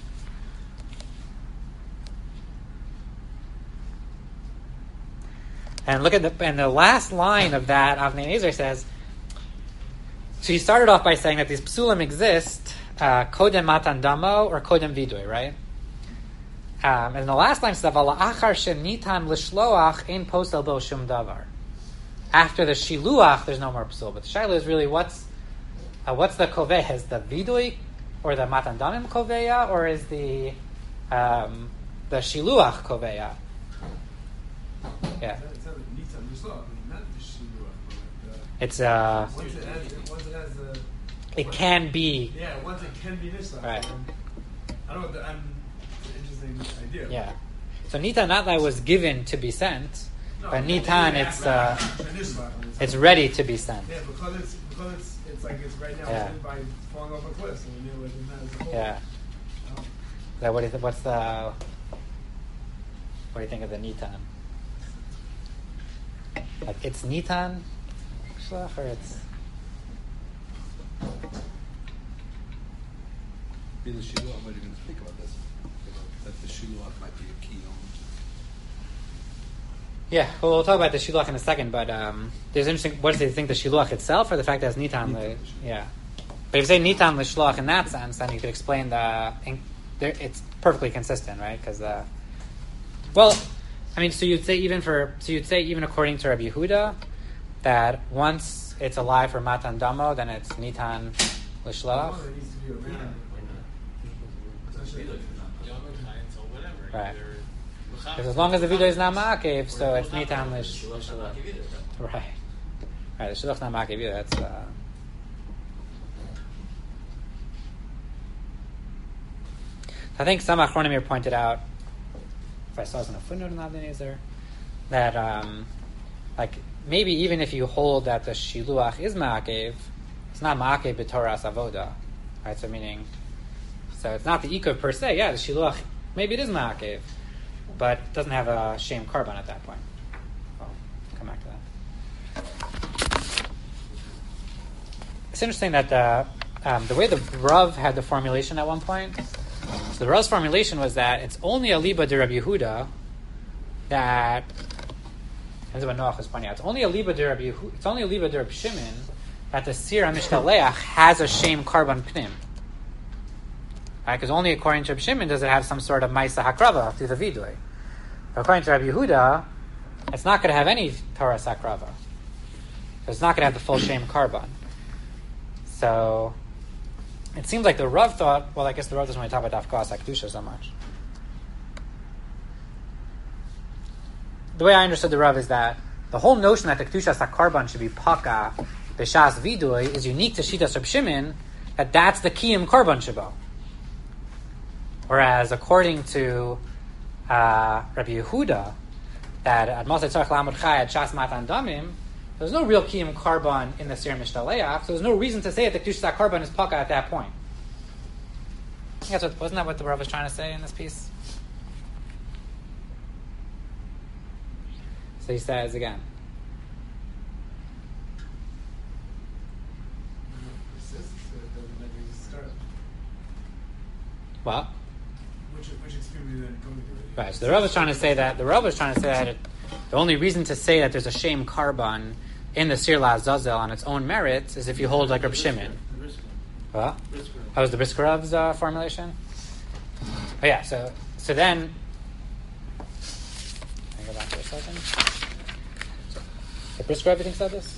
And look at the last line of that. Avnei Nezer says. So he started off by saying that these psulim exist, kodem matan damo or kodem vidui, right? And the last line says, "Vala achar shenitan l'shloach ein posel bo shum davar." After the shiluach, there's no more psul. But the shaila is really what's the koveya? Is the vidui or the matan damim koveya, or is the shiluach koveya? Yeah. It's it can be. Yeah, once it can be this. Right. I don't know. It's an interesting idea. Yeah. So Nitan not that was given to be sent, but Nitan it's ready to be sent. Yeah, because it's like it's right now. Yeah. It's by falling off a cliff, so we knew it didn't matter. Yeah. So what do you think of the nitan? Like it's nitan, or it's In the shiluach, what are you going to speak about this? That the shiluach might be a key element. yeah. Well, we'll talk about the shiluach in a second, but there's interesting. What do they think, the shiluach itself, or the fact that it's nitan? Yeah. But if you say nitan l'shluach in that sense, then you could explain it's perfectly consistent, right? Because well, I mean, so you'd say even according to Rabbi Yehuda that once it's alive for matan damo, then it's nitan l'shluach. Right. Because as long as the video is not ma'akev, so it's nitan l'shluach. Right. Right. The shluach not ma'akev either. That's. I think some Achronim here pointed out, if I saw this in a footnote in Avnei Nezer, that like maybe even if you hold that the shiluach is ma'akev, it's not ma'akev b'toras avoda, right? So it's not the ikuv per se. Yeah, the shiluach maybe it is ma'akev, but it doesn't have a shame carbon at that point. Well, come back to that. It's interesting that the way the Rav had the formulation at one point. So the Rav's formulation was that it's only a liba de Rabbi Yehuda that. This is what Noach was pointing out. It's only a liba de Rabbi Yehuda. It's only a liba de Rabbi Shimon that the Sir HaMishtaleach has a shame carbon pnim. Right? Because only according to Rabbi Shimon does it have some sort of Maisa Hakrava through the Vidui. But according to Rabbi Yehuda, it's not going to have any Torah Sakrava. It's not going to have the full shame carbon. So it seems like the Rav thought, well, I guess the Rav doesn't want to talk about Dafkas HaKdusha so much. The way I understood the Rav is that the whole notion that the Kedushas HaKarban should be Paka B'Shas Vidui is unique to Shitas Reb Shimon, that's the Kiyum Karban Shabo. Whereas according to Rabbi Yehuda, that at Moshe Tzarech Lamud Chai at Shas Matan Damim, there's no real Kiyum Karban in the Sir Mishtaleach, so there's no reason to say that the Kedushas HaKarban is Paka at that point. I guess wasn't that what the Rav was trying to say in this piece? So he says again. What? Which extreme are you then going to? Right. So the Rav was trying to say that the only reason to say that there's a shame carbon in the Sir LaZazel on its own merits is if you hold like Reb Shimon. What? That was the Brisker Rav's formulation. Oh yeah. So then. Can I go back for a second? The Brisker Rav, you think said this?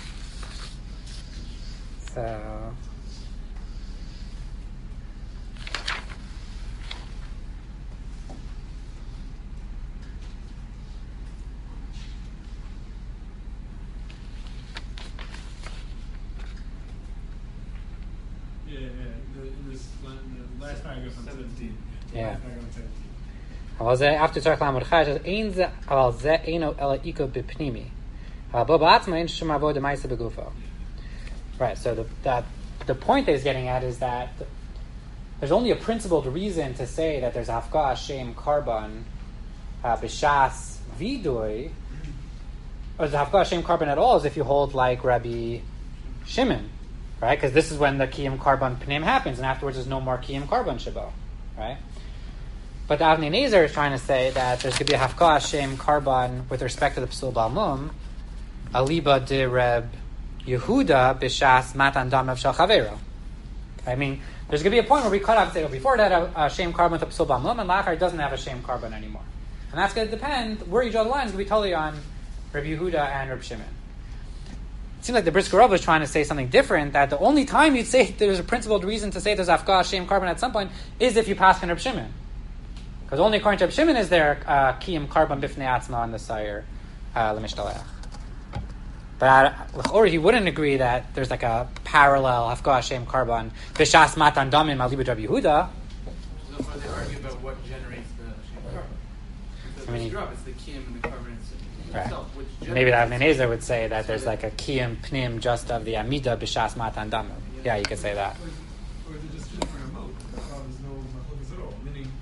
So. Last paragraph on 17. Yeah. Last paragraph on 17. After Tzarech Lamud Chai, it says, Ein ze aval ze eino ela iko b'pnimi. Bo ba'atzma ein shum avoda ma'isa begufo. Right, so the point that he's getting at is that there's only a principled reason to say that there's hafka shem carbon b'shas vidui, or there's hafka shem carbon at all, is if you hold like Rabbi Shimon. Right, because this is when the kiyum carbon pnim happens, and afterwards there's no more kiyum carbon shabo, right? But the Avnei Nezer is trying to say that there's going to be a hafka shem carbon with respect to the psul balmum, aliba de Reb Yehuda b'shas matan dam shel chavero. I mean, there's going to be a point where we cut off and say, well, before it had a shem carbon with the psul balmum, and lachar it doesn't have a shem carbon anymore, and that's going to depend where you draw the line is going to be totally on Reb Yehuda and Reb Shimon. It seems like the Brisker Rav was trying to say something different, that the only time you'd say there's a principled reason to say there's Afgah Shem Carbon at some point is if you pass on Reb Shimon. Because only according to Reb Shimon is there Kiyum Carbon Bifnei Atzma on the Sayer L'Mishtaleach. But or he wouldn't agree that there's like a parallel Afgah Shem Carbon B'Shas Matan Damim Alibud Rabbi Yehuda. So far they argue about what generates the Shem Carbon. Because it's the Kiyum and the carbon itself. Right. Maybe the Avnei Nezer would say that there's like a kiyum pnim just of the amida b'shas matan damim. Yeah, you could say that. Or is it just two different amot? There's no machlokes at all. Meaning,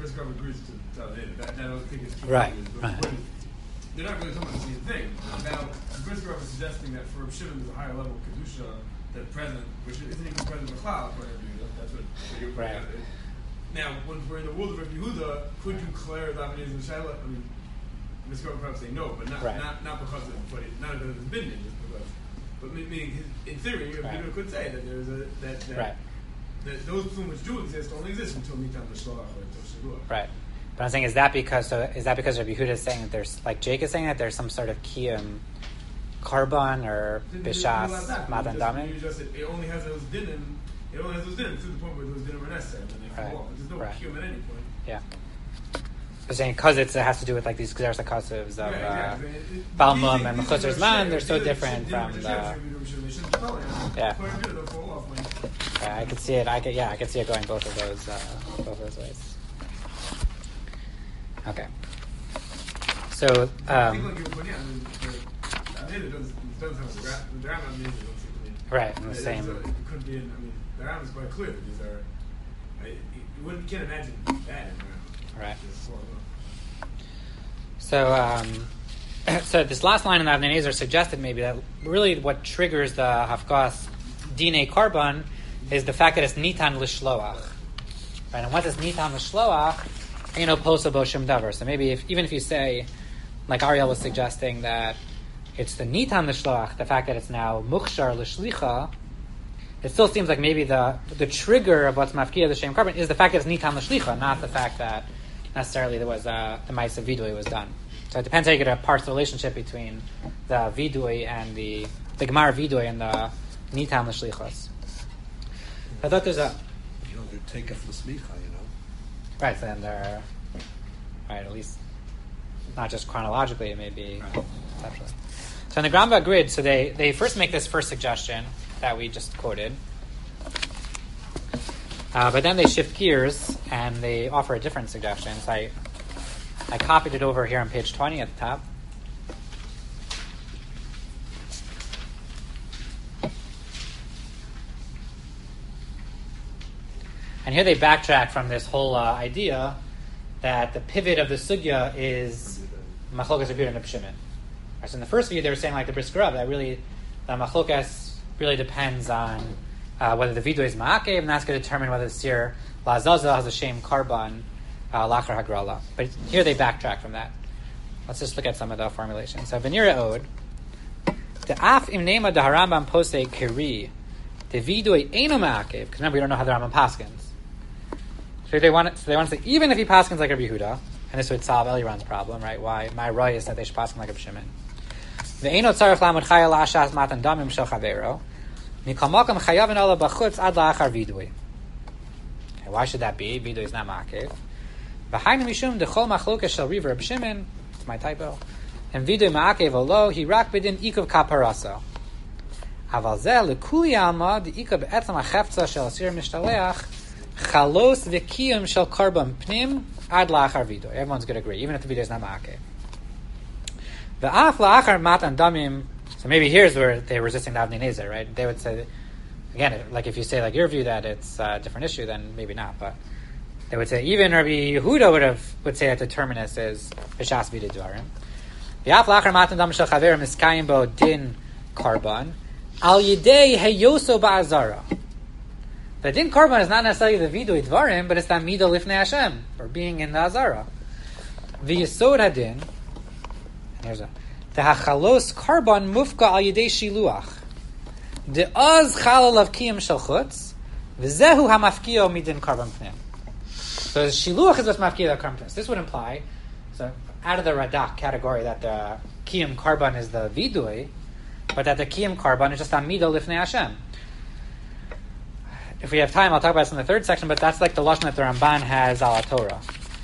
Brisker agrees to tell it. That I don't think is true. Right, But right. when they're not really talking about the same thing. Now, Brisker is suggesting that for Reb Shimon there's a higher level of kedusha than present, which isn't even present in the cloud. That's what you're Right. at. Now, when we're in the world of Reb Yehuda, could you declare Davenes and Shaila? I mean, Brisker would probably say no, but not Right. not because of but not because of his binding, just because. But meaning, in theory, Reb Yehuda could say that there's a that Right. that those plumes which do exist only exist until Mitam B'Shalach or until Shavuot. Right. But I'm saying, is that because Rabbi Yehuda is saying that there's, like Jake is saying, that there's some sort of kiyum carbon or bishas matan damim? It only has those dinim. It only has those dinim to the point where those dinim are necessary, and then they Right. fall off. There's no Right. kiyum at any point. Yeah. I'm saying because it has to do with like these Gzeres HaKosovs of Yeah, exactly. Balmum and Mechutzer Zman. They're so different from the. Yeah. I could see it. I could see it going both of those ways. Okay. So. I think like you were pointing out, I mean, it doesn't have the Rambam means it don't seem to me. Right, in the It same. could be. I mean, the Rambam is quite clear that these are. You can't imagine that in the Rambam. Right. Just four of them. So, so this last line in the Avnei Nezer suggested maybe that really what triggers the Hafkas Dine Karban is the fact that it's Nitan L'Shloach. Right, and once it's Nitan L'Shloach, ain't no posa bo shum davar. So maybe even if you say, like Ariel was suggesting, that it's the Nitan L'Shloach, the fact that it's now Mukhshar L'Shlicha, it still seems like maybe the trigger of what's Mafkiya the Shem Karban is the fact that it's Nitan L'Shlicha, not the fact that necessarily there was the Ma'aseh Vidui was done. So it depends how you get to parse the relationship between the Vidui and the Gemara Vidui and the Nitan L'Shlichos. I thought there's a... You know, you take it for smicha, you know. Right, so then they're... Right, at least not just chronologically, it may be conceptually. So in the Gramba grid, so they first make this first suggestion that we just quoted. But then they shift gears and they offer a different suggestion. So I copied it over here on page 20 at the top. And here they backtrack from this whole idea that the pivot of the sugya is machlokas Rabbi Yehuda and Rabbi Shimon. So in the first view, they were saying like the Brisker Rav, that really the machlokas really depends on whether the vidu is ma'akev, and that's going to determine whether the sir la'azazel has a shem karban lachar hagrala. But here they backtrack from that. Let's just look at some of the formulations. So Venira Od, the af im nema the Harambam posei kiri, the vidu eino ma'akev, because remember we don't know how the Rambam paskins. So they want to say even if he paskins like Rabbi Yehuda, and this would solve Eliran's problem, right? Why my raya is that they should paskin like Rabbi Shimon. The eino tzarich lamud chaya la'ashas matan damim shel chavero. Mikamakam chayavin ala b'chutz ad la'achar vidui. Why should that be? Vidui is not ma'akev. V'hainu mishum dechol machlokas shel Riv Rabbi Shimon. It's my typo. And vidui ma'akev olo he rak b'din ikav kaparasa. Aval zeh lekuli alma the ikav be'etzam hachefza shel asir mishtaleach chalos v'kiyum shel karban pnim ad la'achar vidui. Everyone's going to agree, even if the vidui is not ma'akev. V'af la'achar matan damim. So maybe here's where they're resisting the Avnei Nezer, right? They would say, again, like if you say like your view that it's a different issue, then maybe not. But they would say even Rabbi Yehuda would say that the terminus is b'shas v'da dvarim. V'af la'achar matan dam shel chaver miskayim bo din karban al yidei heyoso ba'azara. The din karban is not necessarily the vidui dvarim, but it's that midah lifnei Hashem, or being in the azara. V'yesod hadin. Here's a the hachalos karban mufka al yidei shiluach. The oz chalal of kiyam shel chutz. V'zehu hamafkio midin karban pnim. So shiluach is what's mafkio the karban pnim. This would imply, so out of the radak category, that the kiyam karban is the vidui, but that the kiyam karban is just a midah lifnei Hashem. If we have time, I'll talk about this in the third section, but that's like the lashon that the Ramban has ala Torah.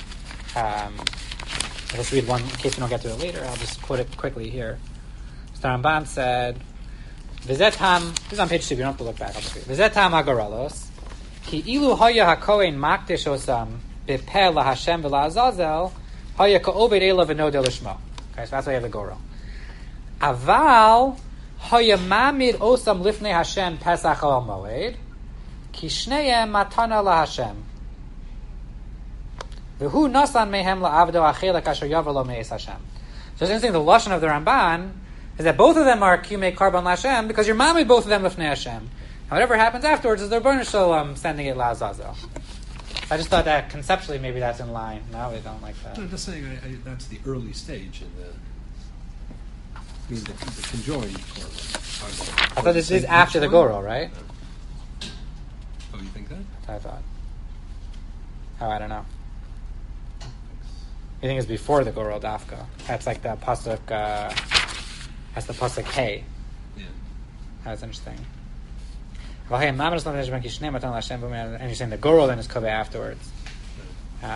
I'll just read one in case we don't get to it later. I'll just quote it quickly here. So the Ramban said, V'zetam, this is on page 2, you don't have to look back, I'll just read. V'zetam hagaralos, ki ilu hoya hakohen makdish osam bepeh lahashem v'la'azazel, hoya ka'obed ela v'nodeh l'shmo. Okay, so that's why you have the Goro. Aval hoya mamid osam lifnei Hashem pesach al moed, ki shneyem matana lahashem. V'hu nasan mehem la'avdo achelak asher yavalo me'es Hashem. So it's interesting, the lashon of the Ramban is that both of them are kiyumei karban l'Hashem because you're mamid both of them lifnei Hashem. And whatever happens afterwards is the Rebbeinu Shalom sending it la'azazel. I just thought that conceptually maybe that's in line. No, we don't like that. No, I'm just saying that's the early stage in the. I mean, the conjoined korban. I thought this is after the Gorel, right? Oh, you think that? I thought. Oh, I don't know. You think it's before the Gorel Dafka? That's like the pasuk. That's the pasuk Hey. Yeah. That's interesting. And you're saying the Gorel then is Kobe afterwards. No,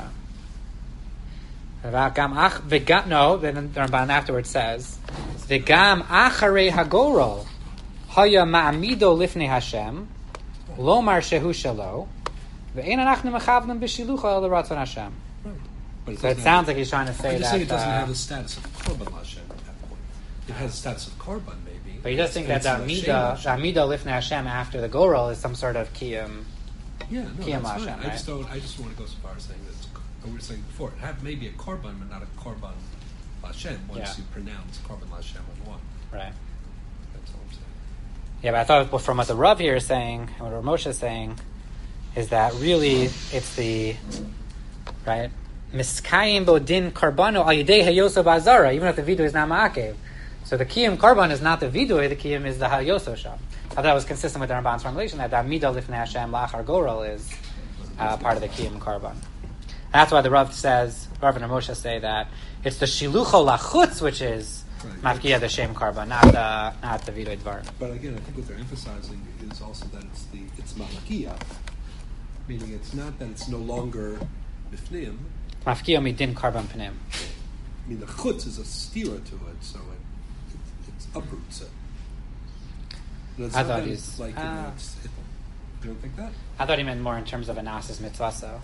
then the Ramban afterwards says, "V'gam acharei hagorol haya ma'amido lifnei Hashem lomar shehu shelo ve'ein anachnu mechavnim b'shilucha el l'ratzon Hashem." But So it sounds like he's trying to say I'm just that. saying it doesn't have the status of korban Hashem at that point. It has the status of korban, maybe. But he does think that the Amida lifnei Hashem after the Gorel is some sort of kiyum. Yeah, no, Kiyum that's Hashem, fine. right? I just want to go so far as saying that we were saying before, it have maybe a korban, but not a korban Hashem. Once you pronounce korban Hashem on one, Right. that's all I'm saying. Yeah, but I thought from what the Rav here is saying, and what Rav Moshe is saying, is that really it's the right miskayim bodin karbano al yidei hayoso ba'azara, even if the vidu is not ma'akev. So the kiyum karban is not the vidui, the kiyum is the hayoso sham. I thought that was consistent with the Ramban's formulation that the Amida lifnei Hashem lachar gorel is part of the kiyum karban. That's why the Rav says, Rav and Moshe say that it's the shilucho lachutz which is mafkiya the shem karban, not the vidui dvar. But again, I think what they're emphasizing is also that it's malakia, meaning it's not that it's no longer bifnim. Mafkiya midin karban panim. I mean, the chutz is a stira to it, so it uproots it. I thought he's like you don't think that? I thought he meant more in terms of anasis mitzvaso.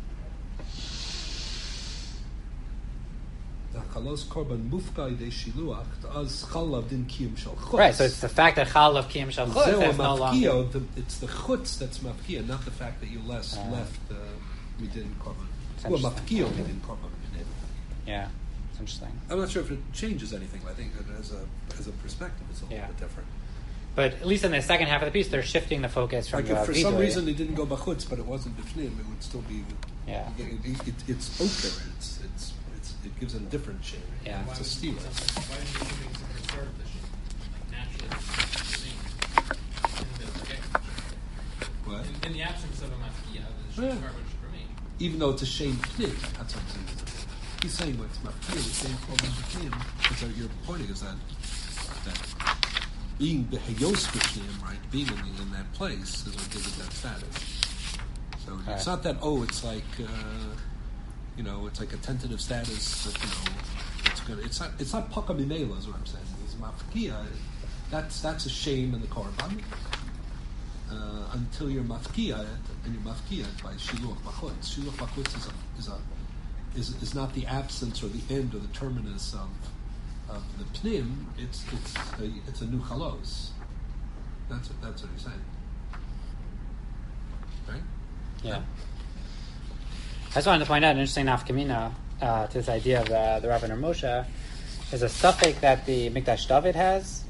Right, so it's the fact that chal of kiyum shel chutz that's no longer. It's the chutz that's mafkiya, not the fact that you left midin korban. Well, mafkiya midin korban. Yeah, it's interesting. I'm not sure if it changes anything, but I think that as a perspective, it's a little bit different. But at least in the second half of the piece, they're shifting the focus from like if for some reason they didn't go bachutz, but it wasn't b'fnim, it would still be. Yeah. It's okay. It gives it a different shape. Yeah. It's a stira. Why did you think to preserve the shape? Like naturally, What? in the absence of a mafkiya, the shape carbon should remain. Even though it's a shame pnim, that's what I'm saying. He's saying what's mafkiya, the same problem with pnim. So your point is that being behayos b'pnim, right, being in that place is what gives it that status. So it's not that it's like it's like a tentative status that it's good. It's not paka minela is what I'm saying. It's mafkiya. That's a shame in the korban until you're mafkiya and you're mafkiya by shiluach bachutz. Shiluach bachutz is not the absence or the end or the terminus of the pnim. It's a new chalos. That's what he's saying, right? Yeah. I just wanted to point out an interesting nafkamina to this idea of the Rav and Moshe is a suffix that the Mikdash David has.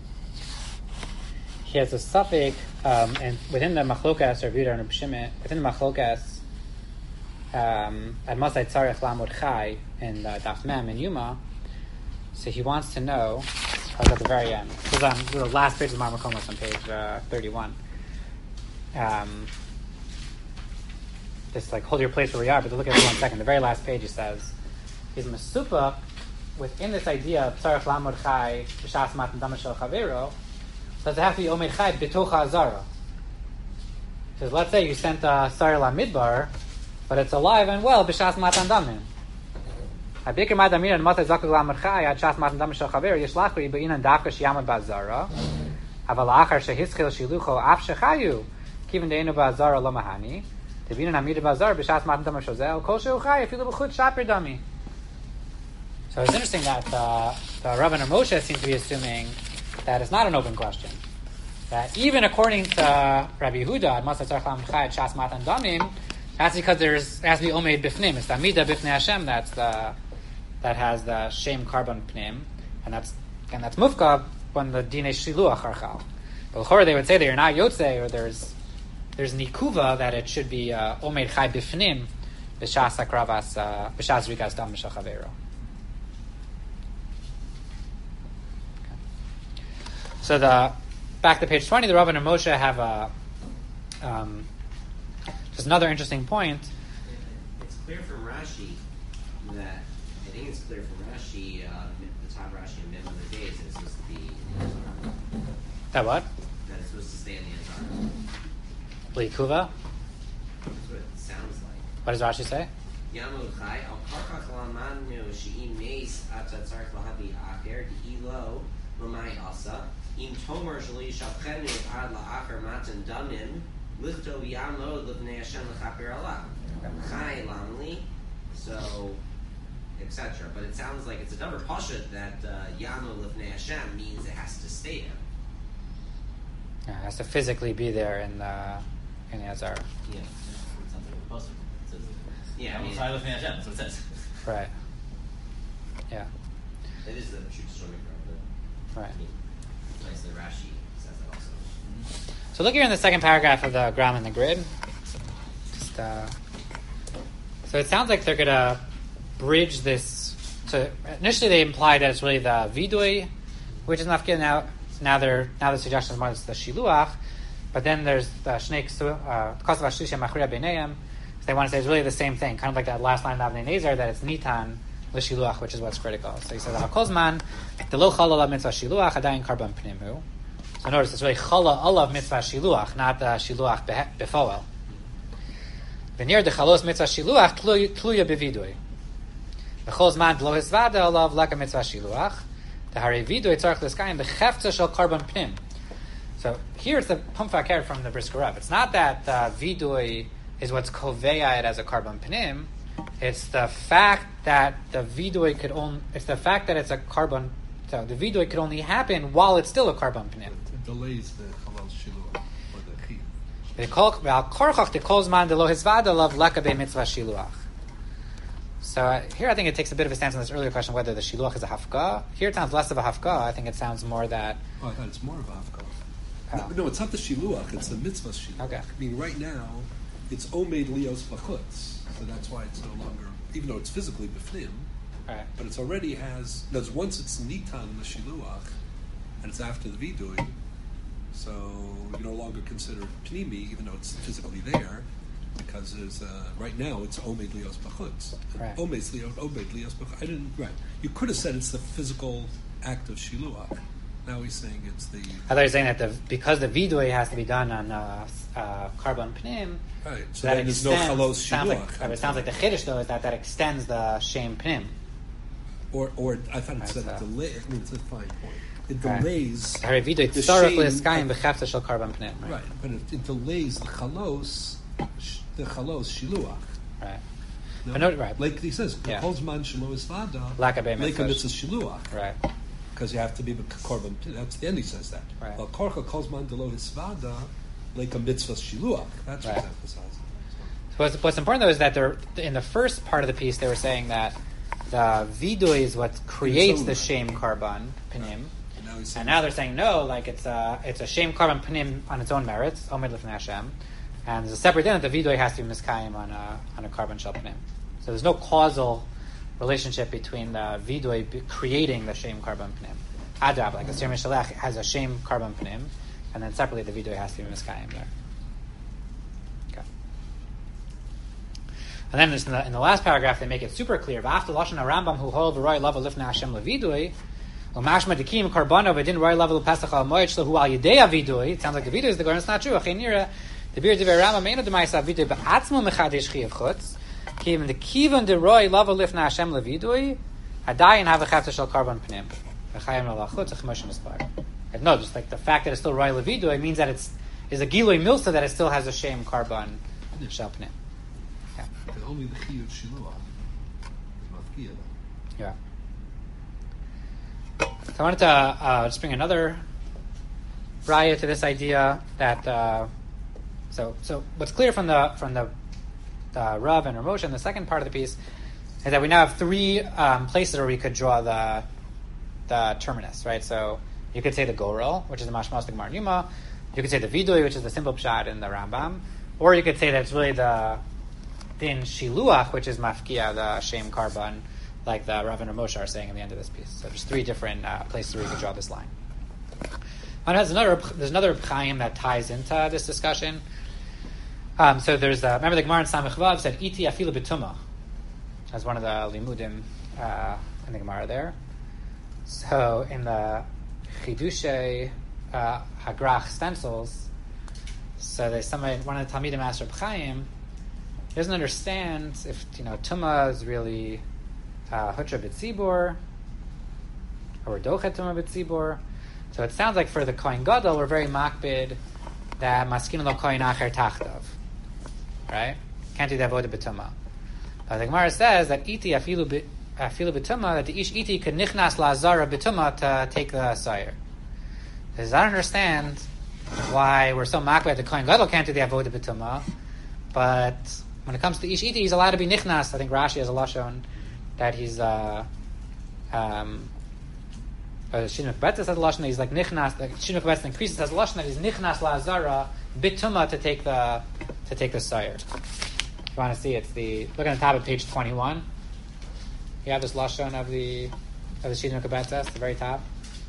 He has a suffix, and within the Machlokas or Yehuda and Shimon, within the Machlokas, at Masai Tzarech Lamod Chai in Daf Mem in Yuma. So he wants to know. I was at the very end. This is on the last page of the Marmakomas on page 31. Just like hold your place where we are, but look at it 1 second. The very last page, he says, "He's mesupa within this idea of tzarech lamod chai b'shas matan dam shel chavero. Does it have to be omed chai b'tocha azara? Because let's say you sent a sar lamidbar, but it's alive and well b'shas matan damim. Abikir madamir and matzah zakuk lamod chai ad shas matan dam shel chavero yishlach li beinan dafka sheyamad b'azara. Aval achar shehischil shilucho af shechayu kivin deinu b'azara lo mahani." So it's interesting that the Rav and Moshe seem to be assuming that it's not an open question. That even according to Rabbi Yehuda, That's because it has to be omeid bifnim. It's the amida bifnei Hashem that has the shem carbon pnim, and that's mufka when the dinei shiluach are chal. But l'chora they would say that you're not yotze, or there's nikuva that it should be omeid chai bifnim b'shas akravas b'shas rikas dam b'shal chavero. So back to page 20, the Rav and Moshe have just another interesting point. It's clear from Rashi that, I think it's clear from Rashi, the top Rashi in Mem of the days, that it's supposed to be in the Azara. That what? That it's supposed to stay in the Azara. L'ikuva? That's what it sounds like. What does Rashi say? Yamud Chai, Al Karkach Lamanu She'im Meis Atat Tzarech Lahavi Acher D'Ilo L'mai Asa Im Tomer Shali Shavchenu Ad La'acher Matan Damim Lichtov Yamod L'Vnei Hashem L'Chaper Allah Chai Lamli, so etc. But it sounds like it's a double pashut that Yamod L'Vnei Hashem means it has to stay there. Yeah, it has to physically be there in the Azara. Yeah. Sounds like a poster. It says, Yeah, I mean, that's what it says. Right. Yeah. it is the true story, but Right. nice that Rashi says that also. So look here in the second paragraph of the gram in the grid. Just, so it sounds like they're going to bridge this. So initially they implied that it's really the vidui, which is nafkir. Now the suggestion is more it's the shiluach, but then there's the shnei kasav hashlisha machria b'neiim. So they want to say it's really the same thing, kind of like that last line of Avnei Nezer, that it's nitan l'shiluach, which is what's critical. So he says hakozman the lo chala alav mitzvah shiluach adayin karban pnimu. So notice it's really chala alav mitzvah shiluach, not the shiluach befoel. V'nir de chalos mitzvah shiluach tluya bevidui. V'chozman lo hisvada alav laka mitzvah shiluach. The hari vidui tzarich l'skayim b'chefza shel karban pnim. So here it's the pumfakir from the Brisker Rav. It's not that vidui is what's koveya it as a karban pnim. It's the fact that the vidui could only. It's the fact that it's a karban. So the vidui could only happen while it's still a karban pnim. It delays the halal shiluach or the chi. They call korchach the kozman de lo hisvada lav lakabe mitzvah shiluach. So here I think it takes a bit of a stance on this earlier question whether the shiluach is a hafka. Here it sounds less of a hafka. I think it sounds more that. Oh, I thought it's more of a hafka. Oh. No, it's not the shiluach. It's the mitzvah shiluach. Okay. I mean, right now, it's omeid lios lachutz, so that's why it's no longer, even though it's physically b'fnim, Right. but it's already has. Because once it's nitan the shiluach, and it's after the vidui, so you no longer consider it pnimi, even though it's physically there, because there's right now it's omeid lios b'chutz. Right. Omeid lios b'chutz. I didn't. Right. You could have said it's the physical act of shiluach. Now he's saying it's the. I thought you were saying that because the vidui has to be done on karban pnim, Right. So that then there's no extends. chalos Sounds shiluach. like, it sounds like the chiddush though is that extends the shem pnim. Or I thought it said That's, delay. I mean, it's a fine point. It Right. delays Hari vidui the tzarich shame l'skayim of- b'chefza shel karban pnim. right, but it delays the chalos shiluach. Right. No? But no, right. Like he says, Yeah. "Kolzman shelo isvada Lakabe mitzvah. mitzvah shiluach," Right. because you have to be korban. That's the end. He says that. Right. Well, korcha kolzman delo isvada like a mitzvah shiluach. That's Right. what's emphasizing. What's important though is that in the first part of the piece they were saying that the vidui is what creates the shem karban pnim, and now they're saying no, like it's a shem karban pnim on its own merits, omed lifnei Hashem, and there's a separate din that the vidui has to be miskayim on a karban shel pnim. So there's no causal relationship between the vidui creating the shem karban pnim. Adrab, like the Sir Mishalech has a shem karban pnim, and then separately the vidui has to be miskayim there. Okay. And then just in the last paragraph, they make it super clear. After lashon Rambam, who hold the roy level lifnei Hashem levidui, umashma dekim karbano v'din roy level pesach al moed shlahu al yedei avidui. It sounds like the vidui is the Goren. It's not true. Achenira the bir divrei Rambam meinu demaisa vidui ba'atzmo mechadesh chiyav chutz. Even the kivan de roy level lifnei Hashem levidui hadayin have a chafta shel karban pnim v'chayim lalachutz achmoshim mispar. No, just like the fact that it's still roy levidui means that it's is a gilui milsa that it still has a shame karban shel pnim. But only the chi of shiluach is mafkiya. Yeah. So I wanted to just bring another raya to this idea that so what's clear from the Rav and Ramosha in the second part of the piece is that we now have three places where we could draw the terminus, right? So you could say the Gorel, which is the Mashmas the Gemara and Yuma. You could say the Vidui, which is the simple pshat in the Rambam. Or you could say that it's really the Din Shiluach, which is Mafkia, the Shem Karban, like the Rav and Ramosha are saying in the end of this piece. So there's three different places where you could draw this line. And there's another Chaim that ties into this discussion. So there's remember the Gemara in Samech Vav said Iti Afilu B'Tumah as one of the limudim in the Gemara there. So in the Chidushay Hagrach stencils, so one of the Talmidim asked Reb Chaim, he doesn't understand if Tumah is really Hutra B'Tzibur or Dochet Tumah B'Tzibur. So it sounds like for the Kohen Gadol we're very makbid that Maskin lo Kohen Acher Tachtav, right? Can't do the avodah b'tumah. But the Gemara says that iti afilu b'tumah, that the ish iti could nichnas la'azara b'tumah to take the sire. Because I don't understand why we're so makbid that the Kohen Gadol can't do the avodah b'tumah, but when it comes to ish iti, he's allowed to be nichnas. I think Rashi has a lashon that he's Shinuk Betzes has a lashon that he's like nichnas. Like Shinuk Betzes increases has a lashon that he's nichnas la'azara b'tumah to take the sire. If you want to see, it's look at the top of page 21. You have this lashon of the Shinuk Betzes, the very top.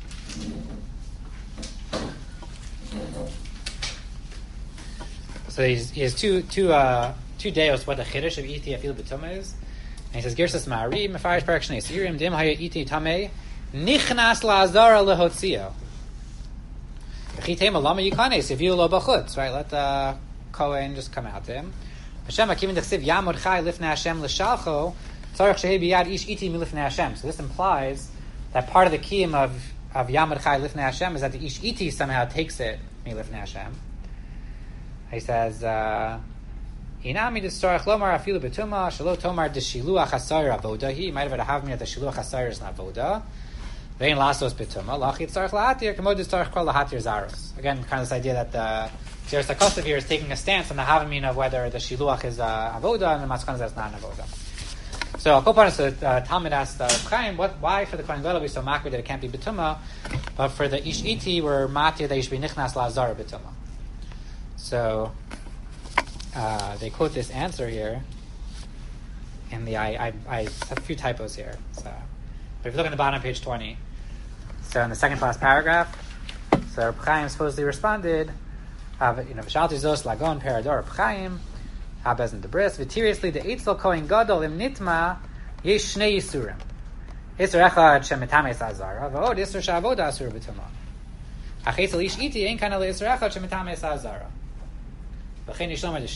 So he has two deos what the chiddush of iti afil b'tumah is, and he says Girsas Ma'ari Mefarish Parak Shnei Sirim Dim Haya Iti Tamei Nichnas La'azara Lehotzio. V'chitei Malama Yikanes Yaviu Lo B'chutz. Right, let the Kohen just come out to him. Hashem Hakim Dechsiv Yamod Chai Lifnei Hashem L'Shalcho Tzarich Shehei B'Yad Ish Iti Milifnei Hashem. So this implies that part of the kiyum of Yamod Chai Lifnei Hashem is that the Ish Iti somehow takes it Milifnei Hashem. He says Inami D'Storach Lomar Afilu B'Tumah Shelo Tomar D'Shiluach Hasayir Avoda. He might have a havmi that the Shiluach Hasayir is an Avoda. Vein Lasos B'Tumah Lachit Tzarich La'atir K'mod D'Storach Kol La'atir Zaros. Again, kind of this idea that the Zeres HaKosov here is taking a stance on the havmin of whether the Shiluach is Avoda and the Maskana is not an Avoda. So Talmud asked Chaim, why for the Kohen Gadol we so makbid that it can't be B'Tumah, but for the Ish Iti we're matir that you should be Nichnas La'azara B'Tumah. So they quote this answer here, and I have a few typos here. So, but if you look at the bottom of page 20, so in the second class paragraph, so Reb Chaim supposedly responded, V'shalti zos lagon perador Reb Chaim, habez in the bris, v'tiriously the eitzel kohen gadol im nitma yesh shnei yisurim. Yisur echad shemitames azara, v'od yisur sha'avoda asur b'tumah. Achitzel ish iti ein kana le'yisur echad shemitames azara. But in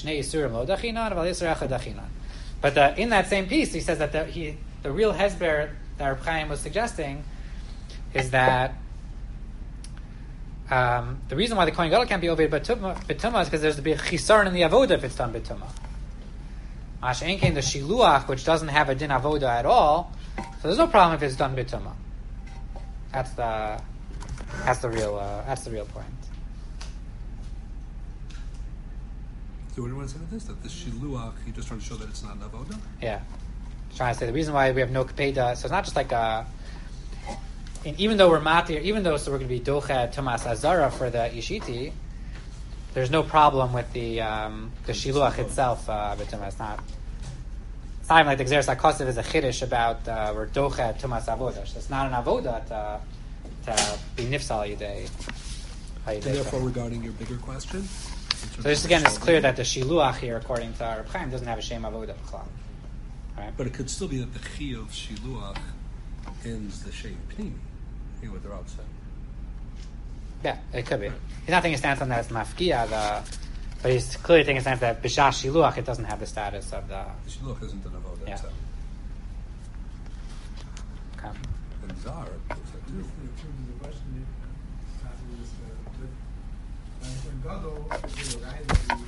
that same piece, he says that the real hesber that Reb Chaim was suggesting is that the reason why the Kohen Gadol can't be over b'tumah is because there's to be a chisaron in the avoda if it's done b'tumah. Mashen came the shiluach, which doesn't have a din avoda at all, so there's no problem if it's done b'tumah. That's the real point. So what do you want to say to this? That the shiluach, you're just trying to show that it's not an avoda? Yeah. Trying to say the reason why we have no kapeda, so it's not just like even though we're matir, we're going to be dochet Tomas Azara for the Ishiti, there's no problem with the shiluach itself. But it's not even like the Gzeres HaKosov is a chiddush about we're dochet Tomas Avoda. So it's not an avoda to be nifsal yidei. And therefore, regarding your bigger question. So this again, it's clear that the shiluach here, according to Reb Chaim, doesn't have a shem avoda b'chlal. Right? But it could still be that the chi of shiluach ends the shem pnimi. Hear what they're out saying. Yeah, it could be. He's not taking a stance on that as mafkia, but he's clearly taking a stance that b'shas shiluach it doesn't have the status of the. The shiluach isn't an avoda. Yeah. So. Okay. And zar. Gadol, if the place where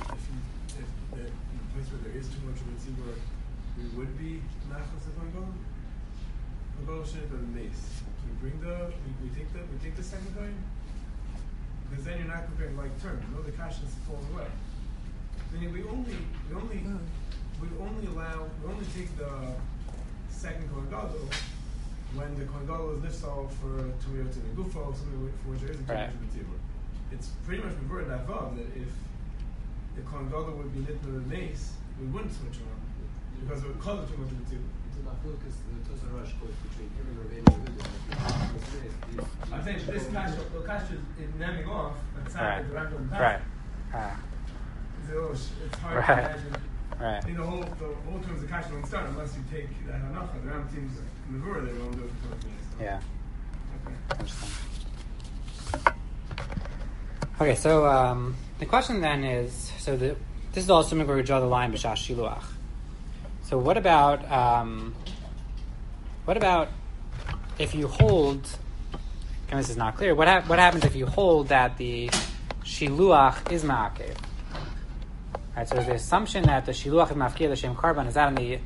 there is too much of a tzibur, we would be nachos of Gadol. Gadol shouldn't have been mace. We take the second coin, because then you're not comparing like terms. No, the kashrus falls away. Then we only we only take the second Kohen Gadol when the Kohen Gadol is nifsal for Tumiyot in the Gufo, something for which there isn't Right. Tumiyot in the Tzibur. It's pretty much reverted that vav that if the Kohen Gadol would be nitna the mace, we wouldn't switch around because it would cause too much in the Tzibur. It's about because the Tosar Rosh goes between Kivin Rabbeinu and Yehuda. I think this kasha is naming off outside Right. the random Right. It's hard Right. to imagine. Right. The whole terms of kasha don't start unless you take that hanacha. The Ram seems in the Vura they don't do it for 20 minutes. Yeah. Okay. Interesting. Okay, so the question then is, this is all assuming we're going to draw the line b'shash shiluach. So what about if you hold? And this is not clear. What happens if you hold that the shiluach is ma'akev? Right. So the assumption that the shiluach is mafkir l'shem karban is that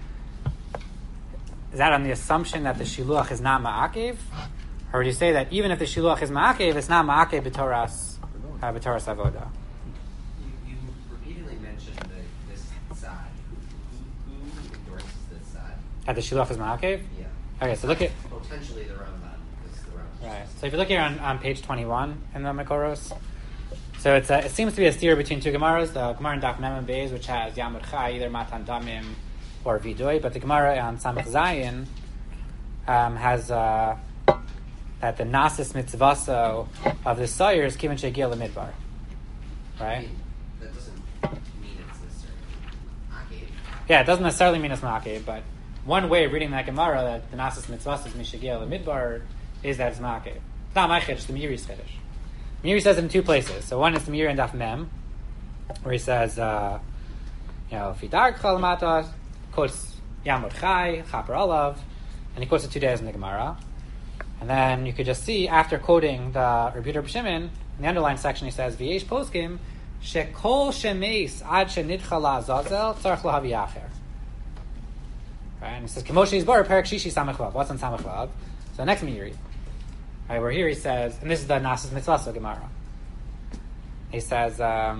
on the assumption that the shiluach is not ma'akev, or would you say that even if the shiluach is ma'akev, it's not ma'akev b'toras avoda? You repeatedly mentioned this side. Who endorses this side? That the shiluach is ma'akev? Yeah. Okay, so look at Potentially the Rambam. This is the Rambam. right. So if you look here on page 21 in the Makoros, so it seems to be a steer between two Gemaras. The Gemara in Daf Mem and Beis, which has Yamud Chai, either Matan Damim or Vidui, but the Gemara on Samach Zayin has that the Nasis Mitzvaso of the Sawyer is Kivin Shegil Lamidbar. I Right? mean, that doesn't mean it's necessarily Akev. Yeah, it doesn't necessarily mean it's Ma'akev, but one way of reading that Gemara, that the Nasis Mitzvaso is Mishegil Lamidbar, is that it's Ma'akev. It's not my Chiddush, the Meiri's Chiddush. Meiri says it in two places. So one is the Meiri in Daf Mem, where he says, Fidar Chal Matas, quotes Yamud Chai, Chaper Olav, and he quotes it 2 days in the Gemara. And then you could just see, after quoting the Rabbi Yehuda B'Shimon, in the underlined section he says, V'yesh poskim, shekol shemeis ad shenidcha la'azazel, tzarech lahavi acher. Right? And he says, K'moshe Yisbar, Perek Shishi Samech Vav. What's on Samech Vav? So the next Meiri. Right, where here he says, and this is the Nasis Mitzvah so Gemara. He says,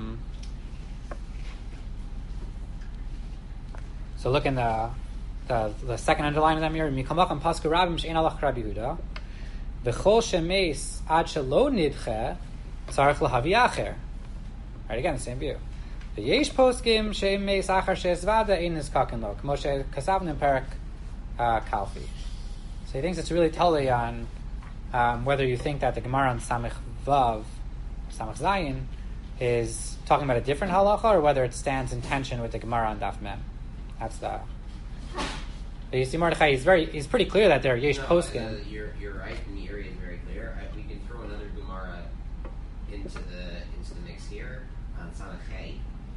so look in the second underline of that mirror. Mikamacham Pasku Rabim Shein Alach Rabbi Yehuda. V'chol shemeis ad shelo nidche tzarich lahavi acher. Right, again, the same view. V'yesh poskim shemeis achar she'ezvada ein nizkaken lo. K'moshe kasavnim perek kalfi. So he thinks it's really totally on whether you think that the Gemara on Samech Vav, Samech Zayin, is talking about a different halacha, or whether it stands in tension with the Gemara on Daf Mem. That's the. But you see, Mordechai, he's pretty clear that there are yesh poskim. You're right, and the area is very clear. We can throw another Gemara into the mix here on Samech.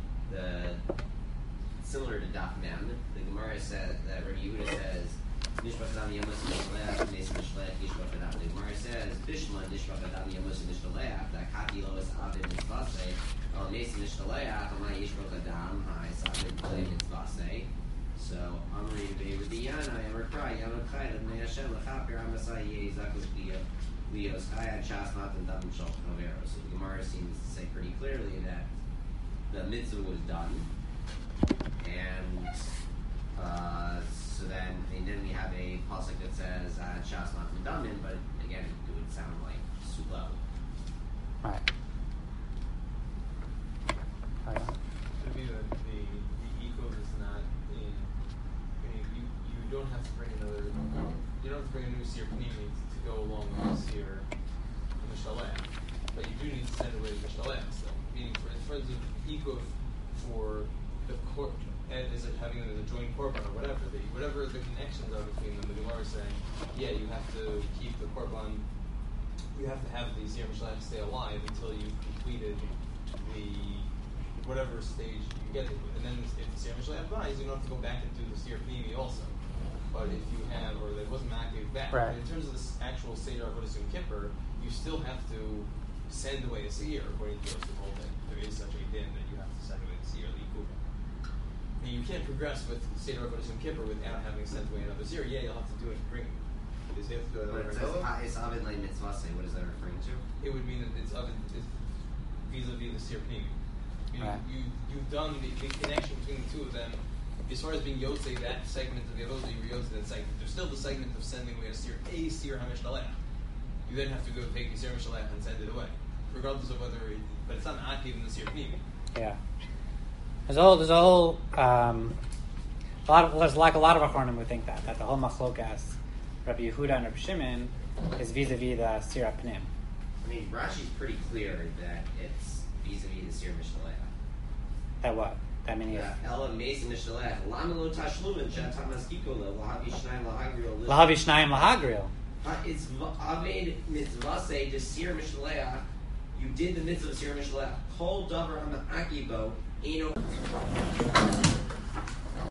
Similar to Daf Mem, the Gemara says that Rabbi Yehuda says. Nishbach Adam Yamos Nishtalech, Nes Mishlech, Nishbach Adam. The Gemara says, Bishma, Nishbach Adam Yamos Nishtalech, that Kati Lois Avin Mitzvase, or Nes Mishlech, Amai Yishbach Adam, Hai Savin Play Mitzvase. So, Amri Be'Udiyana, Amrkrai, Yamachai, Adnei Hashem, Lechaper, Amasai, Yezakus, Leos, Chayat, Shasmat, and Dam Shal Chavero. So the Gemara seems to say pretty clearly that the mitzvah was done, and so then we have a pasuk that says Shas Matan Damin, but again, it would sound like Sulo. Right. To me, the equal is not in. You don't have to bring another. You don't have to bring a new seer panini to go along with the seer mishaleh, but you do need to send away the mishaleh still. Meaning, for instance, equal for the court. And is it having a joint korban or whatever the connections are between them? The Gemara is saying, yeah, you have to keep the korban. You have to have the Zir Mishalach stay alive until you've completed the whatever stage you get to. And then if the Zir Mishalach dies, you don't have to go back and do the Zir Panini also. But if you have, or there wasn't Ma'akev back, right. in terms of this actual Seder Avodas Yom Kippur, you still have to send away a seer according to the whole thing. There is such a din that you have to send away the seer, the Yikuba. You can't progress with Seder Avodas Yom Kippur without having sent away another seer. Yeah, you'll have to do it. Bring. You have to do it. But it says it's Avid Lein Mitzvase. What is that referring to? It would mean that it's Avid vis-a-vis the seer panini. Right. You've done the connection between the two of them as far as being Yotze, that segment of the Avodah, you were Yotze that segment. There's still the segment of sending away a seer HaMishlech. You then have to go take a seer HaMishlech and send it away, regardless of whether but it's not active in the seer Pnimi. Yeah. There's a whole there's like a lot of Achronim who think that the whole machlokas Rabbi Yehuda and Rabbi Shimon is vis-a-vis the Sir Pnim. I mean, Rashi's pretty clear that it's vis-a-vis the Sir Mishnalech. That what? That means Ella Mason Mishnalech. Lama lo tashlumin shatam maskikola lahavi shnayim lahagril. Lahavi Shnayim Lahagril. It's Aved mitzvah to Sir Mishnalech. You did the mitzvah of Sir Mishnalech. Kol davar ha'ma'akibo.